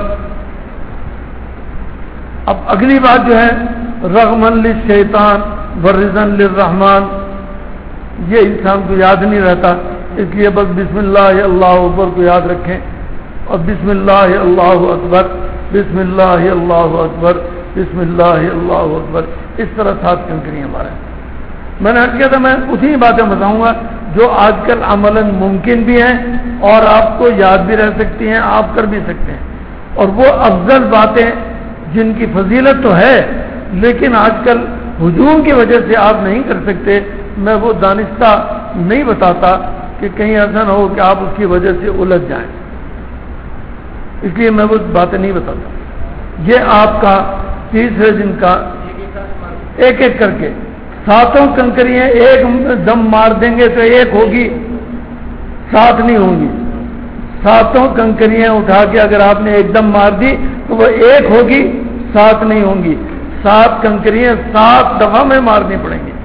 اب اگلی بات جو ہے رغمن للشیطان ورزن للرحمن، یہ انسان کو یاد نہیں رہتا، اس لیے بس بسم اللہ اللہ اکبر کو یاد رکھیں، اور بسم اللہ اللہ اکبر، بسم اللہ اللہ اکبر، بسم اللہ اللہ اکبر، اس طرح سات کنکری ہمارے۔ میں نے عرض کیا تھا میں اتنی باتیں بتاؤں گا جو آج کل عملاً ممکن بھی ہیں اور آپ کو یاد بھی رہ سکتی ہیں، آپ کر بھی سکتے ہیں، اور وہ افضل باتیں جن کی فضیلت تو ہے لیکن آج کل ہجوم کی وجہ سے آپ نہیں کر سکتے، میں وہ دانستہ نہیں بتاتا کہ کہیں ایسا نہ ہو کہ آپ اس کی وجہ سے الجھ جائیں، اس لیے میں وہ باتیں نہیں بتاتا۔ یہ آپ کا تیسرے دن کا ایک ایک کر کے ساتوں کنکریاں ایک دم مار دیں گے تو ایک ہوگی، سات نہیں ہوں گی۔ ساتوں کنکریاں اٹھا کے اگر آپ نے ایک دم مار دی تو وہ ایک ہوگی، سات نہیں ہوں گی۔ سات کنکریاں سات دفعہ میں مارنی پڑیں گی۔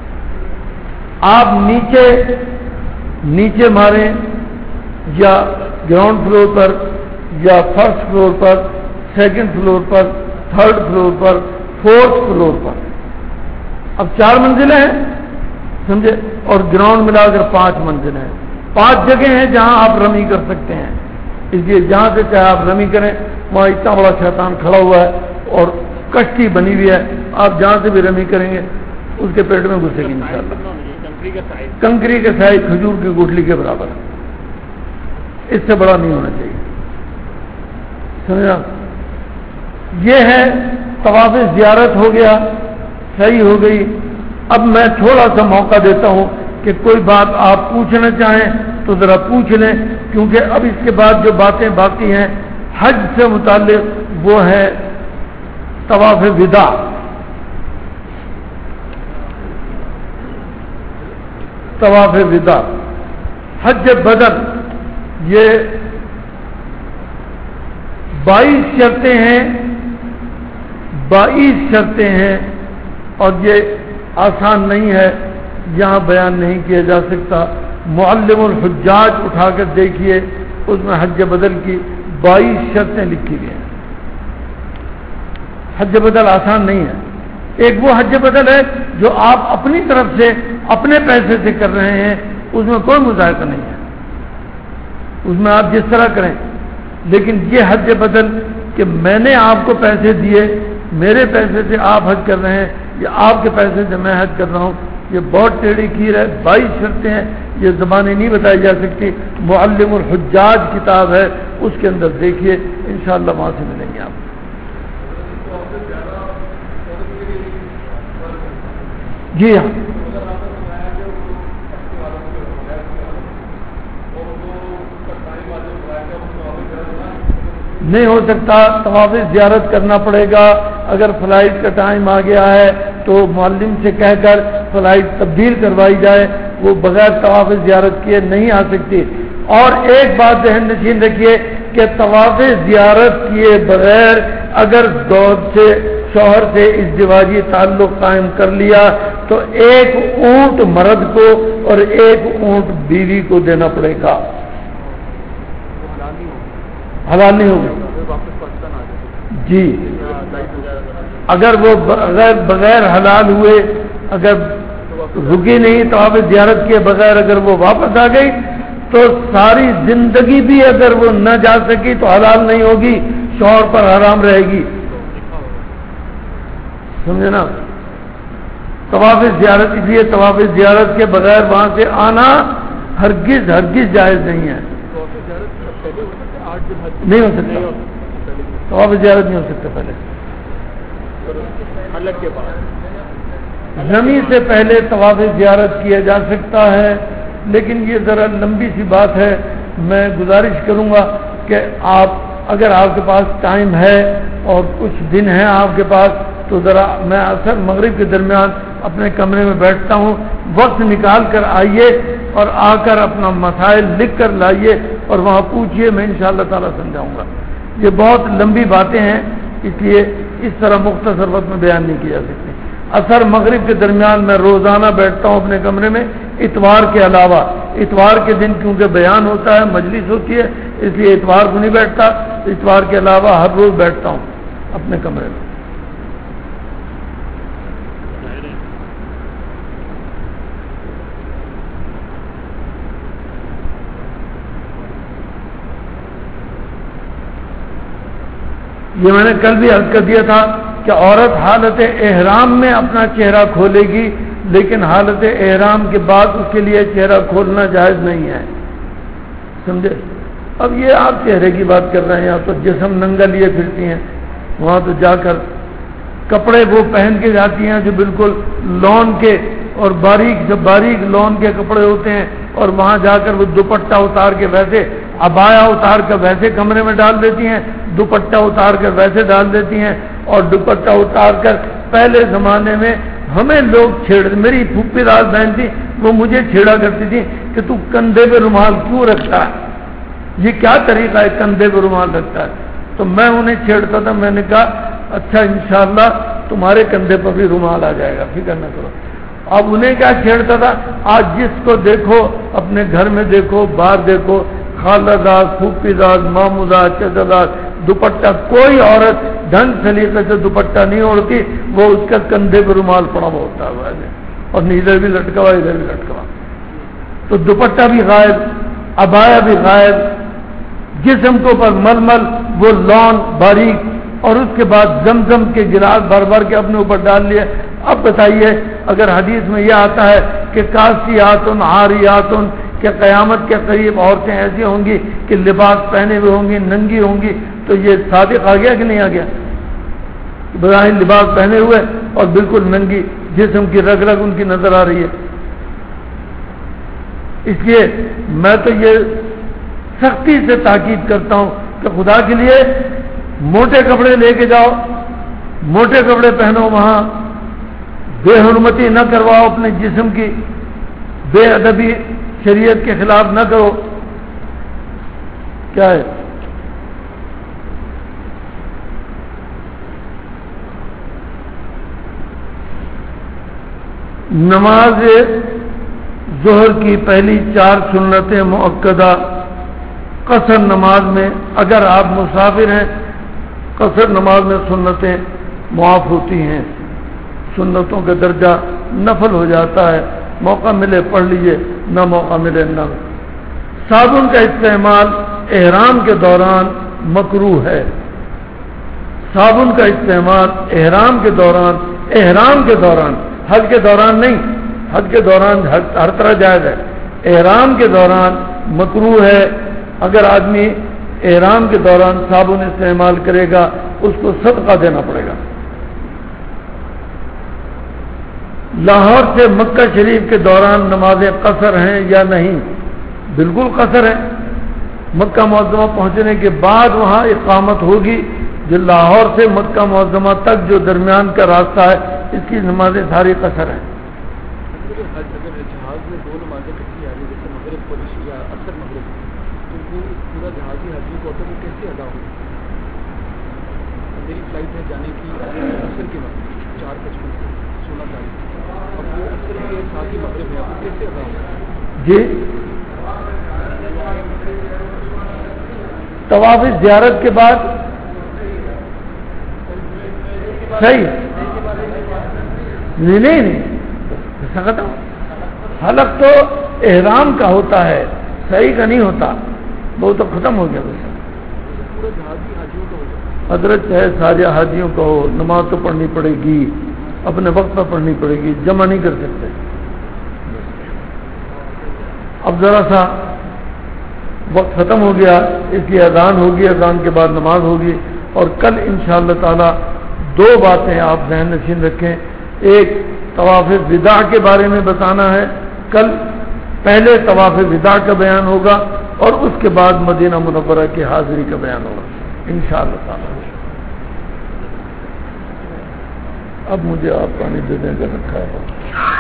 آپ نیچے نیچے ماریں یا گراؤنڈ فلور پر یا فرسٹ فلور پر، سیکنڈ فلور پر، تھرڈ فلور پر، فورتھ فلور پر، اب چار منزلیں ہیں سمجھے، اور گراؤنڈ ملا کر پانچ منزلیں ہیں، پانچ جگہ ہیں جہاں آپ رمی کر سکتے ہیں، اس لیے جہاں سے چاہے آپ رمی کریں، وہاں اتنا بڑا شیطان کھڑا ہوا ہے اور کشتی بنی ہوئی ہے، آپ جہاں سے بھی رمی کریں گے اس کے پیٹ میں گھسے گی انشاءاللہ۔ کنکری کا سائز کھجور کی گٹلی کے برابر ہے، اس سے بڑا نہیں ہونا چاہیے، سمجھا؟ یہ ہے طواف زیارت ہو گیا، صحیح ہو گئی۔ اب میں تھوڑا سا موقع دیتا ہوں کہ کوئی بات آپ پوچھنا چاہیں تو ذرا پوچھ لیں، کیونکہ اب اس کے بعد جو باتیں باقی ہیں حج سے متعلق وہ ہے طواف وداع۔ طواف وداع، حج بدر، یہ بائیس شرطیں ہیں، بائیس شرطیں ہیں، اور یہ آسان نہیں ہے، یہاں بیان نہیں کیا جا سکتا۔ معلم الحجاج اٹھا کر دیکھیے، اس میں حج بدل کی بائیس شرطیں لکھی گئی ہیں۔ حج بدل آسان نہیں ہے۔ ایک وہ حج بدل ہے جو آپ اپنی طرف سے اپنے پیسے سے کر رہے ہیں، اس میں کوئی مذائقہ نہیں ہے، اس میں آپ جس طرح کریں، لیکن یہ حج بدل کہ میں نے آپ کو پیسے دیے، میرے پیسے سے آپ حج کر رہے ہیں یا آپ کے پیسے سے میں حج کر رہا ہوں، یہ بہت ٹیڑھی کیر ہے، بائیس شرطیں ہیں، یہ زبانیں نہیں بتائی جا سکتی۔ معلم الحجاج کتاب ہے، اس کے اندر دیکھیے، انشاءاللہ وہاں سے ملیں گے آپ۔ جی ہاں، نہیں ہو سکتا، طواف زیارت کرنا پڑے گا۔ اگر فلائٹ کا ٹائم آ گیا ہے تو معلم سے کہہ کر فلائٹ تبدیل کروائی جائے، وہ بغیر طواف زیارت کیے نہیں آ سکتی۔ اور ایک بات ذہن نشین رکھیے کہ طواف زیارت کیے بغیر اگر دور سے شوہر سے ازدواجی تعلق قائم کر لیا تو ایک اونٹ مرد کو اور ایک اونٹ بیوی کو دینا پڑے گا، حلال نہیں ہوگا جی۔ اگر وہ بغیر بغیر حلال ہوئے، اگر رکی نہیں طواف زیارت کے بغیر اگر وہ واپس آ گئی تو ساری زندگی بھی اگر وہ نہ جا سکی تو حلال نہیں ہوگی، شوہر پر حرام رہے گی، سمجھے نا؟ طواف زیارت، اس لیے طواف زیارت کے بغیر وہاں سے آنا ہرگز ہرگز جائز نہیں ہے، نہیں ہو سکتا، طواف زیارت نہیں ہو سکتا پہلے، رمی سے پہلے طواف زیارت کیا جا سکتا ہے، لیکن یہ ذرا لمبی سی بات ہے. میں گزارش کروں گا کہ آپ اگر آپ کے پاس ٹائم ہے اور کچھ دن ہیں آپ کے پاس تو ذرا میں اکثر مغرب کے درمیان اپنے کمرے میں بیٹھتا ہوں, وقت نکال کر آئیے اور آ کر اپنا مسائل لکھ کر لائیے اور وہاں پوچھیے, میں انشاءاللہ تعالیٰ سمجھاؤں گا. یہ بہت لمبی باتیں ہیں اس لیے اس طرح مختصر وقت میں بیان نہیں کیا جا سکتی. اثر مغرب کے درمیان میں روزانہ بیٹھتا ہوں اپنے کمرے میں, اتوار کے علاوہ. اتوار کے دن کیونکہ بیان ہوتا ہے, مجلس ہوتی ہے, اس لیے اتوار کو نہیں بیٹھتا. اتوار کے علاوہ ہر روز بیٹھتا ہوں اپنے کمرے میں. یہ میں نے کل بھی عرض کر دیا تھا کہ عورت حالت احرام میں اپنا چہرہ کھولے گی, لیکن حالت احرام کے بعد اس کے لیے چہرہ کھولنا جائز نہیں ہے, سمجھے. اب یہ آپ چہرے کی بات کر رہے ہیں, آپ تو جسم ننگا لیے پھرتی ہیں, وہاں تو جا کر کپڑے وہ پہن کے جاتی ہیں جو بالکل لون کے اور باریک جو باریک لون کے کپڑے ہوتے ہیں, اور وہاں جا کر وہ دوپٹہ اتار کے ویسے عبایا اتار کر ویسے کمرے میں ڈال دیتی ہیں, دوپٹہ اتار کر ویسے ڈال دیتی ہیں, اور دوپٹہ اتار کر پہلے زمانے میں ہمیں لوگ چھیڑ, میری پھوپھی داد بہن تھی وہ مجھے چھیڑا کرتی تھی کہ تو کندھے پہ رومال کیوں رکھتا ہے, یہ کیا طریقہ ہے کندھے پہ رومال رکھتا ہے. تو میں انہیں چھیڑتا تھا, میں نے کہا اچھا انشاءاللہ تمہارے کندھے پر بھی رومال آ جائے گا, فکر نہ کرو. اب انہیں کیا چھیڑتا تھا, آج جس کو دیکھو اپنے گھر میں دیکھو, باہر دیکھو, خالہ داد, پھوپھی داد, ماموں داد, چچا داد, دوپٹہ, کوئی عورت ڈھنگ سلیقے سے دوپٹہ نہیں اوڑھتی, وہ اس کا کندھے پہ رومال پڑا ہوا ہوتا ہے اور ادھر بھی لٹکا ہوا ادھر بھی لٹکا ہوا. تو دوپٹہ بھی غائب, عبایا بھی غائب, جسم کو پر ململ وہ لون باریک, اور اس کے بعد زمزم کے گلاس بھر بھر کے اپنے اوپر ڈال لیے. اب بتائیے اگر حدیث میں یہ آتا ہے کہ کاسیاتن عاریاتن, کہ قیامت کے قریب عورتیں ایسی ہوں گی کہ لباس پہنے ہوئے ہوں گی, ننگی ہوں گی, تو یہ صادق آ گیا کہ نہیں آ گیا؟ بظاہر لباس پہنے ہوئے اور بالکل ننگی, جسم کی رگ رگ ان کی نظر آ رہی ہے. اس لیے میں تو یہ سختی سے تاکید کرتا ہوں کہ خدا کے لیے موٹے کپڑے لے کے جاؤ, موٹے کپڑے پہنو, وہاں بے حرمتی نہ کرواؤ اپنے جسم کی, بے ادبی شریعت کے خلاف نہ کرو. کیا ہے نماز ظہر کی پہلی چار سنتیں مؤکدہ قصر نماز میں, اگر آپ مسافر ہیں قصر نماز میں سنتیں معاف ہوتی ہیں, سنتوں کا درجہ نفل ہو جاتا ہے, موقع ملے پڑھ لیجئے, نہ موقع ملے نہ. صابن کا استعمال احرام کے دوران مکروہ ہے, صابن کا استعمال احرام کے دوران, احرام کے دوران, حج کے دوران نہیں, حج کے دوران ہر طرح جائز ہے, احرام کے دوران مکروہ ہے. اگر آدمی احرام کے دوران صابن استعمال کرے گا اس کو صدقہ دینا پڑے گا. لاہور سے مکہ شریف کے دوران نمازیں قصر ہیں یا نہیں؟ بالکل قصر ہے. مکہ معظمہ پہنچنے کے بعد وہاں اقامت ہوگی. جو لاہور سے مکہ معظمہ تک جو درمیان کا راستہ ہے اس کی نمازیں ساری قصر ہیں. میری فلائٹ ہے جانے کی اثر کے وقت چار پچپن سے سولہ تاریخ, اب وہ اثر کے ساتھ ہی مغرب ہے, آپ کیسے ادا ہوگا؟ جی طواف زیارت کے بعد صحیح نہیں نہیں نہیں سکتا. حلق تو احرام کا ہوتا ہے, صحیح کا نہیں ہوتا, وہ تو ختم ہو گیا. حضرت ہے سارے حاجیوں کو نماز تو پڑھنی پڑے گی, اپنے وقت پر پڑھنی پڑے گی, جمع نہیں کر سکتے. اب ذرا سا وقت ختم ہو گیا, اس لیے اذان ہوگی, اذان کے بعد نماز ہوگی. اور کل انشاءاللہ تعالی دو باتیں آپ ذہن نشین رکھیں. ایک طواف وداع کے بارے میں بتانا ہے کل, پہلے طواف وداع کا بیان ہوگا اور اس کے بعد مدینہ منورہ کی حاضری کا بیان ہوگا انشاءاللہ تعالی۔ اب مجھے آپ پانی دینے کا رکھا ہے۔